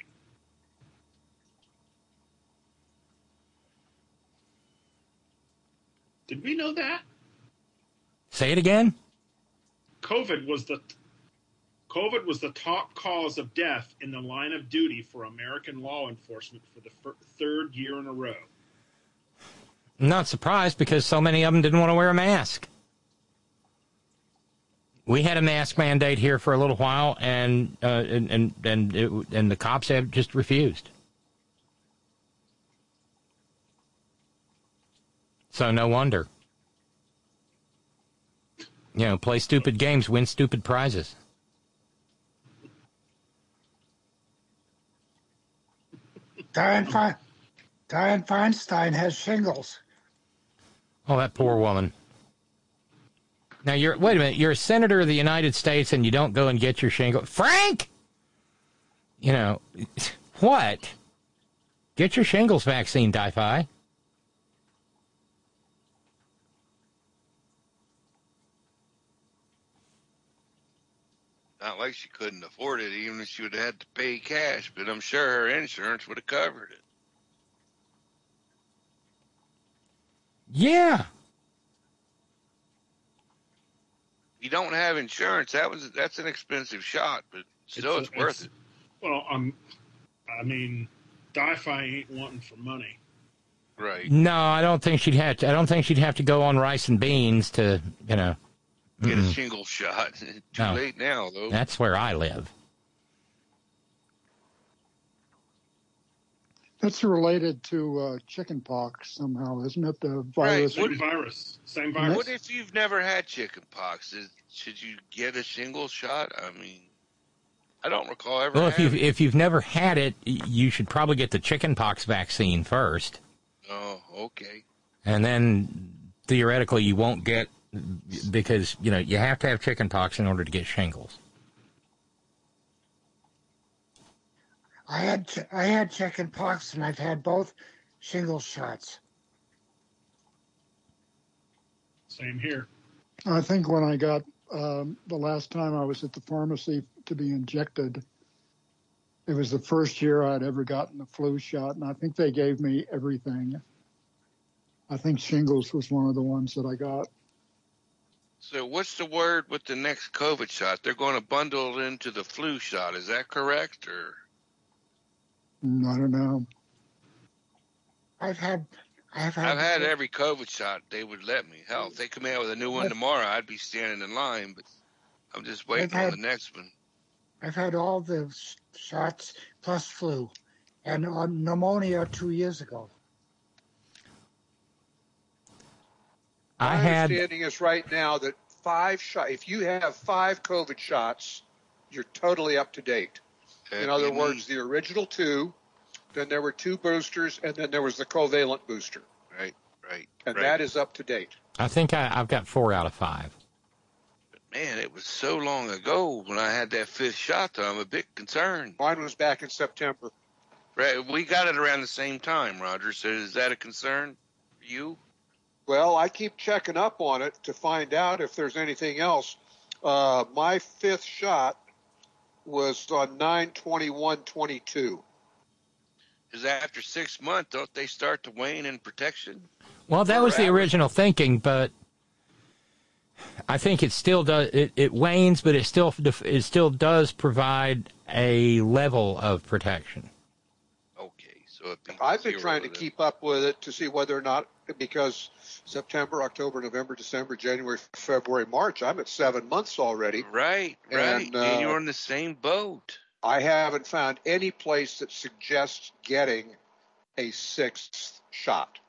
Speaker 9: Did we know that?
Speaker 3: Say it again.
Speaker 9: COVID was the COVID was the top cause of death in the line of duty for American law enforcement for the fir- third year in a row.
Speaker 3: Not surprised because so many of them didn't want to wear a mask. We had a mask mandate here for a little while, and uh, and and and, it, and the cops have just refused. So no wonder. You know, play stupid games, win stupid prizes.
Speaker 15: Dianne, Fe- Dianne Feinstein has shingles.
Speaker 3: Oh, that poor woman. Now, you're, wait a minute, you're a senator of the United States and you don't go and get your shingle. Frank! You know, what? Get your shingles vaccine, Di-Fi.
Speaker 13: Not like she couldn't afford it, even if she would have had to pay cash, but I'm sure her insurance would have covered it.
Speaker 3: Yeah.
Speaker 13: You don't have insurance, that was that's an expensive shot, but still it's,
Speaker 9: It's-
Speaker 13: worth
Speaker 9: it's-
Speaker 13: it.
Speaker 9: Well, um, I mean, Di-Fi ain't wanting for money.
Speaker 13: Right.
Speaker 3: No, I don't think she'd have to. I don't think she'd have to go on rice and beans to, you know.
Speaker 13: Get a
Speaker 3: Mm-mm.
Speaker 13: shingle shot. Too
Speaker 3: No.
Speaker 13: late now, though.
Speaker 3: That's where I live.
Speaker 10: That's related to uh, chicken pox somehow, isn't it? The virus.
Speaker 13: Right.
Speaker 9: Same virus. Same virus.
Speaker 13: What if you've never had chicken pox? Is, should you get a shingle shot? I mean, I don't recall ever
Speaker 3: Well, if
Speaker 13: having
Speaker 3: you've, if you've never had it, you should probably get the chickenpox vaccine first.
Speaker 13: Oh, okay.
Speaker 3: And then theoretically you won't get, because, you know, you have to have chickenpox in order to get shingles.
Speaker 15: I had ch- I had chicken pox, and I've had both shingle shots.
Speaker 9: Same here.
Speaker 10: I think when I got um, the last time I was at the pharmacy to be injected, it was the first year I'd ever gotten the flu shot, and I think they gave me everything. I think shingles was one of the ones that I got.
Speaker 13: So what's the word with the next COVID shot? They're going to bundle it into the flu shot. Is that correct? Or
Speaker 10: Mm, I don't know.
Speaker 15: I've had, I've had,
Speaker 13: I've had every COVID shot. They would let me. Hell, if they come out with a new one tomorrow, I'd be standing in line. But I'm just waiting
Speaker 15: I've
Speaker 13: on
Speaker 15: had-
Speaker 13: the next one.
Speaker 15: I've had all the sh- shots plus flu, and uh, pneumonia two years ago.
Speaker 3: I
Speaker 12: My
Speaker 3: had,
Speaker 12: understanding is right now that five shot. If you have five COVID shots, you're totally up to date. In other words, the original two, then there were two boosters, and then there was the covalent booster.
Speaker 13: Right, right.
Speaker 12: And
Speaker 13: right.
Speaker 12: that is up to date.
Speaker 3: I think I, I've got four out of five.
Speaker 13: Man, it was so long ago when I had that fifth shot, though. I'm a bit concerned.
Speaker 12: Mine was back in September.
Speaker 13: Right, we got it around the same time, Roger. So is that a concern for you?
Speaker 12: Well, I keep checking up on it to find out if there's anything else. Uh, my fifth shot was on nine twenty-one twenty-two.
Speaker 13: Because after six months, don't they start to wane in protection?
Speaker 3: Well, that was the original thinking, but I think it still does. It, it wanes, but it still it still does provide a level of protection.
Speaker 13: Okay, so it beats
Speaker 12: I've been
Speaker 13: zero
Speaker 12: trying to
Speaker 13: then.
Speaker 12: keep up with it to see whether or not, because September, October, November, December, January, February, March, I'm at seven months already.
Speaker 13: Right, right.
Speaker 12: And,
Speaker 13: And,
Speaker 12: uh,
Speaker 13: you're in the same boat.
Speaker 12: I haven't found any place that suggests getting a sixth shot.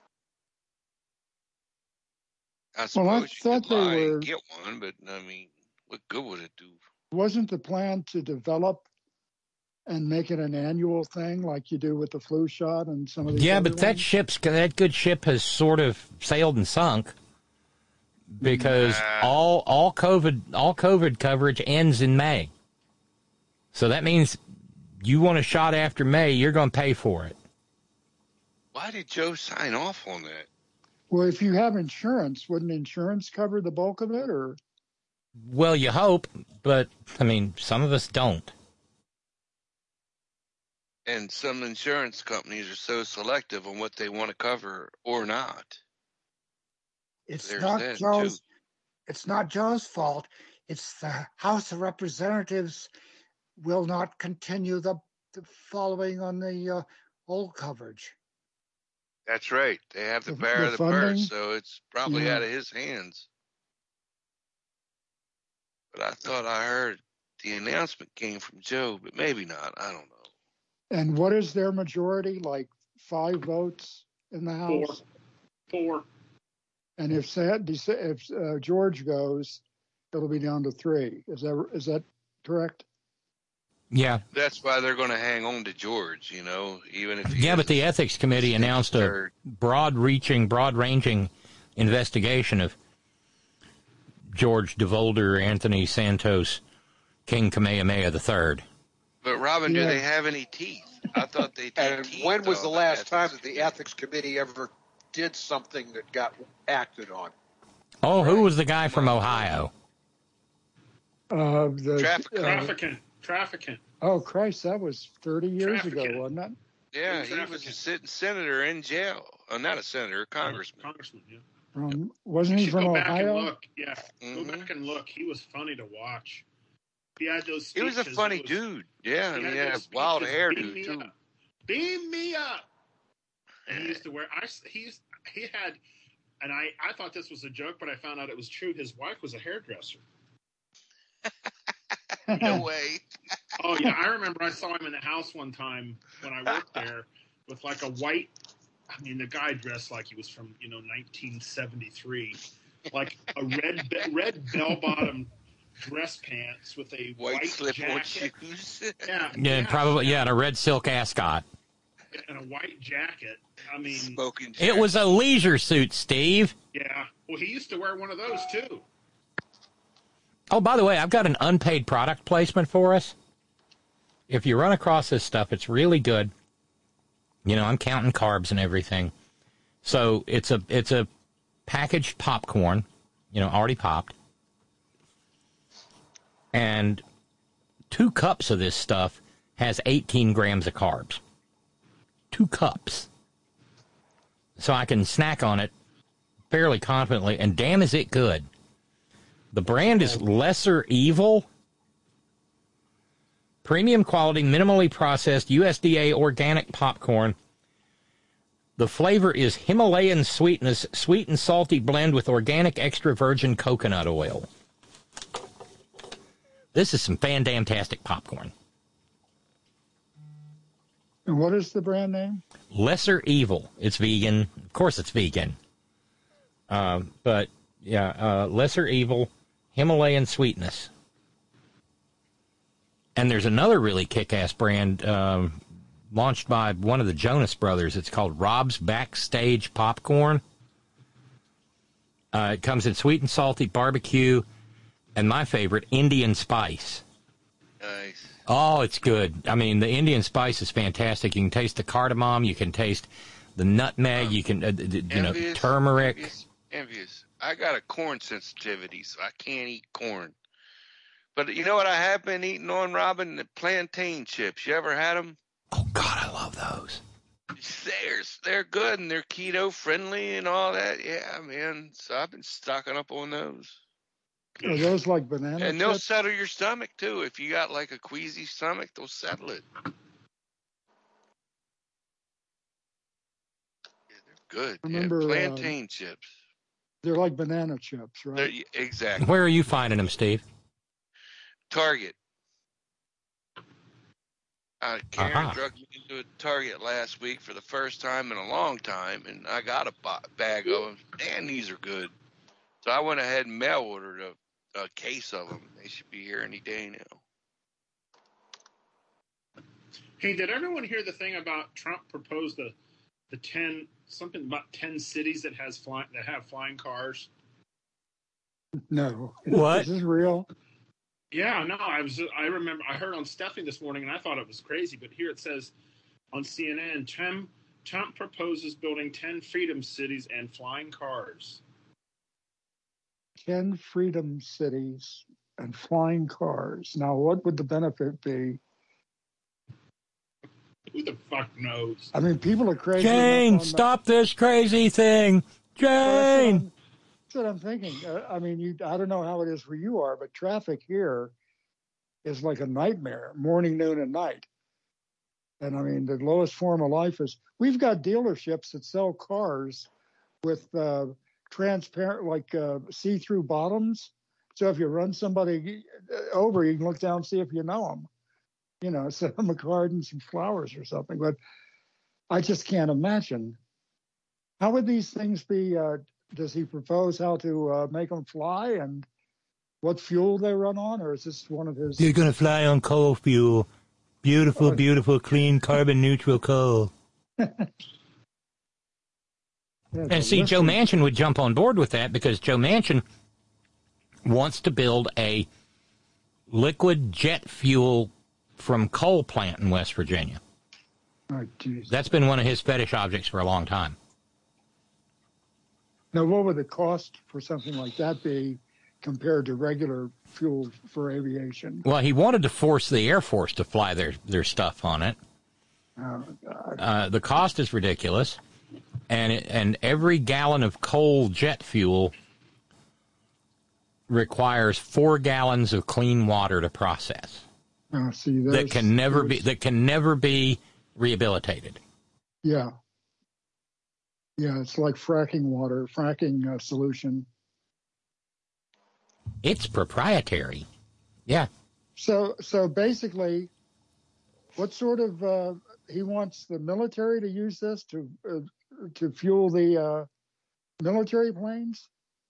Speaker 13: I
Speaker 10: Well, I
Speaker 13: suppose you
Speaker 10: thought
Speaker 13: could
Speaker 10: they
Speaker 13: lie
Speaker 10: were-
Speaker 13: and get one, but I mean, what good would it do?
Speaker 10: Wasn't the plan to develop and make it an annual thing like you do with the flu shot and some of these
Speaker 3: Yeah,
Speaker 10: other
Speaker 3: but that
Speaker 10: ones?
Speaker 3: ship's that good ship has sort of sailed and sunk because all all COVID all COVID coverage ends in May. So that means you want a shot after May, you're going to pay for it.
Speaker 13: Why did Joe sign off on that?
Speaker 10: Well, if you have insurance, wouldn't insurance cover the bulk of it, or
Speaker 3: Well, you hope, but, I mean, some of us don't.
Speaker 13: And some insurance companies are so selective on what they want to cover or not.
Speaker 15: It's
Speaker 13: There's
Speaker 15: not
Speaker 13: that,
Speaker 15: Joe's.
Speaker 13: too.
Speaker 15: It's not Joe's fault. It's the House of Representatives will not continue the, the following on the uh, old coverage.
Speaker 13: That's right. They have the,
Speaker 15: The-
Speaker 13: power
Speaker 15: the
Speaker 13: of the
Speaker 15: funding?
Speaker 13: purse, so it's probably
Speaker 15: Yeah.
Speaker 13: out of his hands. But I thought I heard the announcement came from Joe, but maybe not. I don't know.
Speaker 10: And what is their majority? Like five votes in the
Speaker 9: Four.
Speaker 10: House?
Speaker 9: Four.
Speaker 10: And if Sa- if uh, George goes, it'll be down to three. Is that is that correct?
Speaker 3: Yeah.
Speaker 13: That's why they're going to hang on to George, you know, even if he
Speaker 3: Yeah,
Speaker 13: is
Speaker 3: but the Ethics Committee announced a
Speaker 13: third.
Speaker 3: broad-reaching, broad-ranging investigation of George DeVolder, Anthony Santos, King Kamehameha the Third.
Speaker 13: But Robin, do
Speaker 10: Yeah.
Speaker 13: they have any teeth? I thought they did.
Speaker 12: And
Speaker 13: teeth
Speaker 12: when was the
Speaker 13: on
Speaker 12: last
Speaker 13: that.
Speaker 12: time that the ethics committee ever did something that got acted on?
Speaker 3: Oh, who was the guy from Ohio?
Speaker 10: Uh, the,
Speaker 13: Traffic-
Speaker 10: uh,
Speaker 9: Trafficking. Trafficking.
Speaker 10: oh, Christ, that was thirty years
Speaker 9: Trafficking.
Speaker 10: ago, wasn't it?
Speaker 13: Yeah,
Speaker 9: In
Speaker 13: he was a
Speaker 9: trafficking.
Speaker 13: sitting senator in jail. Oh, not a senator, a congressman.
Speaker 9: Congressman, yeah.
Speaker 10: From, wasn't
Speaker 9: You
Speaker 10: he
Speaker 9: should
Speaker 10: from
Speaker 9: go back
Speaker 10: Ohio?
Speaker 9: and look. Yeah,
Speaker 13: Mhm.
Speaker 9: go back and look. He was funny to watch. He had those
Speaker 13: He was
Speaker 9: speeches.
Speaker 13: a funny
Speaker 9: It was-
Speaker 13: dude. Yeah,
Speaker 9: He
Speaker 13: and
Speaker 9: had
Speaker 13: he had
Speaker 9: those
Speaker 13: a wild
Speaker 9: speeches,
Speaker 13: hairdo,
Speaker 9: "Beam me
Speaker 13: too.
Speaker 9: up. Beam me up. And he used to wear. I he used, he had, and I I thought this was a joke, but I found out it was true. His wife was a hairdresser.
Speaker 13: No way.
Speaker 9: Oh yeah, I remember I saw him in the house one time when I worked there with like a white. I mean, the guy dressed like he was from you know nineteen seventy-three, like a red be- red bell bottom dress pants with a
Speaker 13: White,
Speaker 9: white
Speaker 13: slip-on
Speaker 9: jacket.
Speaker 13: shoes.
Speaker 9: Yeah,
Speaker 3: Yeah, probably, yeah, and a red silk ascot.
Speaker 9: and a white jacket. I mean,
Speaker 13: Smoking
Speaker 3: It was a leisure suit, Steve.
Speaker 9: yeah. Well, he used to wear one of those too.
Speaker 3: Oh, by the way, I've got an unpaid product placement for us. If you run across this stuff, it's really good. You know, I'm counting carbs and everything. So it's a it's a packaged popcorn, you know, already popped. And two cups of this stuff has eighteen grams of carbs. Two cups. So I can snack on it fairly confidently, and damn is it good. The brand is Lesser Evil. Premium quality, minimally processed, U S D A organic popcorn. The flavor is Himalayan sweetness, sweet and salty blend with organic extra virgin coconut oil. This is some fan-damn-tastic popcorn.
Speaker 10: And what is the brand name?
Speaker 3: Lesser Evil. It's vegan. Of course it's vegan. Uh, but, yeah, uh, Lesser Evil, Himalayan sweetness. And there's another really kick-ass brand um, launched by one of the Jonas Brothers. It's called Rob's Backstage Popcorn. Uh, it comes in sweet and salty barbecue, and my favorite, Indian spice.
Speaker 13: Nice.
Speaker 3: Oh, it's good. I mean, the Indian spice is fantastic. You can taste the cardamom. You can taste the nutmeg. You can, uh, d- d- you know,
Speaker 13: Envious,
Speaker 3: turmeric.
Speaker 13: Envious, envious. I got a corn sensitivity, so I can't eat corn. But you know what I have been eating on, Robin? The plantain chips. You ever had them?
Speaker 3: Oh, God, I love those.
Speaker 13: They're, they're good, and they're keto-friendly and all that. Yeah, man. So I've been stocking up on those.
Speaker 10: Are those like banana
Speaker 13: And they'll
Speaker 10: chips?
Speaker 13: settle your stomach, too. If you got, like, a queasy stomach, they'll settle it. Yeah, they're good.
Speaker 10: I
Speaker 13: Yeah,
Speaker 10: remember, uh,
Speaker 13: plantain chips.
Speaker 10: They're like banana chips,
Speaker 13: They're,
Speaker 10: right?
Speaker 13: exactly.
Speaker 3: Where are you finding them, Steve?
Speaker 13: Target. Uh, Karen
Speaker 3: Aha.
Speaker 13: drug me into a Target last week for the first time in a long time, and I got a ba- bag of them. Man, these are good. So I went ahead and mail ordered a, a case of them. They should be here any day now.
Speaker 9: Hey, did everyone hear the thing about Trump proposed the the ten something about ten cities that has flying that have flying cars?
Speaker 10: No.
Speaker 3: What?
Speaker 10: Is this real?
Speaker 9: Yeah, no, I was. I remember I heard on Stephanie this morning, and I thought it was crazy. But here it says on C N N, Trump, Trump proposes building ten freedom cities and flying cars.
Speaker 10: ten freedom cities and flying cars. Now, what would the benefit be?
Speaker 9: Who the fuck knows?
Speaker 10: I mean, people are crazy.
Speaker 3: Jane, stop this crazy thing. Jane!
Speaker 10: That's what I'm thinking. Uh, I mean, you, I don't know how it is where you are, but traffic here is like a nightmare, morning, noon, and night. And I mean, the lowest form of life is, we've got dealerships that sell cars with uh, transparent, like uh, see-through bottoms. So if you run somebody over, you can look down and see if you know them. You know, send them a card and some flowers or something. But I just can't imagine. How would these things be? Uh, does he propose how to uh, make them fly and what fuel they run on? Or is this one of his...
Speaker 5: You're going to fly on coal fuel. Beautiful, oh. beautiful, clean, carbon-neutral coal.
Speaker 3: Yeah, and see, Joe Manchin would jump on board with that because Joe Manchin wants to build a liquid jet fuel from coal plant in West Virginia.
Speaker 10: Oh, geez.
Speaker 3: That's been one of his fetish objects for a long time.
Speaker 10: Now, what would the cost for something like that be compared to regular fuel for aviation?
Speaker 3: Well, he wanted to force the Air Force to fly their, their stuff on it.
Speaker 10: Oh, God.
Speaker 3: Uh, the cost is ridiculous. And it, and every gallon of coal jet fuel requires four gallons of clean water to process.
Speaker 10: Oh, see,
Speaker 3: that can never be that can never be rehabilitated.
Speaker 10: Yeah, yeah, it's like fracking water, fracking uh, solution.
Speaker 3: It's proprietary. Yeah.
Speaker 10: So, so basically, what sort of uh, he wants the military to use this to uh, to fuel the uh, military planes,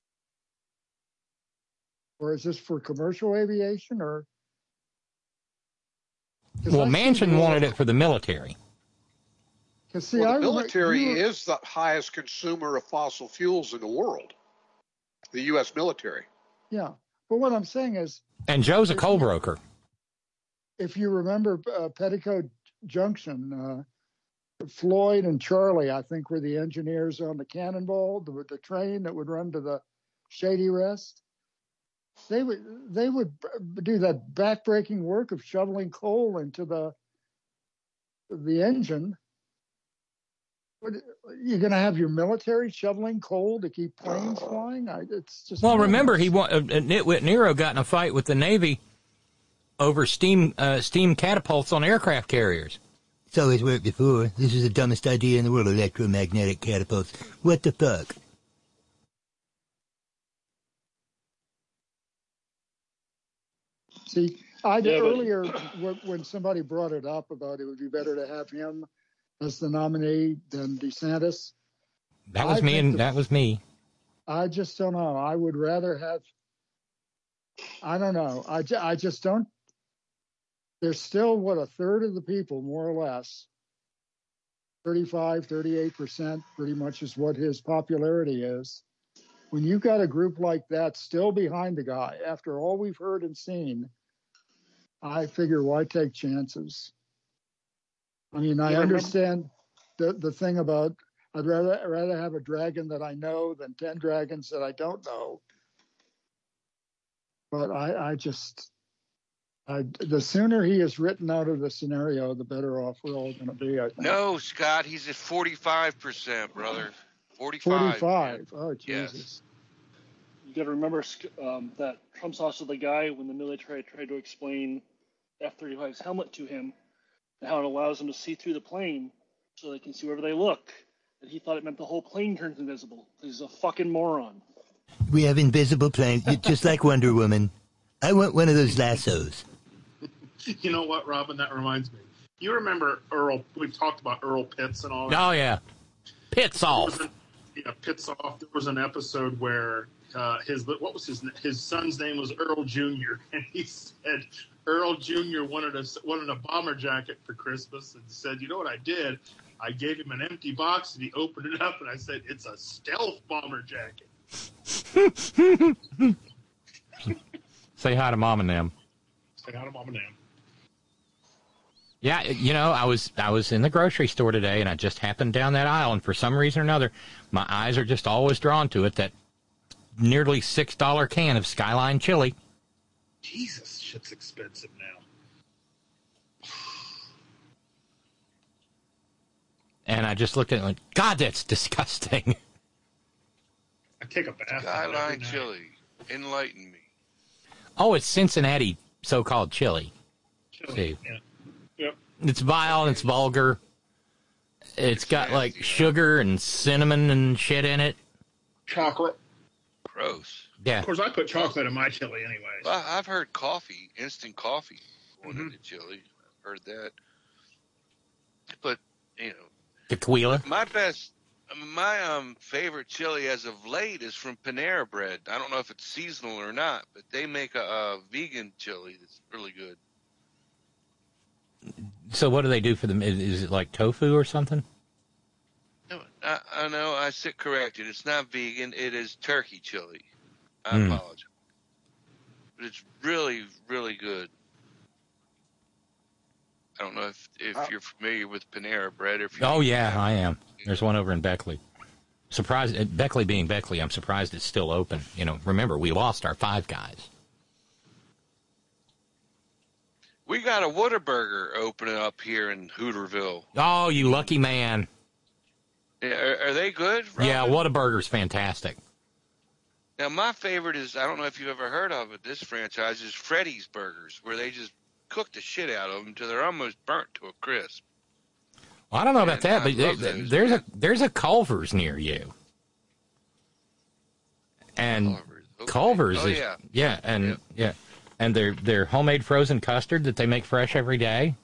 Speaker 10: or is this for commercial aviation, or?
Speaker 3: Well, Manchin wanted it for the military.
Speaker 10: See,
Speaker 12: well, the
Speaker 10: I
Speaker 12: military
Speaker 10: remember,
Speaker 12: is the highest consumer of fossil fuels in the world. The U S military.
Speaker 10: Yeah, but what I'm saying is...
Speaker 3: And Joe's a coal broker.
Speaker 10: If you remember uh, Petticoat Junction, uh, Floyd and Charlie, I think, were the engineers on the Cannonball, the, the train that would run to the Shady Rest. They would they would do that backbreaking work of shoveling coal into the the engine. You're going to have your military shoveling coal to keep planes flying? I, it's just
Speaker 3: well. Remember, he uh, Nitwit Nero got in a fight with the Navy over steam uh, steam catapults on aircraft carriers.
Speaker 5: It's always worked before. This is the dumbest idea in the world: electromagnetic catapults. What the fuck?
Speaker 10: See, I
Speaker 9: Yeah, but-
Speaker 10: earlier when, when somebody brought it up about it would be better to have him as the nominee than DeSantis.
Speaker 3: That was
Speaker 10: I
Speaker 3: me,
Speaker 10: think
Speaker 3: and
Speaker 10: the-
Speaker 3: that was me.
Speaker 10: I just don't know. I would rather have. I don't know. I, ju- I just don't. There's still, what, a third of the people, more or less, thirty-five, thirty-eight percent pretty much is what his popularity is. When you've got a group like that still behind the guy, after all we've heard and seen, I figure why take chances? I mean, I
Speaker 9: You remember-
Speaker 10: understand the, the thing about I'd rather rather have a dragon that I know than ten dragons that I don't know. But I, I just, I, the sooner he is written out of the scenario, the better off we're all going to be, I think.
Speaker 13: No, Scott, he's at forty-five percent, brother. forty-five.
Speaker 10: forty-five. Oh, Jesus.
Speaker 13: Yes.
Speaker 16: You got to remember um, that Trump's also the guy when the military tried to explain F thirty-five's helmet to him and how it allows them to see through the plane so they can see wherever they look. And he thought it meant the whole plane turns invisible. He's a fucking moron.
Speaker 5: We have invisible planes, just like Wonder Woman. I want one of those lassos.
Speaker 9: You know what, Robin? That reminds me. You remember Earl? We've talked about Earl Pitts and all that.
Speaker 3: Oh yeah, Pitts off.
Speaker 9: An, yeah, Pitts off. There was an episode where uh, his what was his his son's name was Earl Junior and he said Earl Junior wanted a wanted a bomber jacket for Christmas and said, you know what I did? I gave him an empty box and he opened it up and I said, it's a stealth bomber jacket.
Speaker 3: Say hi to Mom and them.
Speaker 9: Say hi to Mom and them.
Speaker 3: Yeah, you know, I was I was in the grocery store today, and I just happened down that aisle, and for some reason or another, my eyes are just always drawn to it, that nearly six dollar can of Skyline chili.
Speaker 9: Jesus, shit's expensive now.
Speaker 3: And I just looked at it and went, God, that's disgusting.
Speaker 9: I take a bath.
Speaker 13: Skyline chili. Enlighten me.
Speaker 3: Oh, it's Cincinnati so-called chili.
Speaker 9: Chili.
Speaker 3: Steve.
Speaker 9: Yeah. Yep.
Speaker 3: It's vile and it's vulgar. It's got like sugar and cinnamon and shit in it.
Speaker 9: Chocolate.
Speaker 13: Gross.
Speaker 3: Yeah.
Speaker 9: Of course, I put chocolate in my chili anyway.
Speaker 13: Well, I've heard coffee, instant coffee, going
Speaker 9: Mm-hmm.
Speaker 13: into chili. I've heard that. But, you know.
Speaker 3: Tequila.
Speaker 13: My best, my um favorite chili as of late is from Panera Bread. I don't know if it's seasonal or not, but they make a, a vegan chili that's really good.
Speaker 3: So what do they do for them? Is, is it like tofu or something?
Speaker 13: No, I, I know, I sit corrected. It's not vegan. It is turkey chili. I
Speaker 3: Mm.
Speaker 13: apologize. But it's really, really good. I don't know if, if
Speaker 3: Uh,
Speaker 13: you're familiar with Panera Bread. Or if you
Speaker 3: Oh, yeah, I am. There's one over in Beckley. Surprised, uh, Beckley being Beckley, I'm surprised it's still open. You know, remember, we lost our Five Guys.
Speaker 13: We got a Whataburger opening up here in Hooterville.
Speaker 3: Oh, you lucky man.
Speaker 13: Yeah, Are, are they good? Robin?
Speaker 3: Yeah, Whataburger's fantastic.
Speaker 13: Now, my favorite is, I don't know if you've ever heard of it, this franchise is Freddy's Burgers, where they just cook the shit out of them until they're almost burnt to a crisp.
Speaker 3: Well, I don't know about
Speaker 13: And
Speaker 3: that,
Speaker 13: I
Speaker 3: but there,
Speaker 13: love those,
Speaker 3: there's a there's a Culver's near you. And Culver's,
Speaker 13: Oh,
Speaker 3: is
Speaker 13: yeah.
Speaker 3: yeah, and yeah. And their their homemade frozen custard that they make fresh every day.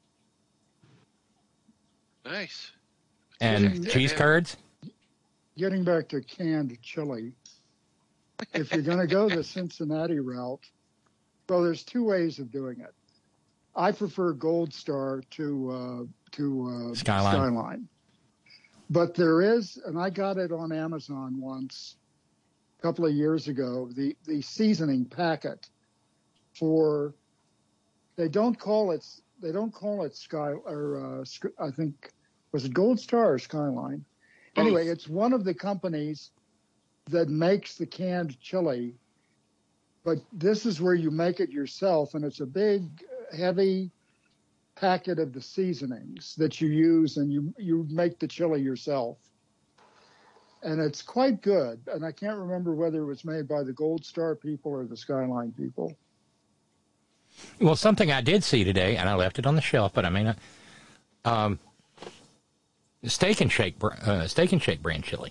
Speaker 13: Nice.
Speaker 3: And
Speaker 10: Yeah.
Speaker 3: cheese curds.
Speaker 10: Getting back to canned chili, if you're going to go the Cincinnati route, well, there's two ways of doing it. I prefer Gold Star to uh, to uh,
Speaker 3: Skyline.
Speaker 10: Skyline, but there is, and I got it on Amazon once a couple of years ago. The the seasoning packet for they don't call it they don't call it Sky or uh, Sk- I think was it Gold Star or Skyline. Anyway, it's one of the companies that makes the canned chili, but this is where you make it yourself, and it's a big, heavy packet of the seasonings that you use, and you, you make the chili yourself. And it's quite good, and I can't remember whether it was made by the Gold Star people or the Skyline people.
Speaker 3: Well, something I did see today, and I left it on the shelf, but I mean, um, Steak and Shake, uh, Steak and Shake brand chili,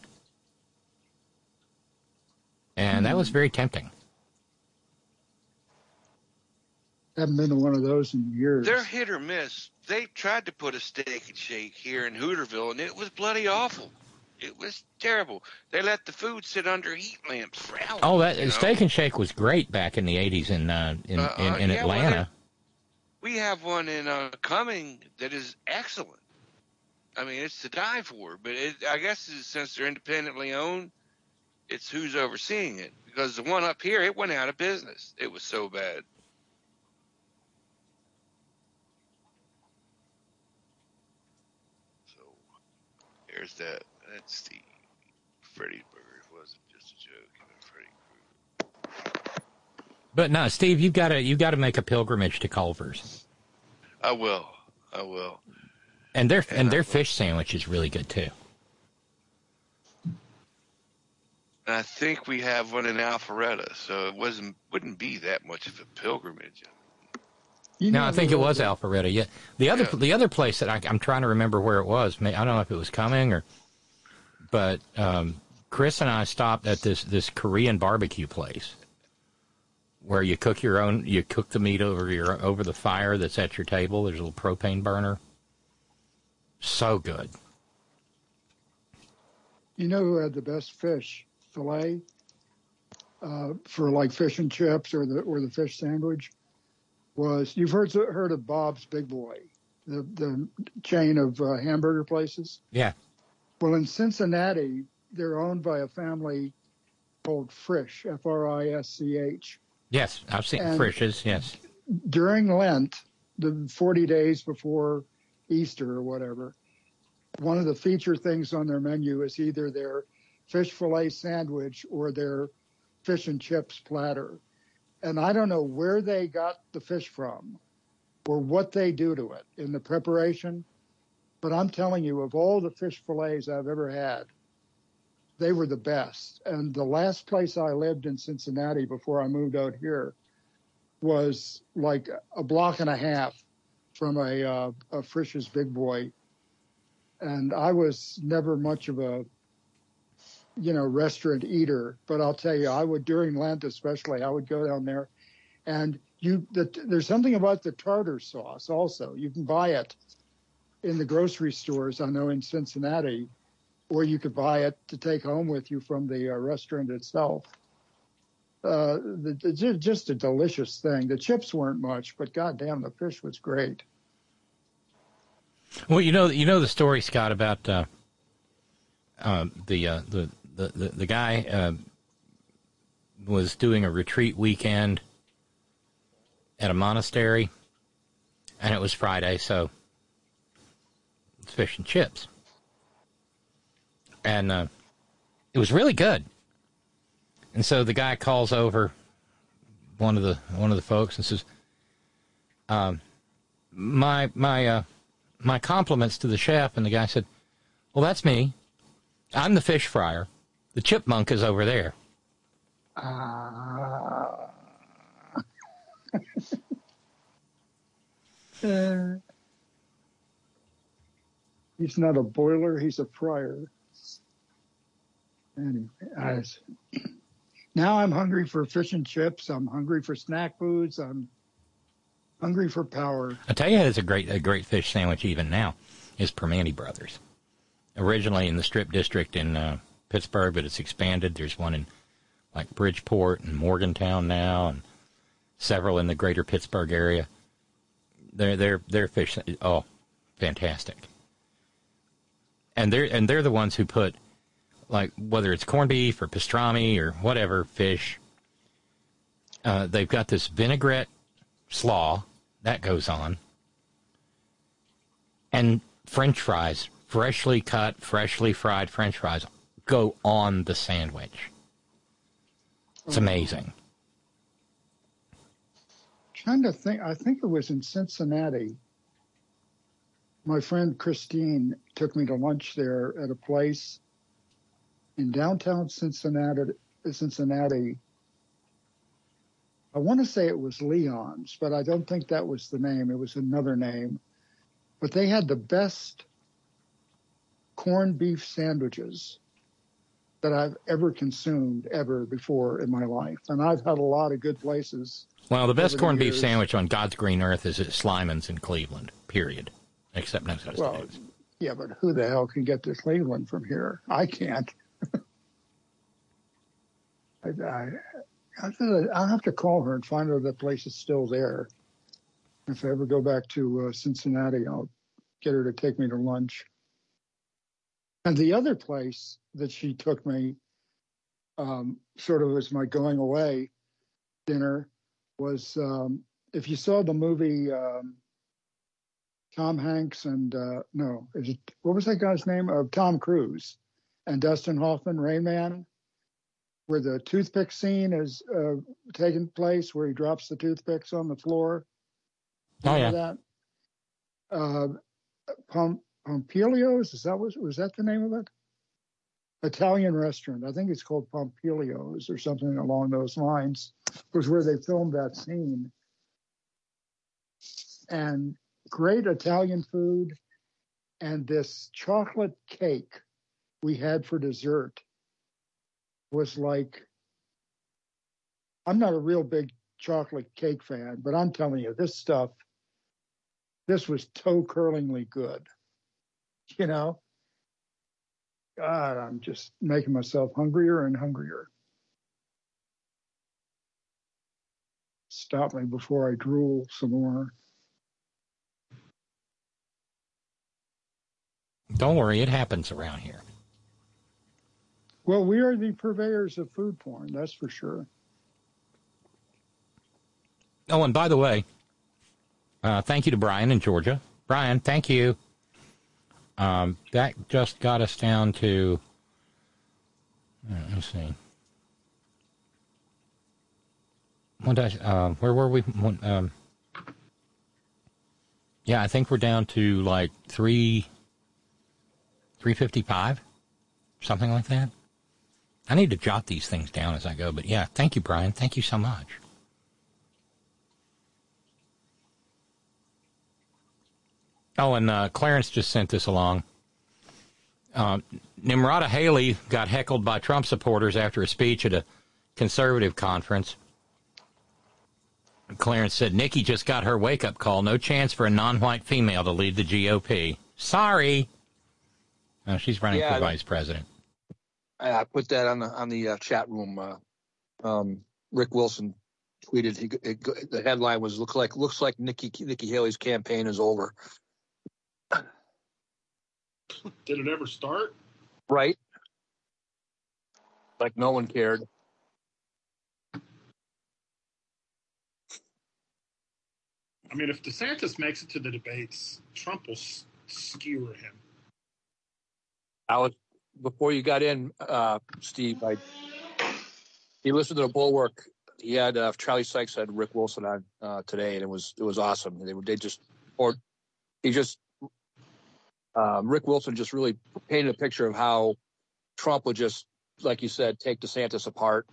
Speaker 3: and that was very tempting.
Speaker 10: Haven't been to one of those in years.
Speaker 13: They're hit or miss. They tried to put a Steak and Shake here in Hooterville, and it was bloody awful. It was terrible. They let the food sit under heat lamps for hours.
Speaker 3: Oh, that
Speaker 13: you know?
Speaker 3: Steak and Shake was great back in the eighties in uh, in,
Speaker 13: Uh,
Speaker 3: in,
Speaker 13: uh,
Speaker 3: in
Speaker 13: yeah, well,
Speaker 3: Atlanta.
Speaker 13: We have one in uh, Cumming that is excellent. I mean, it's to die for. But it, I guess it's, since they're independently owned, it's who's overseeing it. Because the one up here, it went out of business. It was so bad. So there's that. That's the Freddy's Burgers. Wasn't just a joke. It was Freddy
Speaker 3: But no, Steve, you've got to you've got to make a pilgrimage to Culver's,
Speaker 13: I will. I will.
Speaker 3: and their and their fish sandwich is really good too.
Speaker 13: And I think we have one in Alpharetta, so it wasn't wouldn't be that much of a pilgrimage.
Speaker 10: You
Speaker 3: No,
Speaker 10: know
Speaker 3: I think
Speaker 10: who
Speaker 3: it was
Speaker 10: the-
Speaker 3: Alpharetta. Yeah, the other
Speaker 13: Yeah.
Speaker 3: the other place that I, I'm trying to remember where it was. May- I don't know if it was Cumming or, but um, Chris and I stopped at this this Korean barbecue place where you cook your own. You cook the meat over your over the fire that's at your table. There's a little propane burner. So good.
Speaker 10: You know who had the best fish fillet uh, for like fish and chips or the or the fish sandwich? Was you've heard heard of Bob's Big Boy, the the chain of uh, hamburger places?
Speaker 3: Yeah.
Speaker 10: Well, in Cincinnati, they're owned by a family called Frisch, F R I S C H.
Speaker 3: Yes, I've seen
Speaker 10: And-
Speaker 3: Frisch's. Yes.
Speaker 10: During Lent, the forty days before Easter or whatever, one of the feature things on their menu is either their fish fillet sandwich or their fish and chips platter. And I don't know where they got the fish from or what they do to it in the preparation. But I'm telling you, of all the fish fillets I've ever had, they were the best. And the last place I lived in Cincinnati before I moved out here was like a block and a half from a, uh, a Frisch's Big Boy. And I was never much of a, you know, restaurant eater, but I'll tell you, I would, during Lent especially, I would go down there, and you, the, there's something about the tartar sauce also. You can buy it in the grocery stores, I know, in Cincinnati, or you could buy it to take home with you from the uh, restaurant itself. Uh, the, the, just a delicious thing. The chips weren't much, but goddamn, the fish was great.
Speaker 3: Well, you know, you know the story, Scott, about uh, uh, the, uh, the the the the guy uh, was doing a retreat weekend at a monastery, and it was Friday, so it's fish and chips, and uh, it was really good. And so the guy calls over one of the one of the folks and says, um, "My my uh, my compliments to the chef." And the guy said, "Well, that's me. I'm the fish fryer. The chipmunk is over there."
Speaker 10: Uh, uh, he's not a boiler; he's a fryer. Anyway, I, now I'm hungry for fish and chips. I'm hungry for snack foods. I'm hungry for power.
Speaker 3: I tell you, it's a great a great fish sandwich even now is Permane Brothers. Originally in the Strip District in uh, Pittsburgh, but it's expanded. There's one in like Bridgeport and Morgantown now, and several in the greater Pittsburgh area. They're they're they're fish. Oh, fantastic! And they're and they're the ones who put, like, whether it's corned beef or pastrami or whatever fish. Uh, they've got this vinaigrette slaw that goes on, and French fries, freshly cut, freshly fried French fries, go on the sandwich. It's amazing.
Speaker 10: Trying to think, I think it was in Cincinnati. My friend Christine took me to lunch there at a place in downtown Cincinnati. Cincinnati. I want to say it was Leon's, but I don't think that was the name. It was another name. But they had the best corned beef sandwiches that I've ever consumed ever before in my life. And I've had a lot of good places.
Speaker 3: Well, the best corned
Speaker 10: the
Speaker 3: beef sandwich on God's green earth is at Slyman's in Cleveland, period. Except no such
Speaker 10: well,
Speaker 3: things.
Speaker 10: Yeah, but who the hell can get to Cleveland from here? I can't. I, I, I'll have to call her and find out if that place is still there. If I ever go back to uh, Cincinnati, I'll get her to take me to lunch. And the other place that she took me, um, sort of as my going away dinner, was um, if you saw the movie um, Tom Hanks and, uh, no, is it, what was that guy's name? Uh, Tom Cruise and Dustin Hoffman, Rain Man, where the toothpick scene is uh, taking place, where he drops the toothpicks on the floor.
Speaker 3: Oh, yeah.
Speaker 10: That? Uh, Pom- Pompilio's, is that was was that the name of it? Italian restaurant. I think it's called Pompilio's or something along those lines. Was where they filmed that scene. And great Italian food, and this chocolate cake we had for dessert was like, I'm not a real big chocolate cake fan, but I'm telling you, this stuff, this was toe-curlingly good. You know? God, I'm just making myself hungrier and hungrier. Stop me before I drool some more.
Speaker 3: Don't worry, it happens around here.
Speaker 10: Well, we are the purveyors of food porn, that's for sure.
Speaker 3: Oh, and by the way, uh, thank you to Brian in Georgia. Brian, thank you. Um, that just got us down to, uh, let's see, What did I, uh, where were we? Um, yeah, I think we're down to like three, three fifty-five, something like that. I need to jot these things down as I go, but yeah, thank you, Brian. Thank you so much. Oh, and uh, Clarence just sent this along. Uh, Nimrata Haley got heckled by Trump supporters after a speech at a conservative conference. Clarence said, Nikki just got her wake-up call. No chance for a non-white female to lead the G O P. Sorry. Oh, she's running
Speaker 11: Yeah,
Speaker 3: for vice president.
Speaker 11: I put that on the on the uh, chat room. Uh, um, Rick Wilson tweeted. He, it, the headline was "Looks like looks like Nikki Nikki Haley's campaign is over."
Speaker 9: Did it ever start?
Speaker 11: Right. Like no one cared.
Speaker 9: I mean, if DeSantis makes it to the debates, Trump will s- skewer him.
Speaker 11: I was before you got in, uh, Steve. I he listened to the Bulwark. He had uh, Charlie Sykes had Rick Wilson on uh, today, and it was it was awesome. They they just or he just um, Rick Wilson just really painted a picture of how Trump would just, like you said, take DeSantis apart,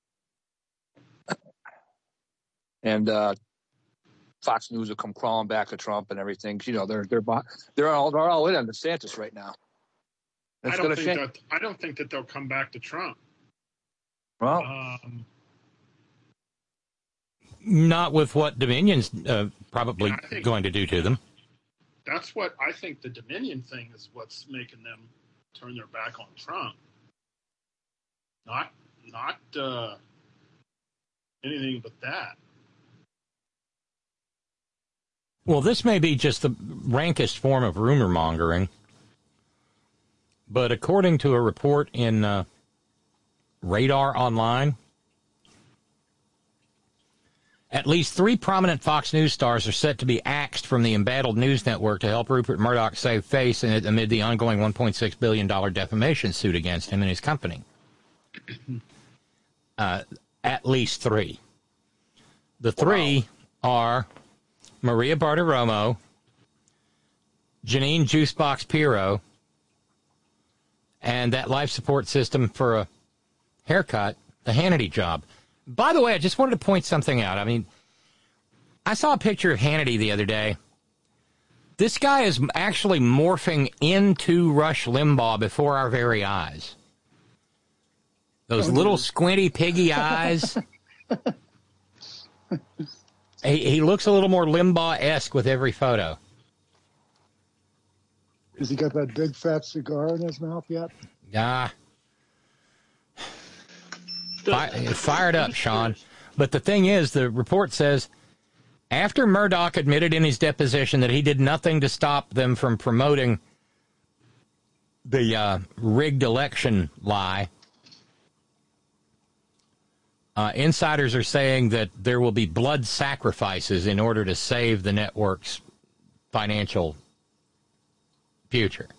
Speaker 11: and uh, Fox News will come crawling back to Trump and everything. You know, they're they're they're all they're all in on DeSantis right now.
Speaker 9: I
Speaker 11: It's
Speaker 9: don't
Speaker 11: going to
Speaker 9: think
Speaker 11: change.
Speaker 9: that I don't think that they'll come back to Trump.
Speaker 11: Well,
Speaker 9: Um,
Speaker 3: Not with what Dominion's uh, probably
Speaker 9: Yeah, I think-
Speaker 3: going to do to them.
Speaker 9: that's what I think. The Dominion thing is what's making them turn their back on Trump. Not not uh, anything but that.
Speaker 3: Well, this may be just the rankest form of rumor mongering, but according to a report in uh, Radar Online, at least three prominent Fox News stars are set to be axed from the embattled news network to help Rupert Murdoch save face amid the ongoing one point six billion dollars defamation suit against him and his company. Uh, at least three. The three wow. are Maria Bartiromo, Janine Juicebox Pirro, and that life support system for a haircut, the Hannity job. By the way, I just wanted to point something out. I mean, I saw a picture of Hannity the other day. This guy is actually morphing into Rush Limbaugh before our very eyes. Those little squinty piggy eyes. he, he looks a little more Limbaugh-esque with every photo.
Speaker 10: Has he got that big fat cigar in his mouth yet?
Speaker 3: Ah. Fire, fired up, Sean. But the thing is, the report says, after Murdoch admitted in his deposition that he did nothing to stop them from promoting the uh, rigged election lie, uh, insiders are saying that there will be blood sacrifices in order to save the network's financial future.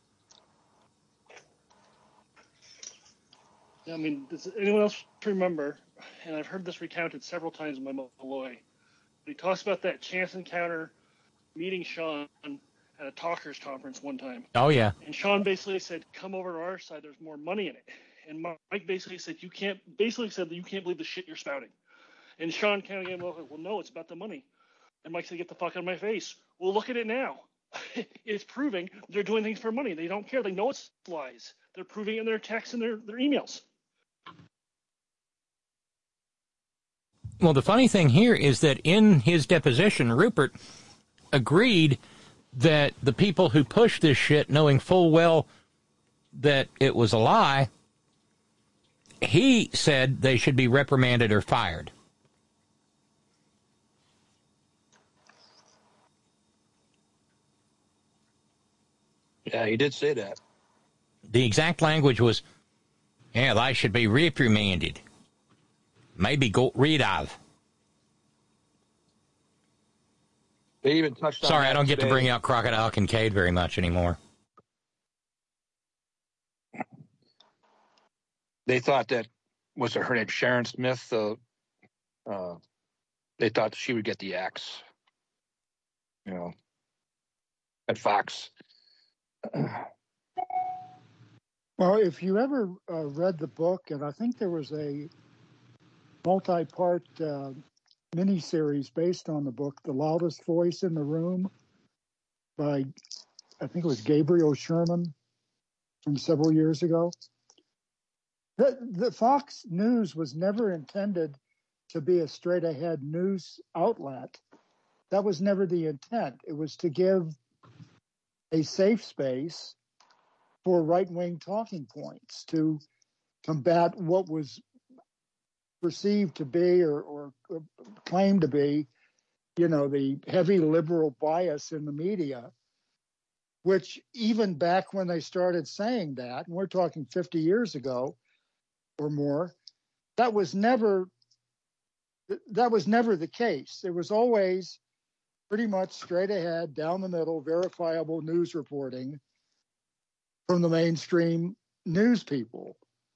Speaker 16: I mean, does anyone else remember, and I've heard this recounted several times by Malloy, but he talks about that chance encounter meeting Sean at a talkers conference one time.
Speaker 3: Oh, yeah.
Speaker 16: And Sean basically said, come over to our side, there's more money in it. And Mike basically said, you can't, basically said that you can't believe the shit you're spouting. And Sean kind of gave him, well, no, it's about the money. And Mike said, get the fuck out of my face. Well, look at it now. It's proving they're doing things for money. They don't care. They know it's lies. They're proving it in their texts and their, their emails.
Speaker 3: Well, the funny thing here is that in his deposition, Rupert agreed that the people who pushed this shit, knowing full well that it was a lie, he said they should be reprimanded or fired.
Speaker 11: Yeah, he did say that.
Speaker 3: The exact language was, yeah, they should be reprimanded. Maybe got rid of.
Speaker 11: They even touched on
Speaker 3: Sorry,
Speaker 11: that
Speaker 3: I don't get
Speaker 11: today.
Speaker 3: to bring out Crocodile Kincaid very much anymore.
Speaker 11: They thought that, was it her name, Sharon Smith, the uh, they thought she would get the axe, you know, at Fox.
Speaker 10: Well, if you ever uh, read the book, and I think there was a multi-part uh, miniseries based on the book, The Loudest Voice in the Room, by, I think it was Gabriel Sherman from several years ago. The, the Fox News was never intended to be a straight-ahead news outlet. That was never the intent. It was to give a safe space for right-wing talking points to combat what was perceived to be or, or, or claimed to be, you know, the heavy liberal bias in the media, which even back when they started saying that, and we're talking fifty years ago or more, that was never that was never the case. It was always pretty much straight ahead, down the middle, verifiable news reporting from the mainstream news people.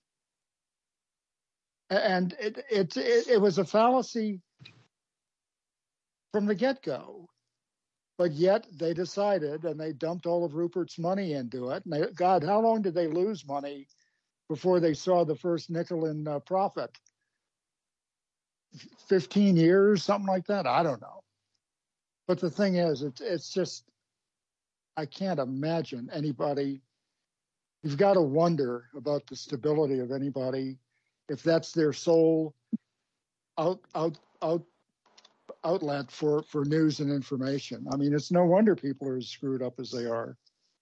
Speaker 10: And it, it, it, it was a fallacy from the get-go. But yet they decided, and they dumped all of Rupert's money into it. And they, God, how long did they lose money before they saw the first nickel in uh, profit? fifteen years, something like that? I don't know. But the thing is, it's, it's just, I can't imagine anybody. You've got to wonder about the stability of anybody if that's their sole out, out, out, outlet for, for news and information. I mean, it's no wonder people are as screwed up as they are.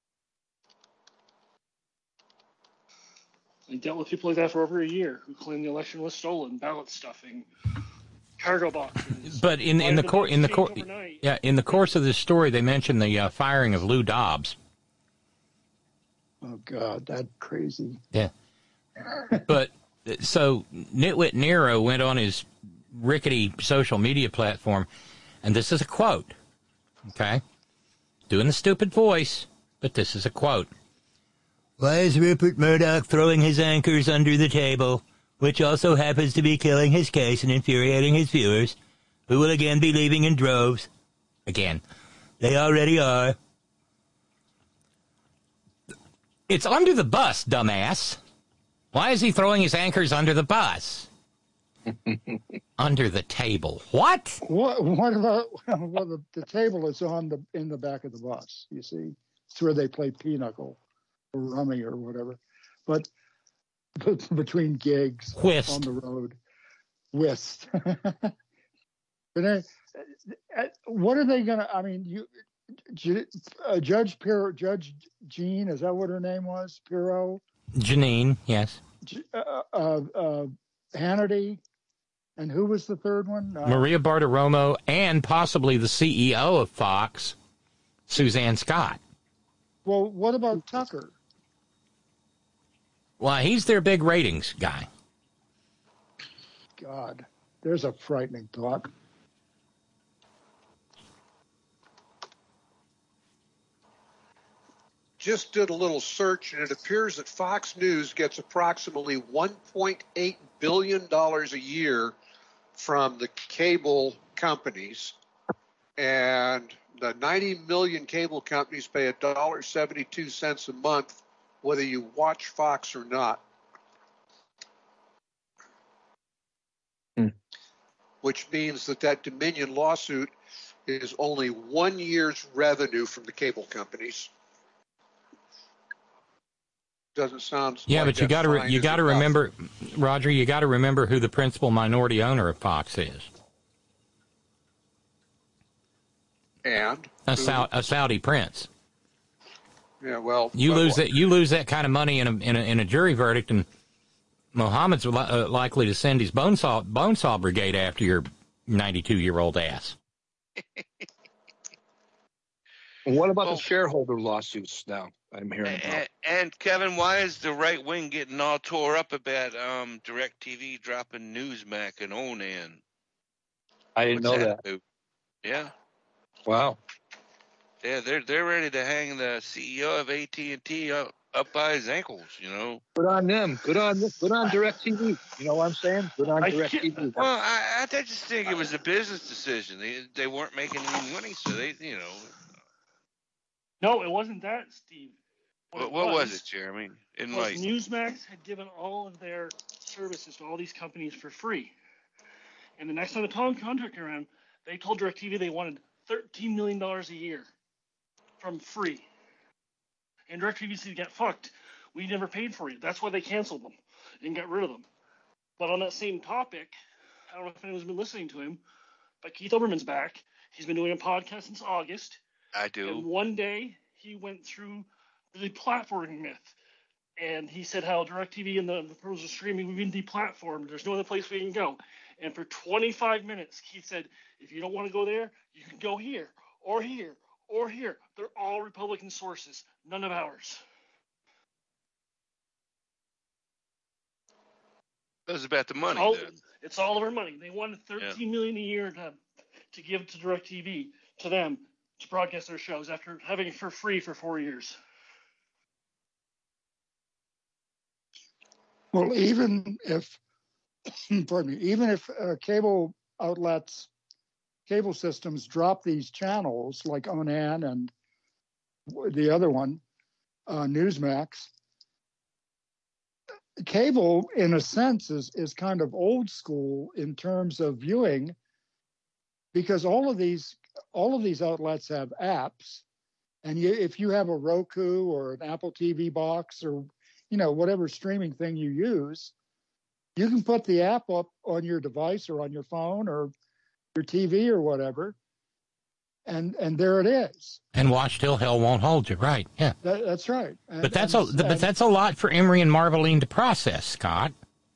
Speaker 16: I dealt with people like that for over a year who claimed the election was stolen, ballot stuffing, cargo boxes.
Speaker 3: But in in the course in the course yeah in the course of this story, they mentioned the uh, firing of Lou Dobbs.
Speaker 10: Oh God, that's crazy.
Speaker 3: Yeah. But so Nitwit Nero went on his rickety social media platform, and this is a quote. Okay, doing the stupid voice, but this is a quote.
Speaker 5: Why is Rupert Murdoch throwing his anchors under the table, which also happens to be killing his case and infuriating his viewers, who will again be leaving in droves?
Speaker 3: Again.
Speaker 5: They already are.
Speaker 3: It's under the bus, dumbass. Why is he throwing his anchors under the bus? Under the table. What?
Speaker 10: What? What about? Well, the, the table is on the in the back of the bus. You see, it's where they play pinochle or rummy or whatever. But, but between gigs
Speaker 3: Whist.
Speaker 10: on the road, whist. But uh, what are they gonna? I mean, you, uh, Judge Pirro, Judge Jean, is that what her name was? Pirro.
Speaker 3: Janine, yes.
Speaker 10: Uh, uh, uh, Hannity. And who was the third one? Uh,
Speaker 3: Maria Bartiromo, and possibly the C E O of Fox, Suzanne Scott.
Speaker 10: Well, what about Tucker?
Speaker 3: Well, he's their big ratings guy.
Speaker 10: God, there's a frightening thought.
Speaker 12: Just did a little search, and it appears that Fox News gets approximately one point eight billion dollars a year from the cable companies, and the ninety million cable companies pay one dollar and seventy-two cents a month, whether you watch Fox or not.
Speaker 11: Hmm.
Speaker 12: Which means that that Dominion lawsuit is only one year's revenue from the cable companies. Doesn't sound
Speaker 3: Yeah,
Speaker 12: like
Speaker 3: but you got to re- you got to remember, Roger. You got to remember who the principal minority owner of Fox is.
Speaker 12: And
Speaker 3: a, Sau- a Saudi prince.
Speaker 12: Yeah, well,
Speaker 3: you lose that you lose that kind of money in a in a, in a jury verdict, and Mohammed's li- uh, likely to send his bone saw bone saw brigade after your ninety-two year old ass.
Speaker 11: What about the shareholder lawsuits now? I'm hearing about.
Speaker 13: And, and Kevin, why is the right wing getting all tore up about um, DirecTV dropping Newsmax and Onan?
Speaker 11: I didn't
Speaker 13: What's
Speaker 11: know that.
Speaker 13: do? Yeah.
Speaker 11: Wow.
Speaker 13: Yeah, they're they're ready to hang the C E O of A T and T up up by his ankles, you know.
Speaker 11: Good on them. Good on good on DirecTV. You know what I'm saying? Good on DirecTV.
Speaker 13: Well, I, I just think it was a business decision. They they weren't making any money, so they, you know.
Speaker 16: No, it wasn't that, Steve.
Speaker 13: What, what was, was it, Jeremy? In
Speaker 16: was
Speaker 13: like
Speaker 16: Newsmax had given all of their services to all these companies for free. And the next time the contract around, they told DirecTV they wanted thirteen million dollars a year from free. And DirecTV said, get fucked. We never paid for you. That's why they canceled them and got rid of them. But on that same topic, I don't know if anyone's been listening to him, but Keith Olbermann's back. He's been doing a podcast since August.
Speaker 13: I do.
Speaker 16: And one day, he went through the platforming myth. And he said how DirecTV and the, the pros of streaming, we've been deplatformed. There's no other place we can go. And for twenty-five minutes, Keith said, if you don't want to go there, you can go here, or here, or here. They're all Republican sources, none of ours.
Speaker 13: It was about the money.
Speaker 16: All,
Speaker 13: then.
Speaker 16: It's all of our money. They wanted thirteen yeah. million a year to, to give to DirecTV, to them, to broadcast their shows after having it for free for four years.
Speaker 10: Well, even if, pardon me, even if uh, cable outlets, cable systems drop these channels like Onan and the other one, uh, Newsmax, cable, in a sense, is, is kind of old school in terms of viewing, because all of these all of these outlets have apps, and you, if you have a Roku or an Apple T V box or you know whatever streaming thing you use, you can put the app up on your device or on your phone or your T V or whatever, and and there it is.
Speaker 3: And watch till hell won't hold you, right? Yeah,
Speaker 10: that, that's right. And,
Speaker 3: but that's
Speaker 10: and,
Speaker 3: a but that's a lot for Emery and Marveline to process, Scott.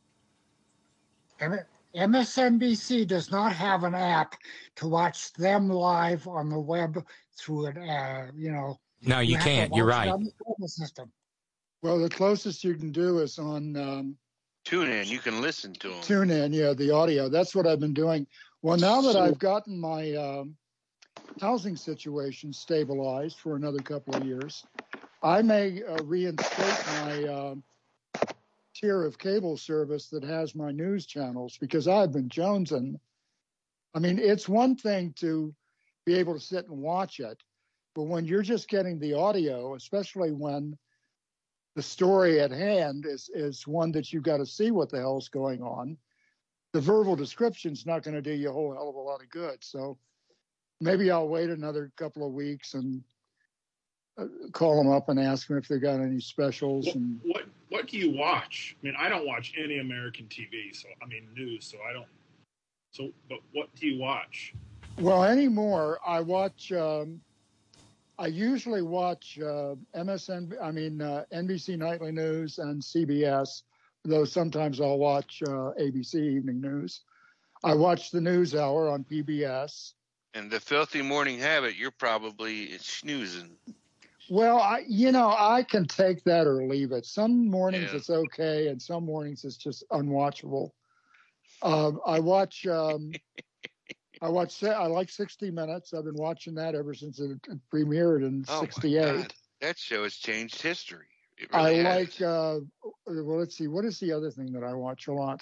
Speaker 15: M S N B C does not have an app to watch them live on the web through an, uh, you know.
Speaker 3: No, you, you can't. You're right.
Speaker 15: System.
Speaker 10: Well, the closest you can do is on um,
Speaker 13: TuneIn. You can listen to them.
Speaker 10: TuneIn, yeah, the audio. That's what I've been doing. Well, now that I've gotten my um, housing situation stabilized for another couple of years, I may uh, reinstate my uh, tier of cable service that has my news channels, because I've been jonesing. I mean, it's one thing to be able to sit and watch it, but when you're just getting the audio, especially when the story at hand is, is one that you've got to see what the hell's going on, the verbal description's not going to do you a whole hell of a lot of good. So maybe I'll wait another couple of weeks and uh, call them up and ask them if they got any specials.
Speaker 9: What,
Speaker 10: and
Speaker 9: what what do you watch? I mean, I don't watch any American T V, so I mean news. So I don't. So, but what do you watch?
Speaker 10: Well, anymore, I watch. Um, I usually watch uh, M S N. I mean uh, N B C Nightly News and C B S. Though sometimes I'll watch uh, A B C Evening News. I watch the News Hour on P B S.
Speaker 13: And the Filthy Morning Habit, you're probably snoozing.
Speaker 10: Well, I, you know, I can take that or leave it. Some mornings
Speaker 13: yeah.
Speaker 10: it's okay, and some mornings it's just unwatchable. Uh, I watch. Um, I watch. I like sixty minutes. I've been watching that ever since it premiered in
Speaker 13: oh
Speaker 10: sixty-eight.
Speaker 13: That show has changed history. It
Speaker 10: I
Speaker 13: really
Speaker 10: like.
Speaker 13: has.
Speaker 10: Uh, well, let's see. What is the other thing that I watch a lot?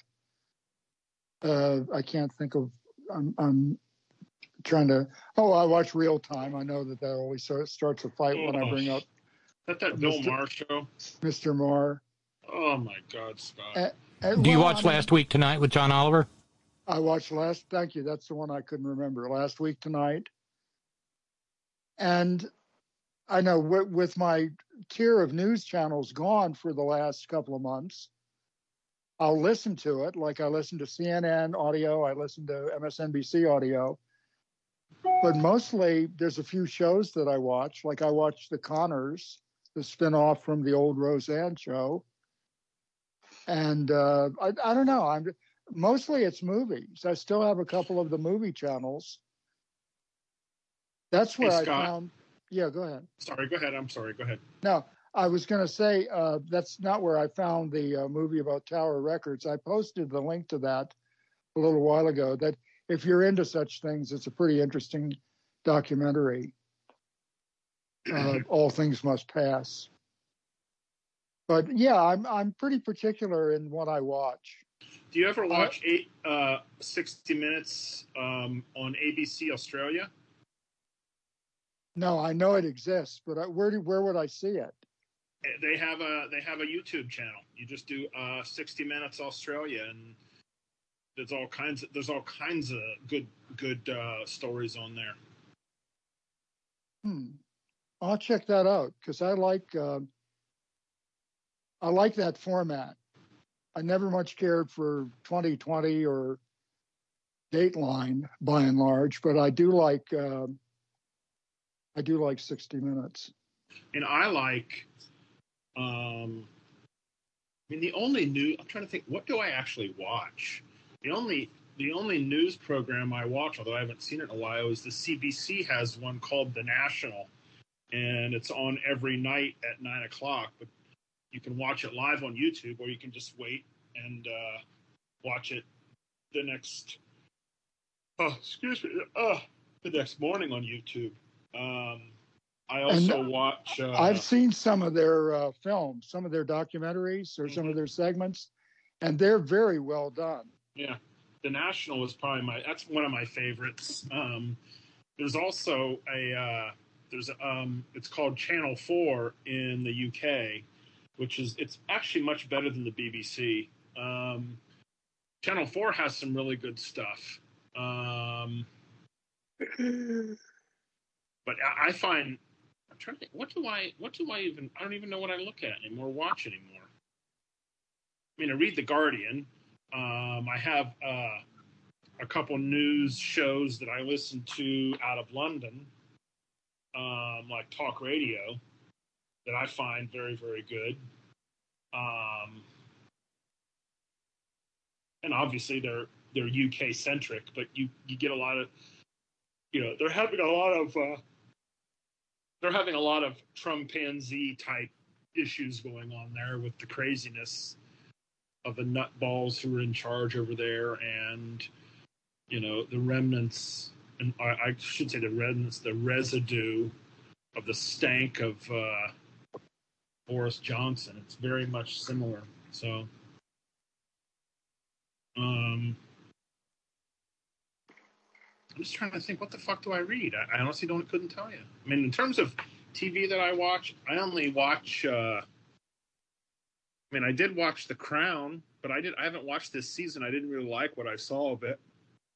Speaker 10: Uh, I can't think of. I'm, I'm trying to. Oh, I watch Real Time. I know that that always sort of starts a fight oh, when I bring up.
Speaker 9: Is that that Bill Mister Maher show?
Speaker 10: Mister Maher.
Speaker 9: Oh my God, Scott.
Speaker 10: Uh, uh,
Speaker 3: Do you
Speaker 10: well,
Speaker 3: watch
Speaker 10: I mean,
Speaker 3: Last Week Tonight with John Oliver?
Speaker 10: I watched last. Thank you. That's the one I couldn't remember. Last Week Tonight. And I know with, with my tier of news channels gone for the last couple of months, I'll listen to it. Like I listen to C N N audio. I listen to M S N B C audio. But mostly there's a few shows that I watch. Like I watch The Connors, the spinoff from the old Roseanne show. And uh, I, I don't know. I'm mostly it's movies. I still have a couple of the movie channels. That's where
Speaker 9: hey,
Speaker 10: I
Speaker 9: Scott.
Speaker 10: found. Yeah, go ahead.
Speaker 9: Sorry, go ahead. I'm sorry. Go ahead.
Speaker 10: No, I was going to say uh, that's not where I found the uh, movie about Tower Records. I posted the link to that a little while ago. That if you're into such things, it's a pretty interesting documentary. Uh, All Things Must Pass. But yeah, I'm I'm pretty particular in what I watch.
Speaker 9: Do you ever watch eight, uh, sixty Minutes um, on A B C Australia?
Speaker 10: No, I know it exists, but I, where do where would I see it?
Speaker 9: They have a they have a YouTube channel. You just do uh, sixty Minutes Australia, and there's all kinds of there's all kinds of good good uh, stories on there.
Speaker 10: Hmm. I'll check that out because I like uh, I like that format. I never much cared for twenty twenty or Dateline by and large, but I do like uh, I do like sixty Minutes.
Speaker 9: And I like, um, I mean, the only new. I'm trying to think. What do I actually watch? The only the only news program I watch, although I haven't seen it in a while, is the C B C has one called The National, and it's on every night at nine o'clock. But you can watch it live on YouTube, or you can just wait and uh, watch it the next. Oh, excuse me. Uh, the next morning on YouTube. Um, I also
Speaker 10: And
Speaker 9: watch. Uh,
Speaker 10: I've seen some of their uh, films, some of their documentaries, or some of their segments, and they're very well done.
Speaker 9: Yeah, The National is probably my. That's one of my favorites. Um, there's also a. Uh, there's um. It's called Channel Four in the U K, which is it's actually much better than the B B C. Um, Channel Four has some really good stuff. Um, but I, I find I'm trying to think. What do I? What do I even? I don't even know what I look at anymore. Watch anymore. I mean, I read The Guardian. Um, I have uh, a couple news shows that I listen to out of London, um, like talk radio, that I find very, very good. Um, and obviously they're they're U K centric, but you, you get a lot of, you know, they're having a lot of uh, they're having a lot of Trumpanzee type issues going on there with the craziness of the nutballs who are in charge over there, and you know the remnants, and I, I should say the remnants, the residue of the stank of uh, Boris Johnson. It's very much similar. So, um, I'm just trying to think, what the fuck do I read? I, I honestly don't couldn't tell you. I mean, in terms of T V that I watch, I only watch. Uh, I mean, I did watch The Crown, but I did. I haven't watched this season. I didn't really like what I saw of it.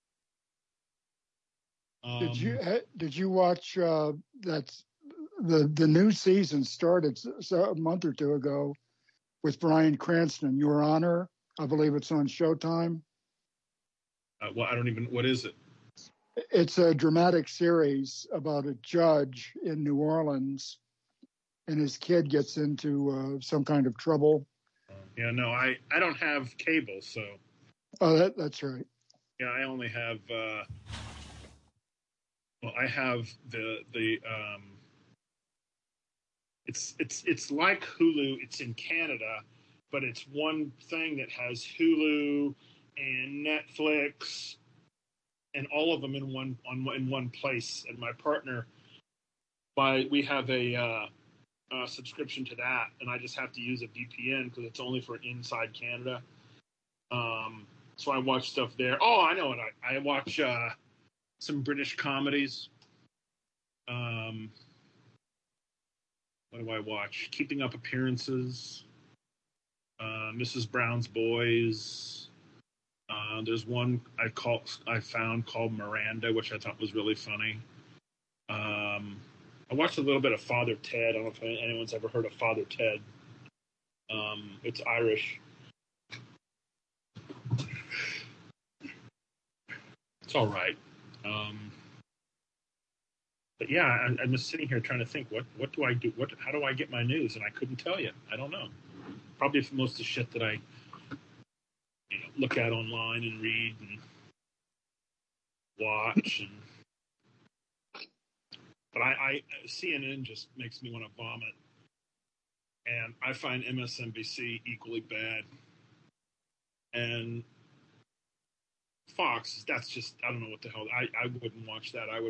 Speaker 9: Um,
Speaker 10: Did you uh, did you watch uh, that's the the new season started so, a month or two ago with Bryan Cranston, Your Honor? I believe it's on Showtime.
Speaker 9: Uh, well, I don't even. What is it?
Speaker 10: It's a dramatic series about a judge in New Orleans, and his kid gets into uh, some kind of trouble.
Speaker 9: Yeah, no, I, I don't have cable, so.
Speaker 10: Oh, that, that's right.
Speaker 9: Yeah, I only have. Uh, well, I have the the. Um, it's it's it's like Hulu. It's in Canada, but it's one thing that has Hulu and Netflix and all of them in one on in one place. And my partner, by we have a. Uh, Uh, subscription to that, and I just have to use a V P N because it's only for inside Canada. Um, so I watch stuff there. Oh, I know what I, I watch uh, some British comedies. Um, what do I watch? Keeping Up Appearances, uh, Missus Brown's Boys. Uh, there's one I call I found called Miranda, which I thought was really funny. Um, I watched a little bit of Father Ted. I don't know if anyone's ever heard of Father Ted. Um, it's Irish. It's all right. Um, but yeah, I, I'm just sitting here trying to think, what, what do I do? What, how do I get my news? And I couldn't tell you. I don't know. Probably for most of the shit that I you know, look at online and read and watch and But I, I C N N just makes me want to vomit, and I find M S N B C equally bad. And Fox, that's just I don't know what the hell. I, I wouldn't watch that. I would.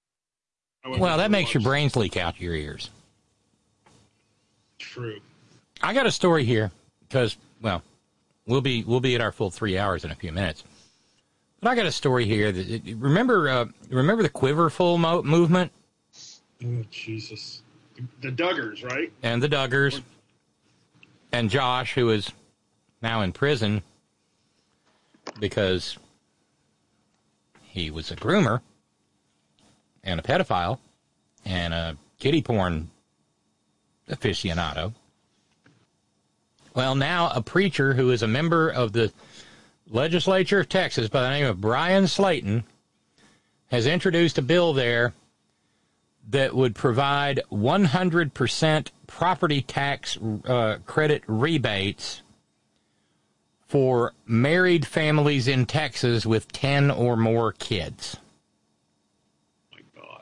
Speaker 9: I would
Speaker 3: well, that makes
Speaker 9: watch.
Speaker 3: your brains leak out your ears.
Speaker 9: True.
Speaker 3: I got a story here because, well, we'll be we'll be at our full three hours in a few minutes. But I got a story here. That, remember, uh, remember the Quiverful mo- movement?
Speaker 9: Oh, Jesus. The Duggars, right?
Speaker 3: And the Duggars. And Josh, who is now in prison because he was a groomer and a pedophile and a kiddie porn aficionado. Well, now a preacher who is a member of the legislature of Texas by the name of Brian Slayton has introduced a bill there that would provide one hundred percent property tax uh, credit rebates for married families in Texas with ten or more kids.
Speaker 9: My God.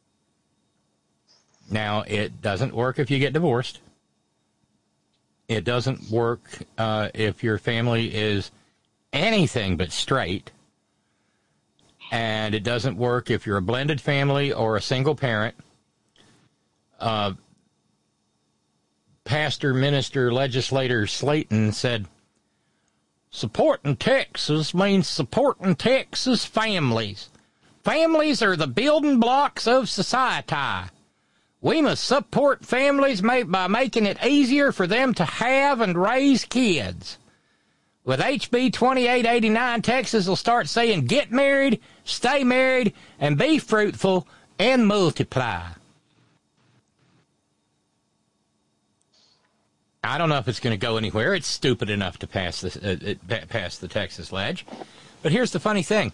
Speaker 3: Now, it doesn't work if you get divorced. It doesn't work uh, if your family is anything but straight. And it doesn't work if you're a blended family or a single parent. Uh, Pastor, minister, legislator Slayton said, supporting Texas means supporting Texas families. Families are the building blocks of society. We must support families by making it easier for them to have and raise kids. With H B twenty-eight eighty-nine, Texas will start saying, get married, stay married, and be fruitful and multiply. I don't know if it's going to go anywhere. It's stupid enough to pass the, uh, it, pass the Texas ledge. But here's the funny thing.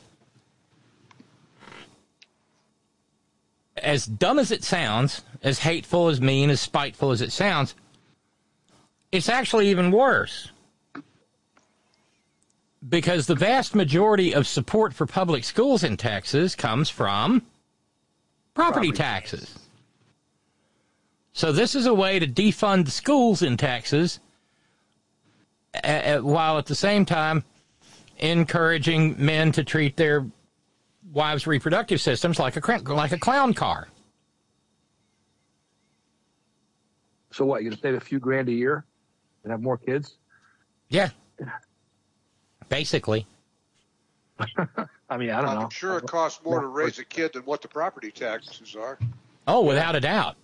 Speaker 3: As dumb as it sounds, as hateful, as mean, as spiteful as it sounds, it's actually even worse. Because the vast majority of support for public schools in Texas comes from property, property taxes. taxes. So this is a way to defund the schools in Texas, uh, while at the same time encouraging men to treat their wives' reproductive systems like a like a clown car.
Speaker 11: So what? You gonna save a few grand a year and have more kids?
Speaker 3: Yeah. Basically.
Speaker 11: I mean, I don't
Speaker 12: I'm
Speaker 11: know.
Speaker 12: I'm sure it costs more to raise a kid than what the property taxes are.
Speaker 3: Oh, without a doubt.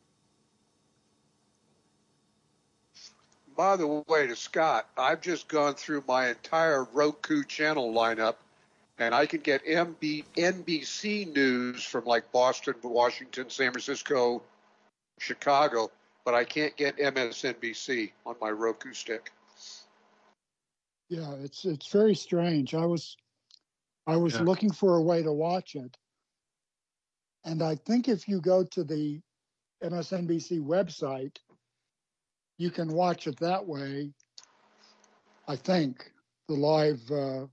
Speaker 12: By the way, to Scott, I've just gone through my entire Roku channel lineup, and I can get M B, N B C news from like Boston, Washington, San Francisco, Chicago, but I can't get M S N B C on my Roku stick.
Speaker 10: Yeah, it's it's very strange. I was I was
Speaker 12: Yeah.
Speaker 10: looking for a way to watch it, and I think if you go to the M S N B C website, you can watch it that way. I think the live uh,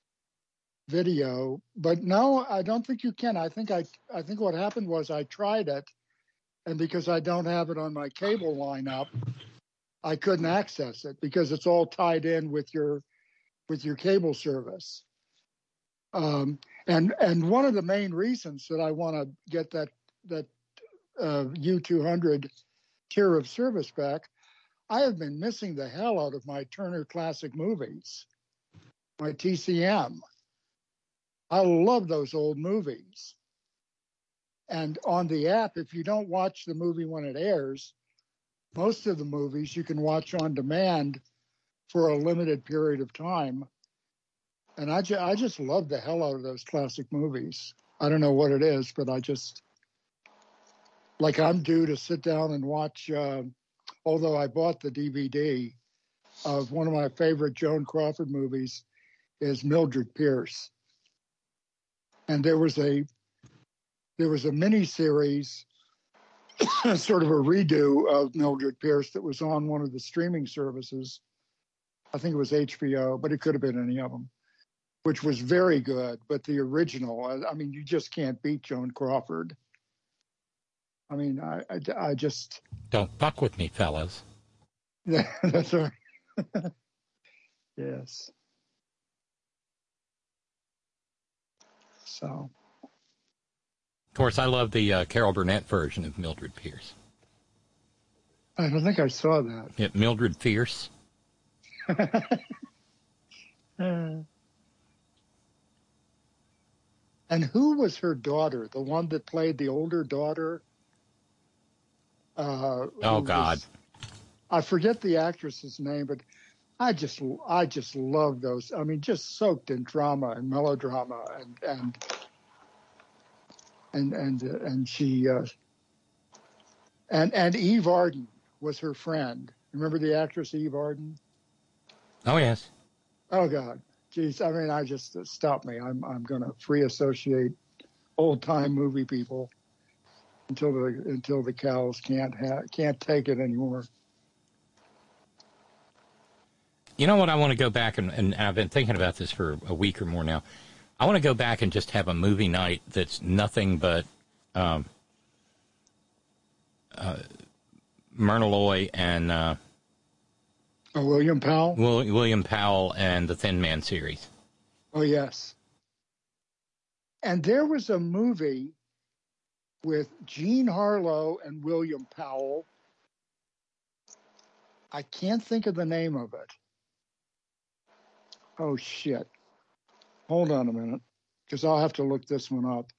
Speaker 10: video, but no, I don't think you can. I think I I think what happened was I tried it, and because I don't have it on my cable lineup, I couldn't access it because it's all tied in with your with your cable service. Um, and and one of the main reasons that I want to get that that uh, U two hundred tier of service back, I have been missing the hell out of my Turner Classic Movies, my T C M. I love those old movies. And on the app, if you don't watch the movie when it airs, most of the movies you can watch on demand for a limited period of time. And I, ju- I just love the hell out of those classic movies. I don't know what it is, but I just, like I'm due to sit down and watch, uh, although I bought the D V D of one of my favorite Joan Crawford movies is Mildred Pierce. And there was a, there was a mini series, sort of a redo of Mildred Pierce that was on one of the streaming services. I think it was H B O, but it could have been any of them, which was very good. But the original, I, I mean, you just can't beat Joan Crawford. I mean, I, I, I just...
Speaker 3: Don't fuck with me, fellas.
Speaker 10: Yeah, that's right. Yes. So...
Speaker 3: Of course, I love the uh, Carol Burnett version of Mildred Pierce.
Speaker 10: I don't think I saw that.
Speaker 3: Yeah, Mildred Fierce.
Speaker 10: Uh, and who was her daughter? The one that played the older daughter? Uh,
Speaker 3: Oh,
Speaker 10: who
Speaker 3: God.
Speaker 10: was- I forget the actress's name, but I just, I just love those. I mean, just soaked in drama and melodrama, and and and and uh, and she, uh, and and Eve Arden was her friend. Remember the actress Eve Arden?
Speaker 3: Oh, yes.
Speaker 10: Oh God, geez! I mean, I just uh, stop me. I'm I'm going to free associate old time movie people until the until the cows can't ha- can't take it anymore.
Speaker 3: You know what? I want to go back, and, and I've been thinking about this for a week or more now. I want to go back and just have a movie night that's nothing but um, uh, Myrna Loy and uh,
Speaker 10: Oh, William Powell.
Speaker 3: Will, William Powell and the Thin Man series.
Speaker 10: Oh yes. And there was a movie with Jean Harlow and William Powell. I can't think of the name of it. Oh, shit. Hold on a minute, because I'll have to look this one up.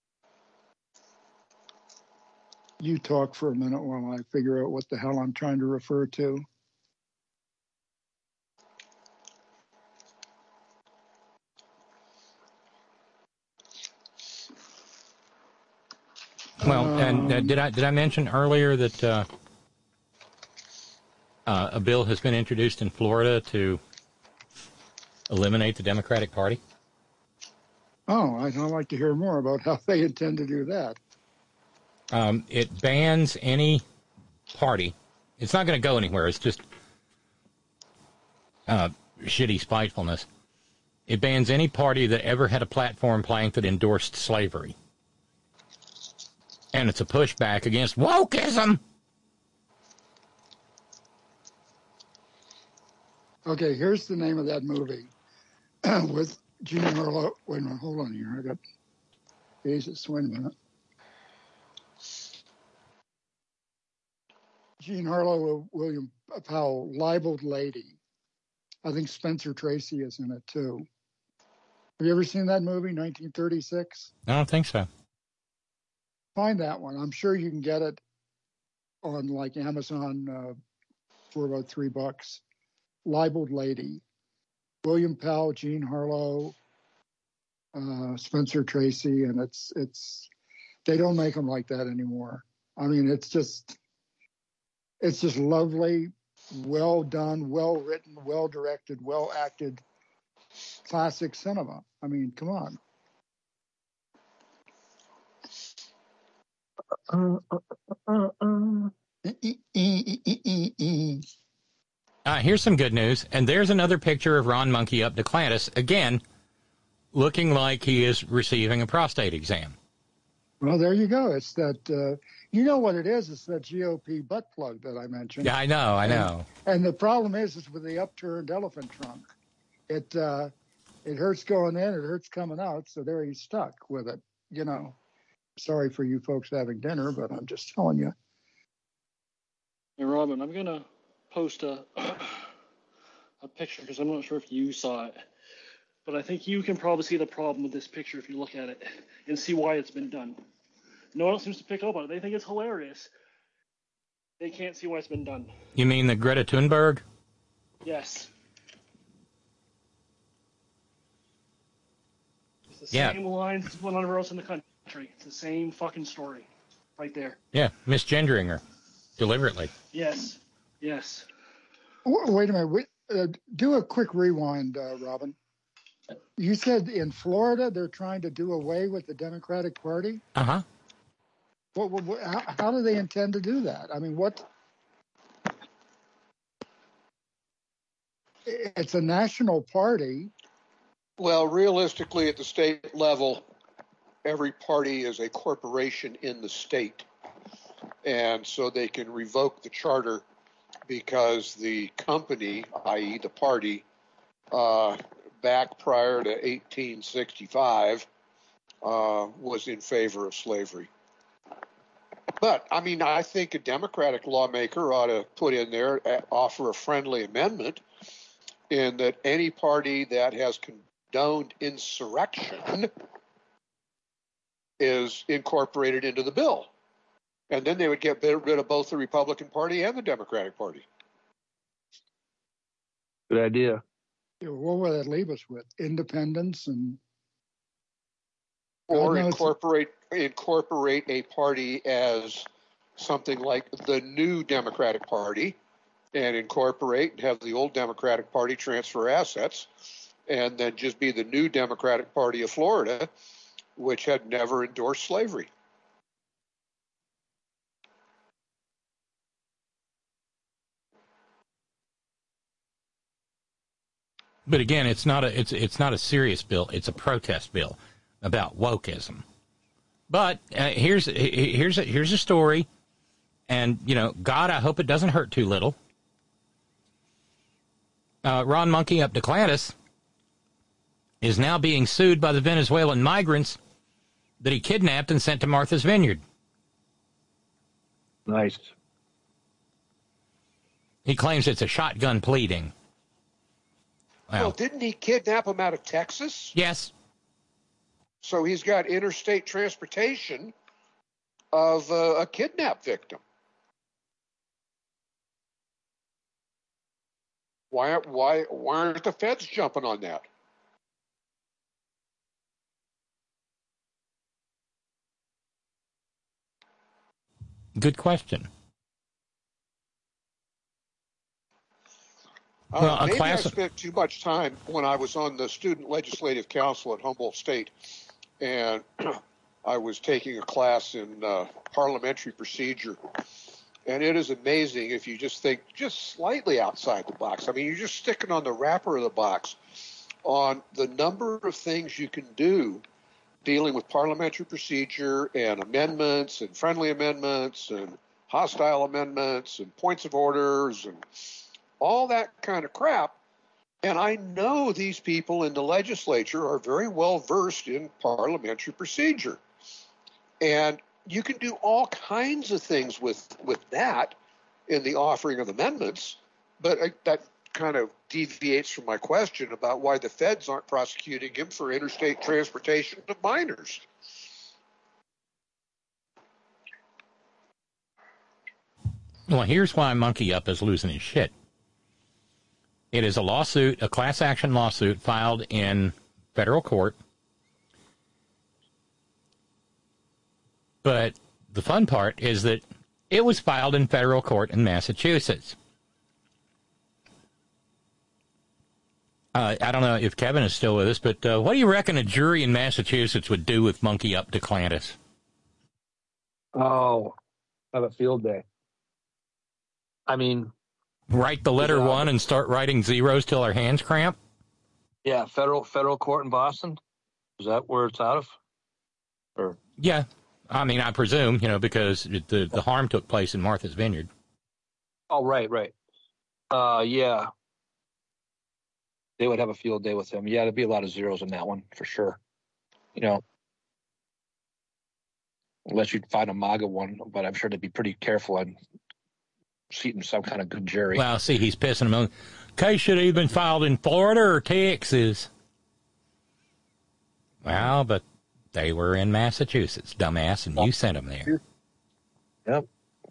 Speaker 10: You talk for a minute while I figure out what the hell I'm trying to refer to.
Speaker 3: Well, and uh, did I did I mention earlier that uh, uh, a bill has been introduced in Florida to eliminate the Democratic Party?
Speaker 10: Oh, I'd like to hear more about how they intend to do that.
Speaker 3: Um, it bans any party. It's not going to go anywhere. It's just uh, shitty spitefulness. It bans any party that ever had a platform plank that endorsed slavery. And it's a pushback against wokeism.
Speaker 10: Okay, here's the name of that movie with Jean Harlow. Wait a minute, hold on here. I got Jesus. Wait a minute. Jean Harlow, William Powell, Libeled Lady. I think Spencer Tracy is in it too. Have you ever seen that movie, nineteen thirty-six?
Speaker 3: I don't think so.
Speaker 10: Find that one. I'm sure you can get it on like Amazon uh, for about three bucks. Libeled Lady. William Powell, Jean Harlow, uh, Spencer Tracy, and it's it's they don't make them like that anymore. I mean, it's just it's just lovely, well done, well written, well directed, well acted, classic cinema. I mean, come on. Uh, uh, uh, uh.
Speaker 3: Uh, here's some good news, and there's another picture of Ron Monkey up Duplantis, again, looking like he is receiving a prostate exam.
Speaker 10: Well, there you go. It's that, uh, you know what it is? It's that G O P butt plug that I mentioned.
Speaker 3: Yeah, I know, I know.
Speaker 10: And, and the problem is, is with the upturned elephant trunk. It, uh, it hurts going in, it hurts coming out, so there he's stuck with it, you know. Sorry for you folks having dinner, but I'm just telling you.
Speaker 16: Hey, Robin, I'm going to post a a picture because I'm not sure if you saw it, but I think you can probably see the problem with this picture if you look at it and see why it's been done. No one else seems to pick up on it. They think it's hilarious. They can't see why it's been done.
Speaker 3: You mean the Greta Thunberg?
Speaker 16: Yes. It's the
Speaker 3: Yeah.
Speaker 16: same lines as one everywhere else in the country. It's the same fucking story right there.
Speaker 3: Yeah, misgendering her deliberately.
Speaker 16: Yes. Yes.
Speaker 10: Wait a minute. Wait, uh, do a quick rewind, uh, Robin. You said in Florida they're trying to do away with the Democratic Party?
Speaker 3: Uh-huh.
Speaker 10: What, what, what, how, how do they intend to do that? I mean, what? It's a national party.
Speaker 12: Well, realistically, at the state level, every party is a corporation in the state. And so they can revoke the charter because the company, that is the party, uh, back prior to eighteen sixty-five, uh, was in favor of slavery. But, I mean, I think a Democratic lawmaker ought to put in there, uh, offer a friendly amendment in that any party that has condoned insurrection is incorporated into the bill. And then they would get rid of both the Republican Party and the Democratic Party.
Speaker 11: Good idea.
Speaker 10: Yeah, what would that leave us with? Independence and...
Speaker 12: Or incorporate incorporate a party as something like the new Democratic Party, and incorporate and have the old Democratic Party transfer assets, and then just be the new Democratic Party of Florida, which had never endorsed slavery.
Speaker 3: But again, it's not a it's it's not a serious bill. It's a protest bill about wokeism. But uh, here's here's a, here's a story, and you know, God, I hope it doesn't hurt too little. Uh, Ron Monkey Up Duklantis is now being sued by the Venezuelan migrants that he kidnapped and sent to Martha's Vineyard.
Speaker 11: Nice.
Speaker 3: He claims it's a shotgun pleading. Wow.
Speaker 12: Well, didn't he kidnap him out of Texas?
Speaker 3: Yes.
Speaker 12: So he's got interstate transportation of uh, a kidnap victim. Why, why, why aren't the feds jumping on that?
Speaker 3: Good question.
Speaker 12: Uh,
Speaker 3: well, a
Speaker 12: maybe
Speaker 3: class
Speaker 12: I spent too much time when I was on the Student Legislative Council at Humboldt State, and I was taking a class in uh, parliamentary procedure. And it is amazing if you just think just slightly outside the box. I mean, you're just sticking on the wrapper of the box on the number of things you can do dealing with parliamentary procedure and amendments and friendly amendments and hostile amendments and points of orders and all that kind of crap. And I know these people in the legislature are very well versed in parliamentary procedure. And you can do all kinds of things with, with that in the offering of amendments. But I, that kind of deviates from my question about why the feds aren't prosecuting him for interstate transportation of minors.
Speaker 3: Well, here's why Monkey Up is losing his shit. It is a lawsuit, a class action lawsuit filed in federal court. But the fun part is that it was filed in federal court in Massachusetts. Uh, I don't know if Kevin is still with us, but uh, what do you reckon a jury in Massachusetts would do with Monkey Up Duklantis?
Speaker 11: Oh, have a field day. I mean...
Speaker 3: Write the letter one and start writing zeros till our hands cramp?
Speaker 11: Yeah, federal federal court in Boston. Is that where it's out of? Or
Speaker 3: yeah, I mean, I presume, you know, because the the harm took place in Martha's Vineyard.
Speaker 11: Oh, right, right. Uh, yeah, they would have a field day with him. Yeah, there'd be a lot of zeros in that one for sure. You know, unless you'd find a MAGA one, but I'm sure they'd be pretty careful on seating some kind of good jury.
Speaker 3: Well, see, he's pissing them on. Case should have even been filed in Florida or Texas. Well, but they were in Massachusetts, dumbass, and you sent them there.
Speaker 11: Yep.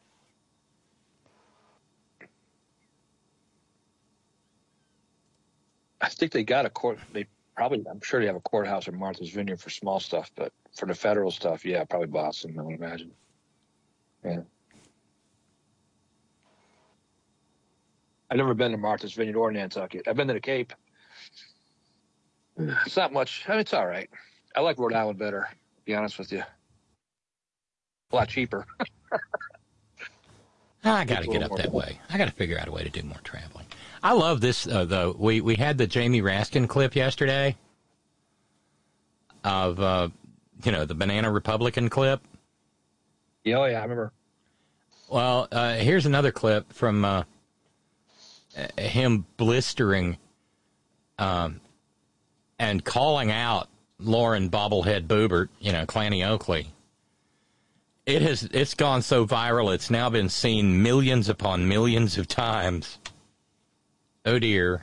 Speaker 11: I think they got a court. They probably, I'm sure they have a courthouse in Martha's Vineyard for small stuff, but for the federal stuff, yeah, probably Boston, I would imagine. Yeah. I've never been to Martha's Vineyard or Nantucket. I've been to the Cape. It's not much. I mean, it's all right. I like Rhode Island better, to be honest with you. A lot cheaper.
Speaker 3: I got to get up that way. I got to figure out a way to do more traveling. I love this, uh, though. We, we had the Jamie Raskin clip yesterday of, uh, you know, the Banana Republican clip.
Speaker 11: Yeah, oh, yeah, I remember.
Speaker 3: Well, uh, here's another clip from... Uh, him blistering um, and calling out Lauren Bobblehead Boebert, you know, Clanny Oakley. It has, it's gone so viral, it's now been seen millions upon millions of times. Oh, dear.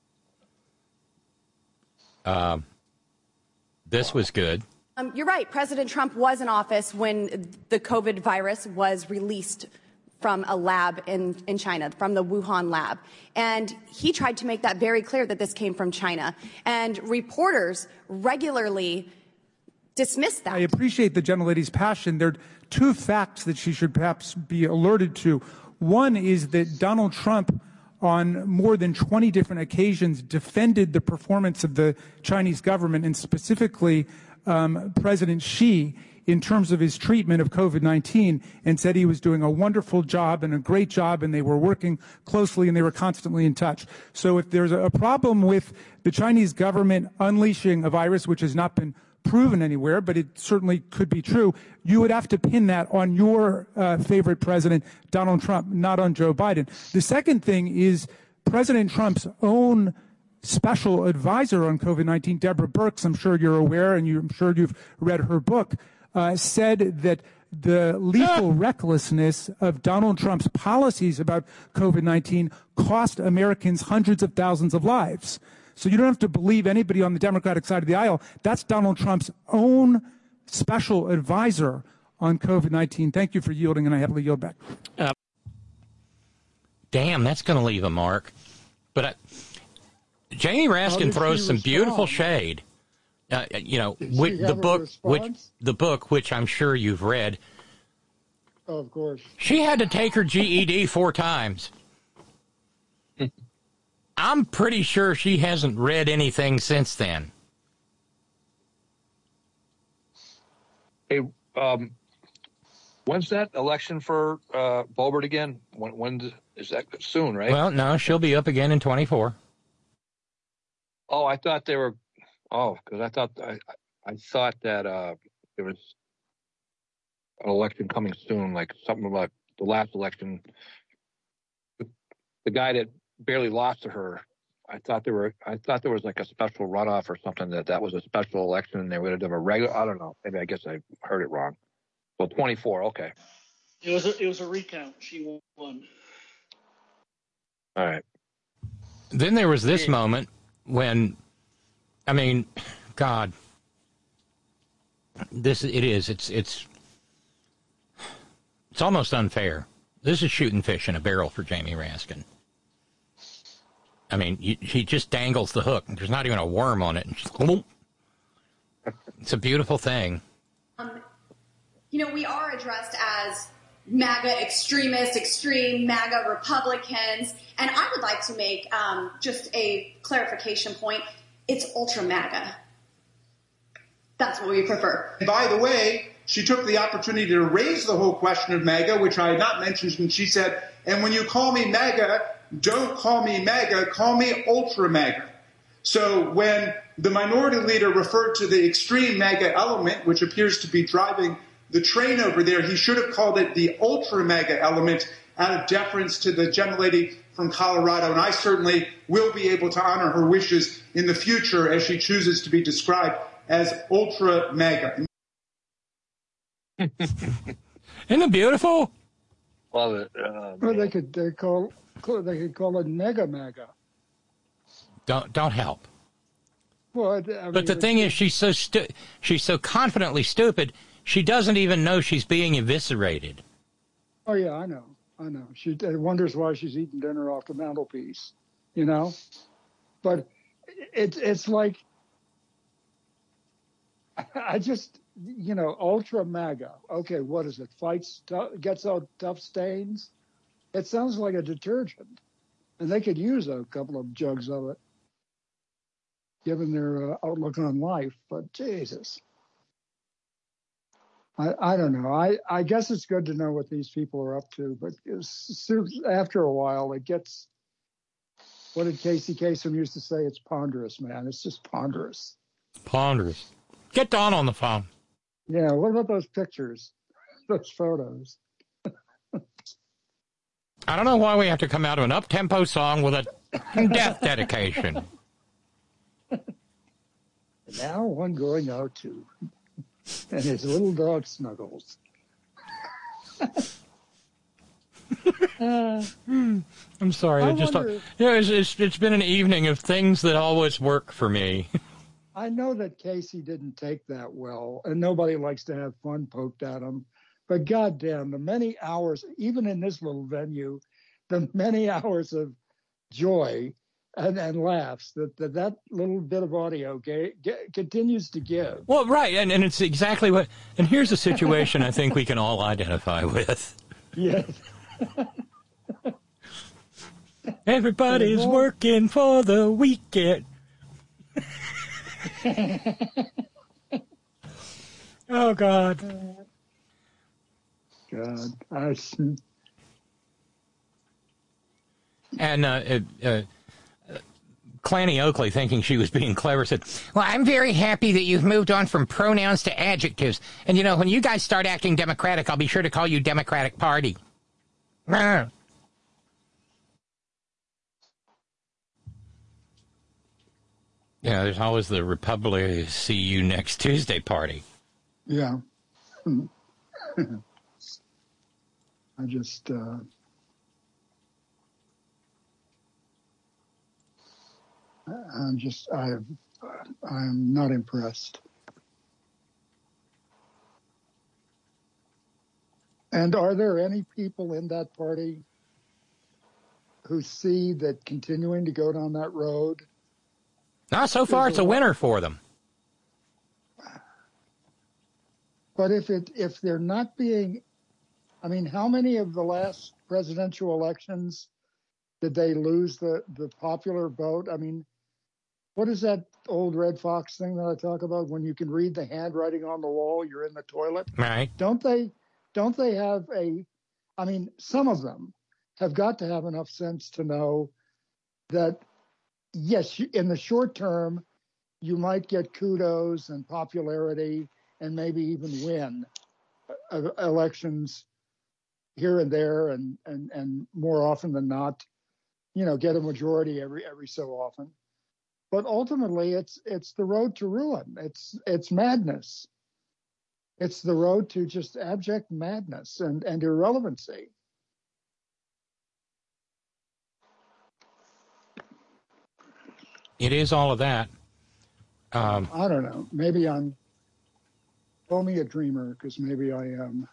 Speaker 3: Uh, this was good.
Speaker 17: Um, you're right. President Trump was in office when the COVID virus was released from a lab in, in China, from the Wuhan lab. And he tried to make that very clear that this came from China. And reporters regularly dismissed that.
Speaker 18: I appreciate the gentlelady's passion. There are two facts that she should perhaps be alerted to. One is that Donald Trump, on more than twenty different occasions, defended the performance of the Chinese government, and specifically um, President Xi, in terms of his treatment of COVID nineteen, and said he was doing a wonderful job and a great job, and they were working closely and they were constantly in touch. So if there's a problem with the Chinese government unleashing a virus which has not been proven anywhere, but it certainly could be true, you would have to pin that on your uh, favorite president, Donald Trump, not on Joe Biden. The second thing is President Trump's own special advisor on COVID nineteen, Deborah Birx, I'm sure you're aware, and you, I'm sure you've read her book, uh, said that the lethal recklessness of Donald Trump's policies about COVID nineteen cost Americans hundreds of thousands of lives. So you don't have to believe anybody on the Democratic side of the aisle. That's Donald Trump's own special advisor on COVID nineteen. Thank you for yielding, and I happily yield back.
Speaker 3: Uh, damn, that's going to leave a mark. But I, Jamie Raskin throws some beautiful shade. Uh, you know, which, the book, which the book, which I'm sure you've read.
Speaker 10: Oh, of course.
Speaker 3: She had to take her G E D four times. I'm pretty sure she hasn't read anything since then.
Speaker 11: Hey, um, when's that election for uh, Boebert again? When, when is that soon, right?
Speaker 3: Well, no, she'll be up again in twenty-four.
Speaker 11: Oh, I thought they were. Oh, because I thought I, I thought that uh, there was an election coming soon, like something like the last election. The, the guy that barely lost to her. I thought there were. I thought there was like a special runoff or something that that was a special election and they would have done a regular. I don't know. Maybe I guess I heard it wrong. Well, twenty-four. Okay.
Speaker 16: It was a, it was a recount. She won.
Speaker 11: All right.
Speaker 3: Then there was this moment when, I mean, God, this it is. It's it's it's almost unfair. This is shooting fish in a barrel for Jamie Raskin. I mean, you, he just dangles the hook. There's not even a worm on it. And just, it's a beautiful thing.
Speaker 17: Um, you know, we are addressed as MAGA extremists, extreme MAGA Republicans, and I would like to make um, just a clarification point. It's ultra MAGA. That's what we prefer.
Speaker 19: By the way, she took the opportunity to raise the whole question of MAGA, which I had not mentioned, and she said, and when you call me MAGA, don't call me MAGA, call me ultra MAGA. So when the minority leader referred to the extreme MAGA element, which appears to be driving the train over there, he should have called it the ultra MAGA element out of deference to the gentlelady from Colorado. And I certainly will be able to honor her wishes in the future as she chooses to be described as ultra MAGA.
Speaker 3: Isn't it beautiful?
Speaker 11: Love it. Oh,
Speaker 10: or they could they call they could call it Mega MAGA.
Speaker 3: Don't don't help.
Speaker 10: Well, I mean,
Speaker 3: but the thing is, she's so stu- she's so confidently stupid. She doesn't even know she's being eviscerated.
Speaker 10: Oh yeah, I know, I know. She wonders why she's eating dinner off the mantelpiece, you know. But it's it's like I just. You know, ultra MAGA. Okay, what is it? Fights, gets out tough stains. It sounds like a detergent, and they could use a couple of jugs of it, given their uh, outlook on life. But Jesus, I I don't know. I I guess it's good to know what these people are up to, but it's, after a while, it gets. What did Casey Kasem used to say? It's ponderous, man. It's just ponderous.
Speaker 3: Ponderous. Get Don on the phone.
Speaker 10: Yeah, what about those pictures, those photos?
Speaker 3: I don't know why we have to come out of an up-tempo song with a death dedication.
Speaker 10: Now one going out to, and his little dog Snuggles.
Speaker 15: uh,
Speaker 3: I'm sorry.
Speaker 15: I
Speaker 3: I just
Speaker 15: wonder-
Speaker 3: yeah, it's, it's it's been an evening of things that always work for me.
Speaker 10: I know that Casey didn't take that well, and nobody likes to have fun poked at him. But goddamn, the many hours, even in this little venue, the many hours of joy and, and laughs that, that that little bit of audio ga- ga- continues to give.
Speaker 3: Well, right, and, and it's exactly what. And here's a situation I think we can all identify with.
Speaker 10: Yes.
Speaker 3: Everybody's working for the weekend. Oh, God.
Speaker 10: God. I,
Speaker 3: and uh, uh, uh, Clanny Oakley, thinking she was being clever, said, well, I'm very happy that you've moved on from pronouns to adjectives. And, you know, when you guys start acting Democratic, I'll be sure to call you Democratic Party. Yeah, there's always the Republic see you next Tuesday party.
Speaker 10: yeah. I just, uh, I'm just, I, I'm not impressed. And are there any people in that party who see that continuing to go down that road?
Speaker 3: Not so far, it's a winner for them.
Speaker 10: But if it if they're not being, I mean, how many of the last presidential elections did they lose the, the popular vote? I mean, what is that old Red Fox thing that I talk about? When you can read the handwriting on the wall, you're in the toilet.
Speaker 3: Right.
Speaker 10: Don't they? Don't they have a? I mean, some of them have got to have enough sense to know that, yes, you- in the short term, you might get kudos and popularity and maybe even win uh, elections here and there, and, and, and more often than not, you know, get a majority every every so often. But ultimately, it's it's the road to ruin. It's it's madness. It's the road to just abject madness and, and irrelevancy.
Speaker 3: It is all of that. Um,
Speaker 10: I don't know. Maybe I'm, call me a dreamer, because maybe I am.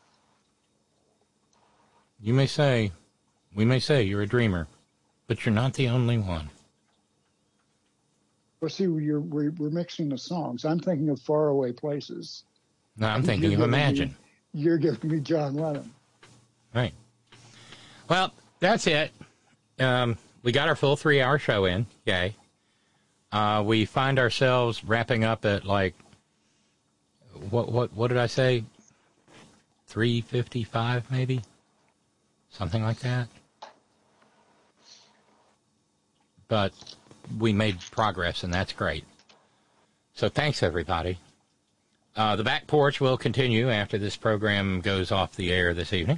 Speaker 3: You may say, we may say you're a dreamer, but you're not the only one.
Speaker 10: Well, see, you're, we're, we're mixing the songs. I'm thinking of Faraway Places.
Speaker 3: No, I'm thinking
Speaker 10: You're
Speaker 3: of
Speaker 10: giving
Speaker 3: Imagine.
Speaker 10: Me, you're giving me John Lennon.
Speaker 3: Right. Well, that's it. Um, we got our full three-hour show in. Yay. Uh, we find ourselves wrapping up at, like, what what what did I say? three fifty-five, maybe? Something like that. But we made progress, and that's great. So thanks, everybody. Uh, the back porch will continue after this program goes off the air this evening.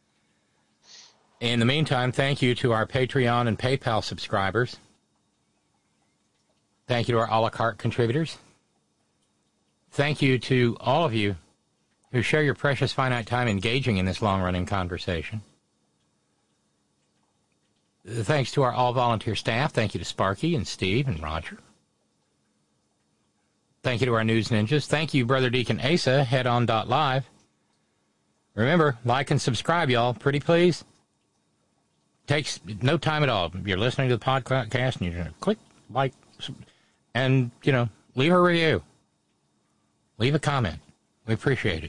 Speaker 3: In the meantime, thank you to our Patreon and PayPal subscribers. Thank you to our a la carte contributors. Thank you to all of you who share your precious finite time engaging in this long-running conversation. Thanks to our all-volunteer staff. Thank you to Sparky and Steve and Roger. Thank you to our news ninjas. Thank you, Brother Deacon Asa, headon dot live. Remember, like and subscribe, y'all. Pretty please. Takes no time at all. You're listening to the podcast, and you're going to click, like, and, you know, leave a review. Leave a comment. We appreciate it.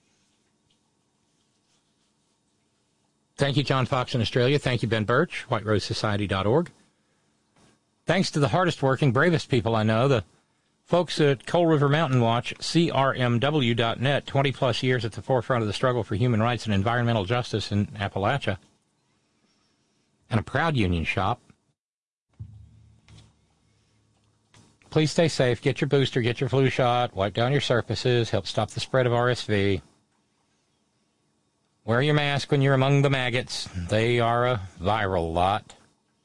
Speaker 3: Thank you, John Fox in Australia. Thank you, Ben Birch, white rose society dot org. Thanks to the hardest working, bravest people I know, the folks at Coal River Mountain Watch, C R M W dot net, twenty-plus years at the forefront of the struggle for human rights and environmental justice in Appalachia, and a proud union shop. Please stay safe, get your booster, get your flu shot, wipe down your surfaces, help stop the spread of R S V. Wear your mask when you're among the maggots. They are a viral lot.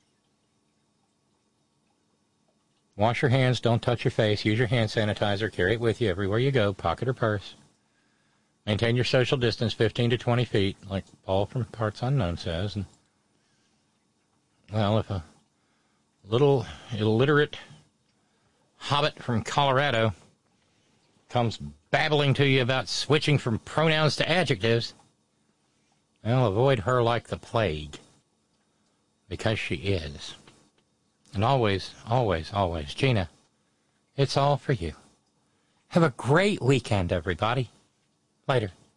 Speaker 3: Wash your hands, don't touch your face, use your hand sanitizer, carry it with you everywhere you go, pocket or purse. Maintain your social distance, fifteen to twenty feet, like Paul from Parts Unknown says. And, well, if a little illiterate hobbit from Colorado comes babbling to you about switching from pronouns to adjectives, well, avoid her like the plague, because she is. And always, always, always, Gina, it's all for you. Have a great weekend, everybody. Later.